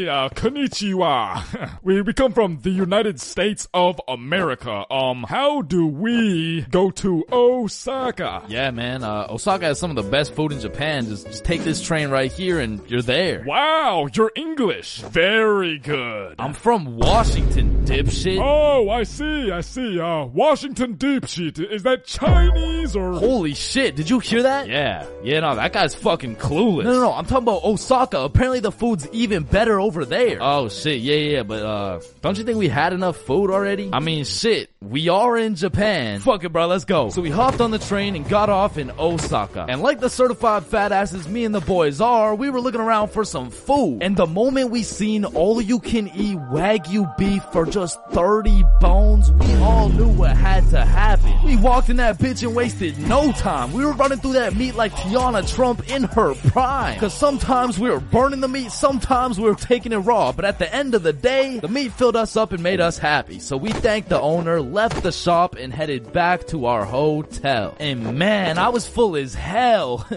konnichiwa. We come from the United States of America. How do we go to Osaka? Yeah, man, Osaka has some of the best food in Japan. Just take this train right here and you're there. Wow, you're English. Very good. I'm from Washington, dipshit. Oh, I see. Washington dipshit. Is that Chinese or? Holy shit, did you hear that? Yeah, no, that guy's fucking clueless. No, I'm talking about Osaka. Apparently the food's even better over there. Oh shit, yeah, but don't you think we had enough food already? I mean, shit, we are in Japan. Fuck it, bro, let's go. So we hopped on the train and got off in Osaka. And like the certified fat asses me and the boys are, we were looking around for some food. And the moment we seen all you can eat Wagyu beef for just 30 bones, we all knew what had to happen. We walked in that bitch and wasted no time. We were running through that meat like Tiana Trump in her prime. Cause sometimes we were burning the meat, sometimes we were taking it raw, but at the end of the day, the meat filled us up and made us happy. So we thanked the owner, left the shop, and headed back to our hotel. And man, I was full as hell.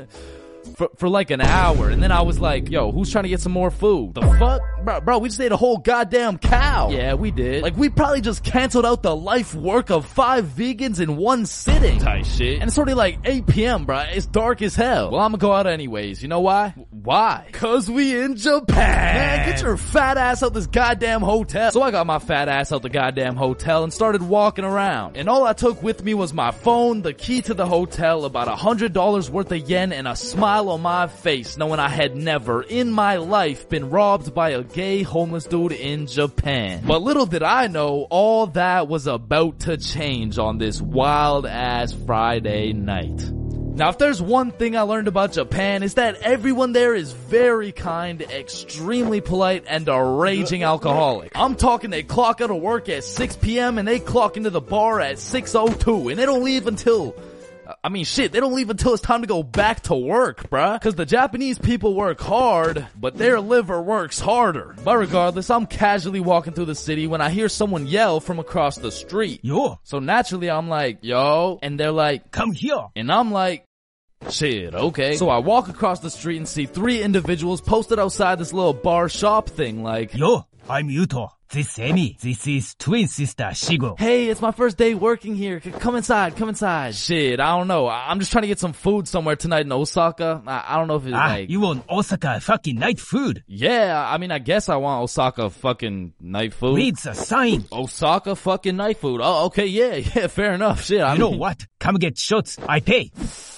For like an hour, and then I was like, yo, who's trying to get some more food? The fuck? Bro, we just ate a whole goddamn cow. Yeah, we did. Like, we probably just canceled out the life work of 5 vegans in one sitting. Tight shit. And it's already like 8 p.m., bro. It's dark as hell. Well, I'm gonna go out anyways. You know why? Why? Cause we in Japan. Man, get your fat ass out this goddamn hotel. So I got my fat ass out the goddamn hotel and started walking around. And all I took with me was my phone, the key to the hotel, about $100 worth of yen, and a smile on my face, knowing I had never in my life been robbed by a gay homeless dude in Japan. But little did I know, all that was about to change on this wild ass Friday night. Now, if there's one thing I learned about Japan, is that everyone there is very kind, extremely polite, and a raging alcoholic. I'm talking they clock out of work at 6 p.m. and they clock into the bar at 6:02, and they don't leave until they don't leave until it's time to go back to work, bruh. Cause the Japanese people work hard, but their liver works harder. But regardless, I'm casually walking through the city when I hear someone yell from across the street. Yo. So naturally I'm like, yo. And they're like, come here. And I'm like, shit, okay. So I walk across the street and see 3 individuals posted outside this little bar shop thing like, yo, I'm Yuto. This is Emi. This is twin sister Shigo. Hey, it's my first day working here. Come inside, come inside. Shit, I don't know. I'm just trying to get some food somewhere tonight in Osaka. I don't know if it's like... You want Osaka fucking night food? Yeah, I mean, I guess I want Osaka fucking night food. Reads a sign. Osaka fucking night food. Oh, okay, yeah, fair enough. Shit, I mean... know what? Come get shots. I pay.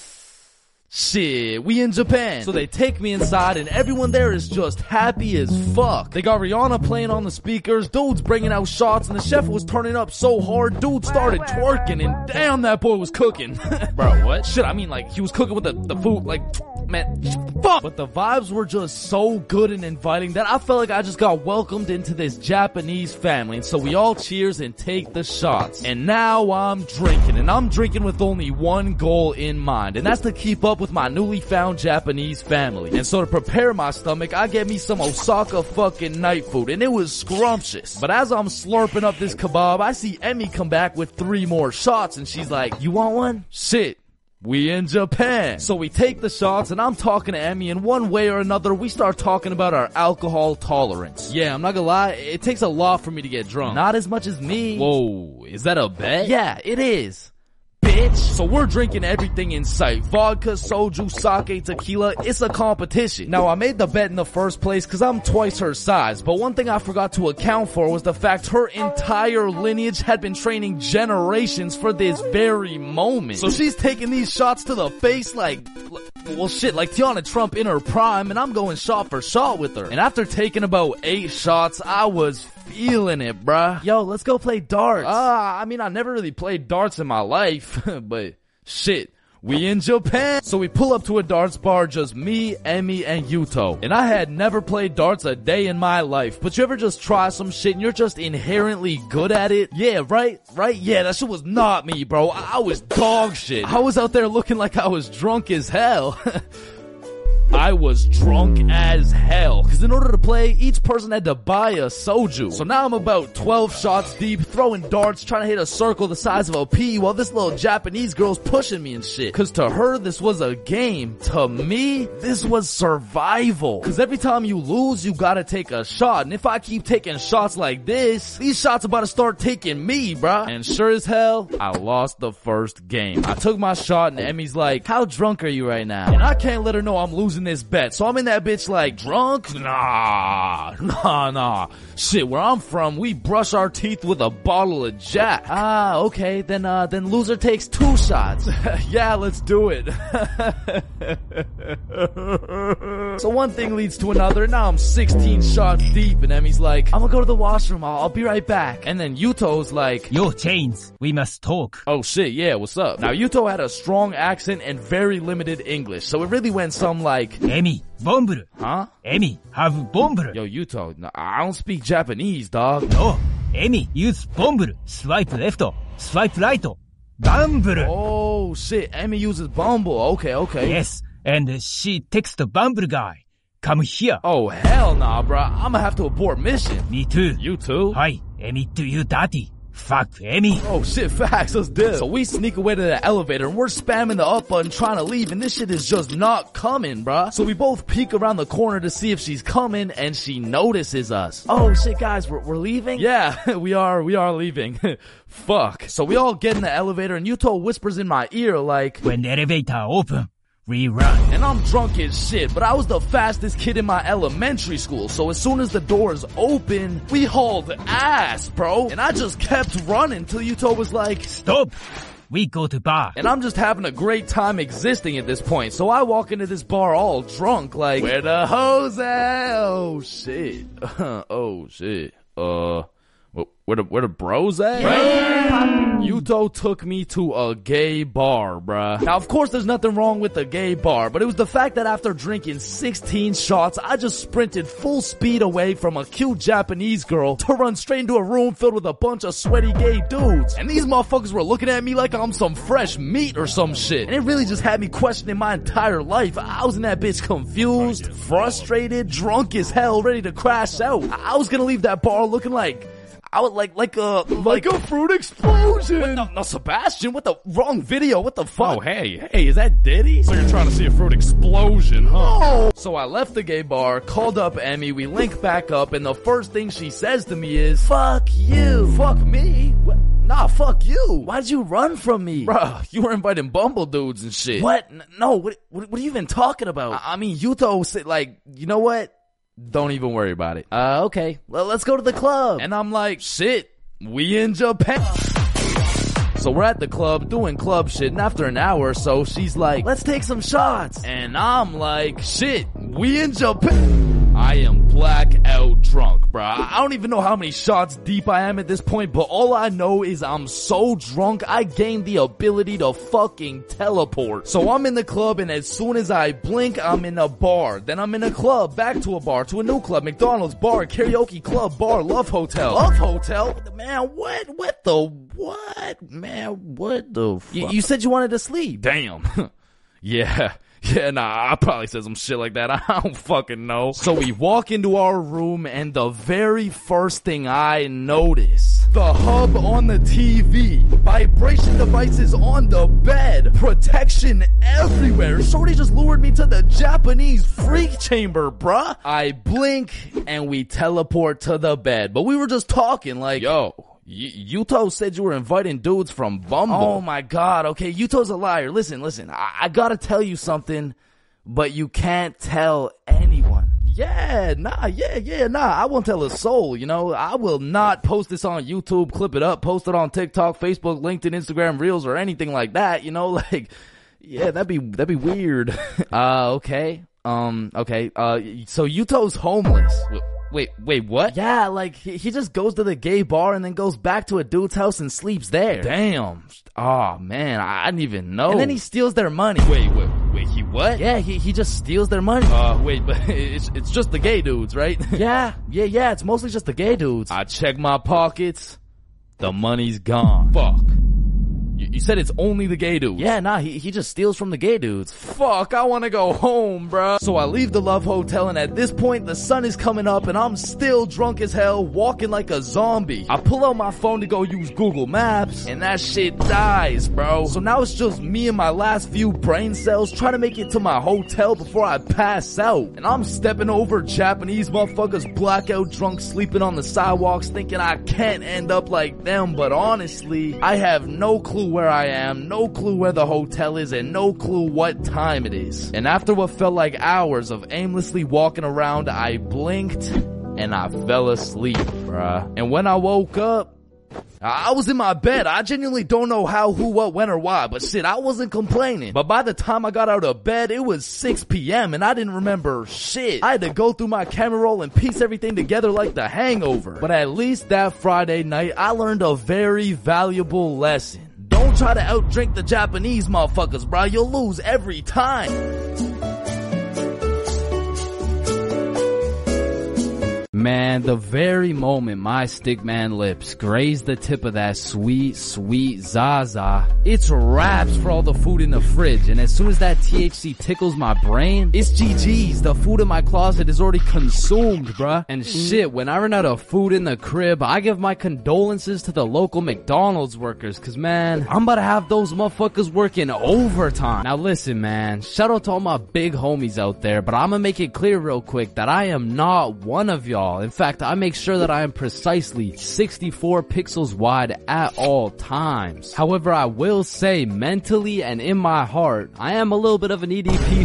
Shit, we in Japan. So they take me inside and everyone there is just happy as fuck. They got Rihanna playing on the speakers, dudes bringing out shots, and the chef was turning up so hard, dude started twerking, and damn, that boy was cooking. Bro, what? Shit, I mean, like, he was cooking with the food, like, man, fuck. But the vibes were just so good and inviting that I felt like I just got welcomed into this Japanese family. And so we all cheers and take the shots. And now I'm drinking, and I'm drinking with only one goal in mind, and that's to keep up with my newly found Japanese family. And so to prepare my stomach, I get me some Osaka fucking night food, and it was scrumptious. But as I'm slurping up this kebab, I see Emmy come back with 3 more shots, and she's like, you want one? Shit. We in Japan. So we take the shots and I'm talking to Emmy, and one way or another we start talking about our alcohol tolerance. Yeah, I'm not gonna lie, it takes a lot for me to get drunk. Not as much as me. Whoa, is that a bet? Yeah, it is. Bitch. So we're drinking everything in sight. Vodka, soju, sake, tequila. It's a competition. Now I made the bet in the first place cause I'm twice her size, but one thing I forgot to account for was the fact her entire lineage had been training generations for this very moment. So she's taking these shots to the face like Tiana Trump in her prime, and I'm going shot for shot with her. And after taking about 8 shots, I was feeling it, bruh. Yo, let's go play darts. I mean, I never really played darts in my life, but shit, we in Japan. So we pull up to a darts bar, just me, Emmy, and Yuto. And I had never played darts a day in my life, but you ever just try some shit and you're just inherently good at it? Yeah, right? Yeah, that shit was not me, bro. I was dog shit. I was out there looking like I was drunk as hell. I was drunk as hell. Cause in order to play, each person had to buy a soju. So now I'm about 12 shots deep, throwing darts, trying to hit a circle the size of a pea while this little Japanese girl's pushing me and shit. Cause to her, this was a game. To me, this was survival. Cause every time you lose, you gotta take a shot. And if I keep taking shots like this, these shots about to start taking me, bruh. And sure as hell, I lost the first game. I took my shot and Emmy's like, how drunk are you right now? And I can't let her know I'm losing this bet. So I'm in that bitch like, drunk? Nah. Shit, where I'm from, we brush our teeth with a bottle of Jack. Okay, then loser takes 2 shots. Yeah, let's do it. So one thing leads to another. Now I'm 16 shots deep and Emmy's like, I'm gonna go to the washroom. I'll be right back. And then Yuto's like, Yo, Chains, we must talk. Oh shit, yeah, what's up? Now Yuto had a strong accent and very limited English, so it really went some like, Emmy, Bomburu. Huh? Emmy, have Bomburu. Yo, Yuto, I don't speak Japanese, dog. No, Emmy, use Bomburu. Swipe left, swipe right. Bumble. Oh shit, Emmy uses Bumble. Okay. Yes, and she texts the Bumble guy. Come here. Oh hell nah, bruh. I'ma have to abort mission. Me too. You too? Hi, Emmy, do you dirty? Fuck Emmy. Oh shit, facts, let's do it. So we sneak away to the elevator and we're spamming the up button trying to leave, and this shit is just not coming, bruh. So we both peek around the corner to see if she's coming, and she notices us. Oh shit, guys, we're leaving? Yeah, we are leaving. Fuck. So we all get in the elevator and Yuto whispers in my ear like, when the elevator open, we run. And I'm drunk as shit, but I was the fastest kid in my elementary school, so as soon as the doors opened, we hauled ass, bro. And I just kept running till Yuto was like, stop, we go to bar. And I'm just having a great time existing at this point, so I walk into this bar all drunk like, where the hoes at? Oh shit. Oh shit. Where the bros at? Yuto took me to a gay bar, bruh. Now, of course, there's nothing wrong with a gay bar, but it was the fact that after drinking 16 shots, I just sprinted full speed away from a cute Japanese girl to run straight into a room filled with a bunch of sweaty gay dudes. And these motherfuckers were looking at me like I'm some fresh meat or some shit. And it really just had me questioning my entire life. I was in that bitch confused, frustrated, drunk as hell, ready to crash out. I was gonna leave that bar looking like a fruit explosion. No, Sebastian, what the wrong video? What the fuck? Oh, hey, is that Diddy? So you're trying to see a fruit explosion, huh? No. So I left the gay bar, called up Emmy, we link back up, and the first thing she says to me is, fuck you. Fuck me? What? Nah, fuck you. Why'd you run from me? Bruh, you were inviting Bumble dudes and shit. What? No, what are you even talking about? I mean, Yuto said, like, you know what? Don't even worry about it. Okay. Well, let's go to the club. And I'm like, shit, we in Japan. So we're at the club doing club shit, and after an hour or so, she's like, let's take some shots. And I'm like, shit, we in Japan. I am blackout drunk, bruh. I don't even know how many shots deep I am at this point, but all I know is I'm so drunk, I gained the ability to fucking teleport. So I'm in the club, and as soon as I blink, I'm in a bar. Then I'm in a club, back to a bar, to a new club, McDonald's, bar, karaoke club, bar, Love Hotel. Love Hotel? Man, what? What the what? Man, what the fuck? You said you wanted to sleep. Damn. Yeah, nah, I probably said some shit like that. I don't fucking know. So we walk into our room, and the very first thing I notice the hub on the TV, vibration devices on the bed, protection everywhere. Shorty just lured me to the Japanese freak chamber, bruh. I blink and we teleport to the bed, but we were just talking like, yo, Yuto said you were inviting dudes from Bumble. Oh my god, okay, Yuto's a liar. Listen, I gotta tell you something, but you can't tell anyone. Yeah, nah, I won't tell a soul, you know. I will not post this on YouTube, clip it up, post it on TikTok, Facebook, LinkedIn, Instagram, Reels, or anything like that, you know, like, yeah, that'd be weird. Okay. So Yuto's homeless. Wait, what? Yeah, like, he just goes to the gay bar and then goes back to a dude's house and sleeps there. Damn. Oh man, I didn't even know. And then he steals their money. Wait, he what? Yeah, he just steals their money. Wait, but it's just the gay dudes, right? Yeah, it's mostly just the gay dudes. I check my pockets, the money's gone. Fuck. You said it's only the gay dudes. Yeah, nah, he just steals from the gay dudes. Fuck, I wanna go home, bruh. So I leave the Love Hotel, and at this point, the sun is coming up, and I'm still drunk as hell, walking like a zombie. I pull out my phone to go use Google Maps, and that shit dies, bro. So now it's just me and my last few brain cells trying to make it to my hotel before I pass out. And I'm stepping over Japanese motherfuckers blackout drunk, sleeping on the sidewalks, thinking I can't end up like them, but honestly, I have no clue where I am, no clue where the hotel is, and no clue what time it is. And after what felt like hours of aimlessly walking around, I blinked and I fell asleep, bruh. And when I woke up, I was in my bed. I genuinely don't know how, who, what, when, or why, but shit, I wasn't complaining. But by the time I got out of bed, it was 6 p.m. and I didn't remember shit. I had to go through my camera roll and piece everything together like The Hangover. But at least that Friday night, I learned a very valuable lesson. Don't try to outdrink the Japanese motherfuckers, bro. You'll lose every time. Man, the very moment my stickman lips graze the tip of that sweet, sweet Zaza, it's wraps for all the food in the fridge. And as soon as that THC tickles my brain, it's GG's. The food in my closet is already consumed, bruh. And shit, when I run out of food in the crib, I give my condolences to the local McDonald's workers, cause man, I'm about to have those motherfuckers working overtime. Now listen, man, shout out to all my big homies out there, but I'm gonna make it clear real quick that I am not one of y'all. In fact, I make sure that I am precisely 64 pixels wide at all times. However, I will say mentally and in my heart, I am a little bit of an EDP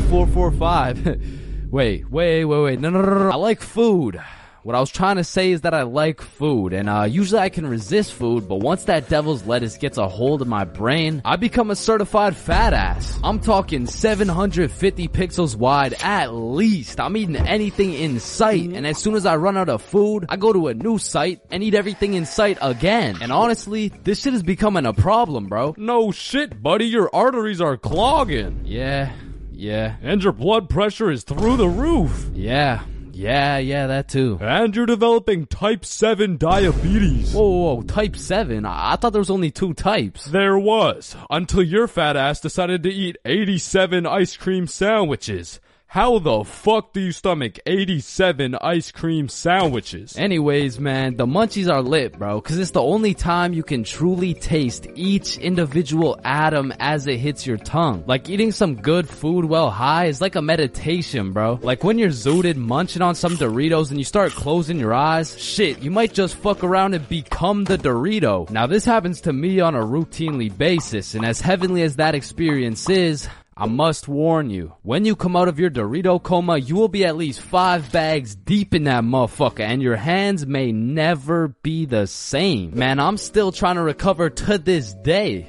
445. Wait. No. I like food. What I was trying to say is that I like food, and usually I can resist food, but once that devil's lettuce gets a hold of my brain, I become a certified fat ass. I'm talking 750 pixels wide at least. I'm eating anything in sight, and as soon as I run out of food, I go to a new site and eat everything in sight again. And honestly, this shit is becoming a problem, bro. No shit, buddy, your arteries are clogging. Yeah. And your blood pressure is through the roof. Yeah, that too. And you're developing type 7 diabetes. Whoa, type 7? I thought there was only 2 types. There was, until your fat ass decided to eat 87 ice cream sandwiches. How the fuck do you stomach 87 ice cream sandwiches? Anyways, man, the munchies are lit, bro, cause it's the only time you can truly taste each individual atom as it hits your tongue. Like eating some good food while high is like a meditation, bro. Like when you're zooted munching on some Doritos and you start closing your eyes, shit, you might just fuck around and become the Dorito. Now this happens to me on a routinely basis, and as heavenly as that experience is, I must warn you, when you come out of your Dorito coma, you will be at least 5 bags deep in that motherfucker, and your hands may never be the same. Man, I'm still trying to recover to this day.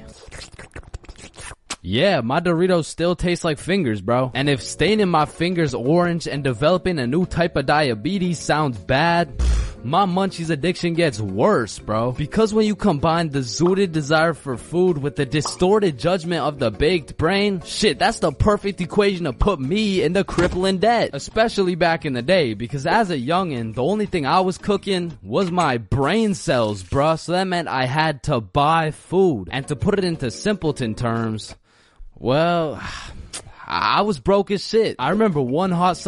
Yeah, my Doritos still taste like fingers, bro. And if staining my fingers orange and developing a new type of diabetes sounds bad, my munchies addiction gets worse, bro. Because when you combine the zooted desire for food with the distorted judgment of the baked brain, shit, that's the perfect equation to put me in the crippling debt. Especially back in the day, because as a youngin', the only thing I was cooking was my brain cells, bruh. So that meant I had to buy food. And to put it into simpleton terms, well, I was broke as shit. I remember one hot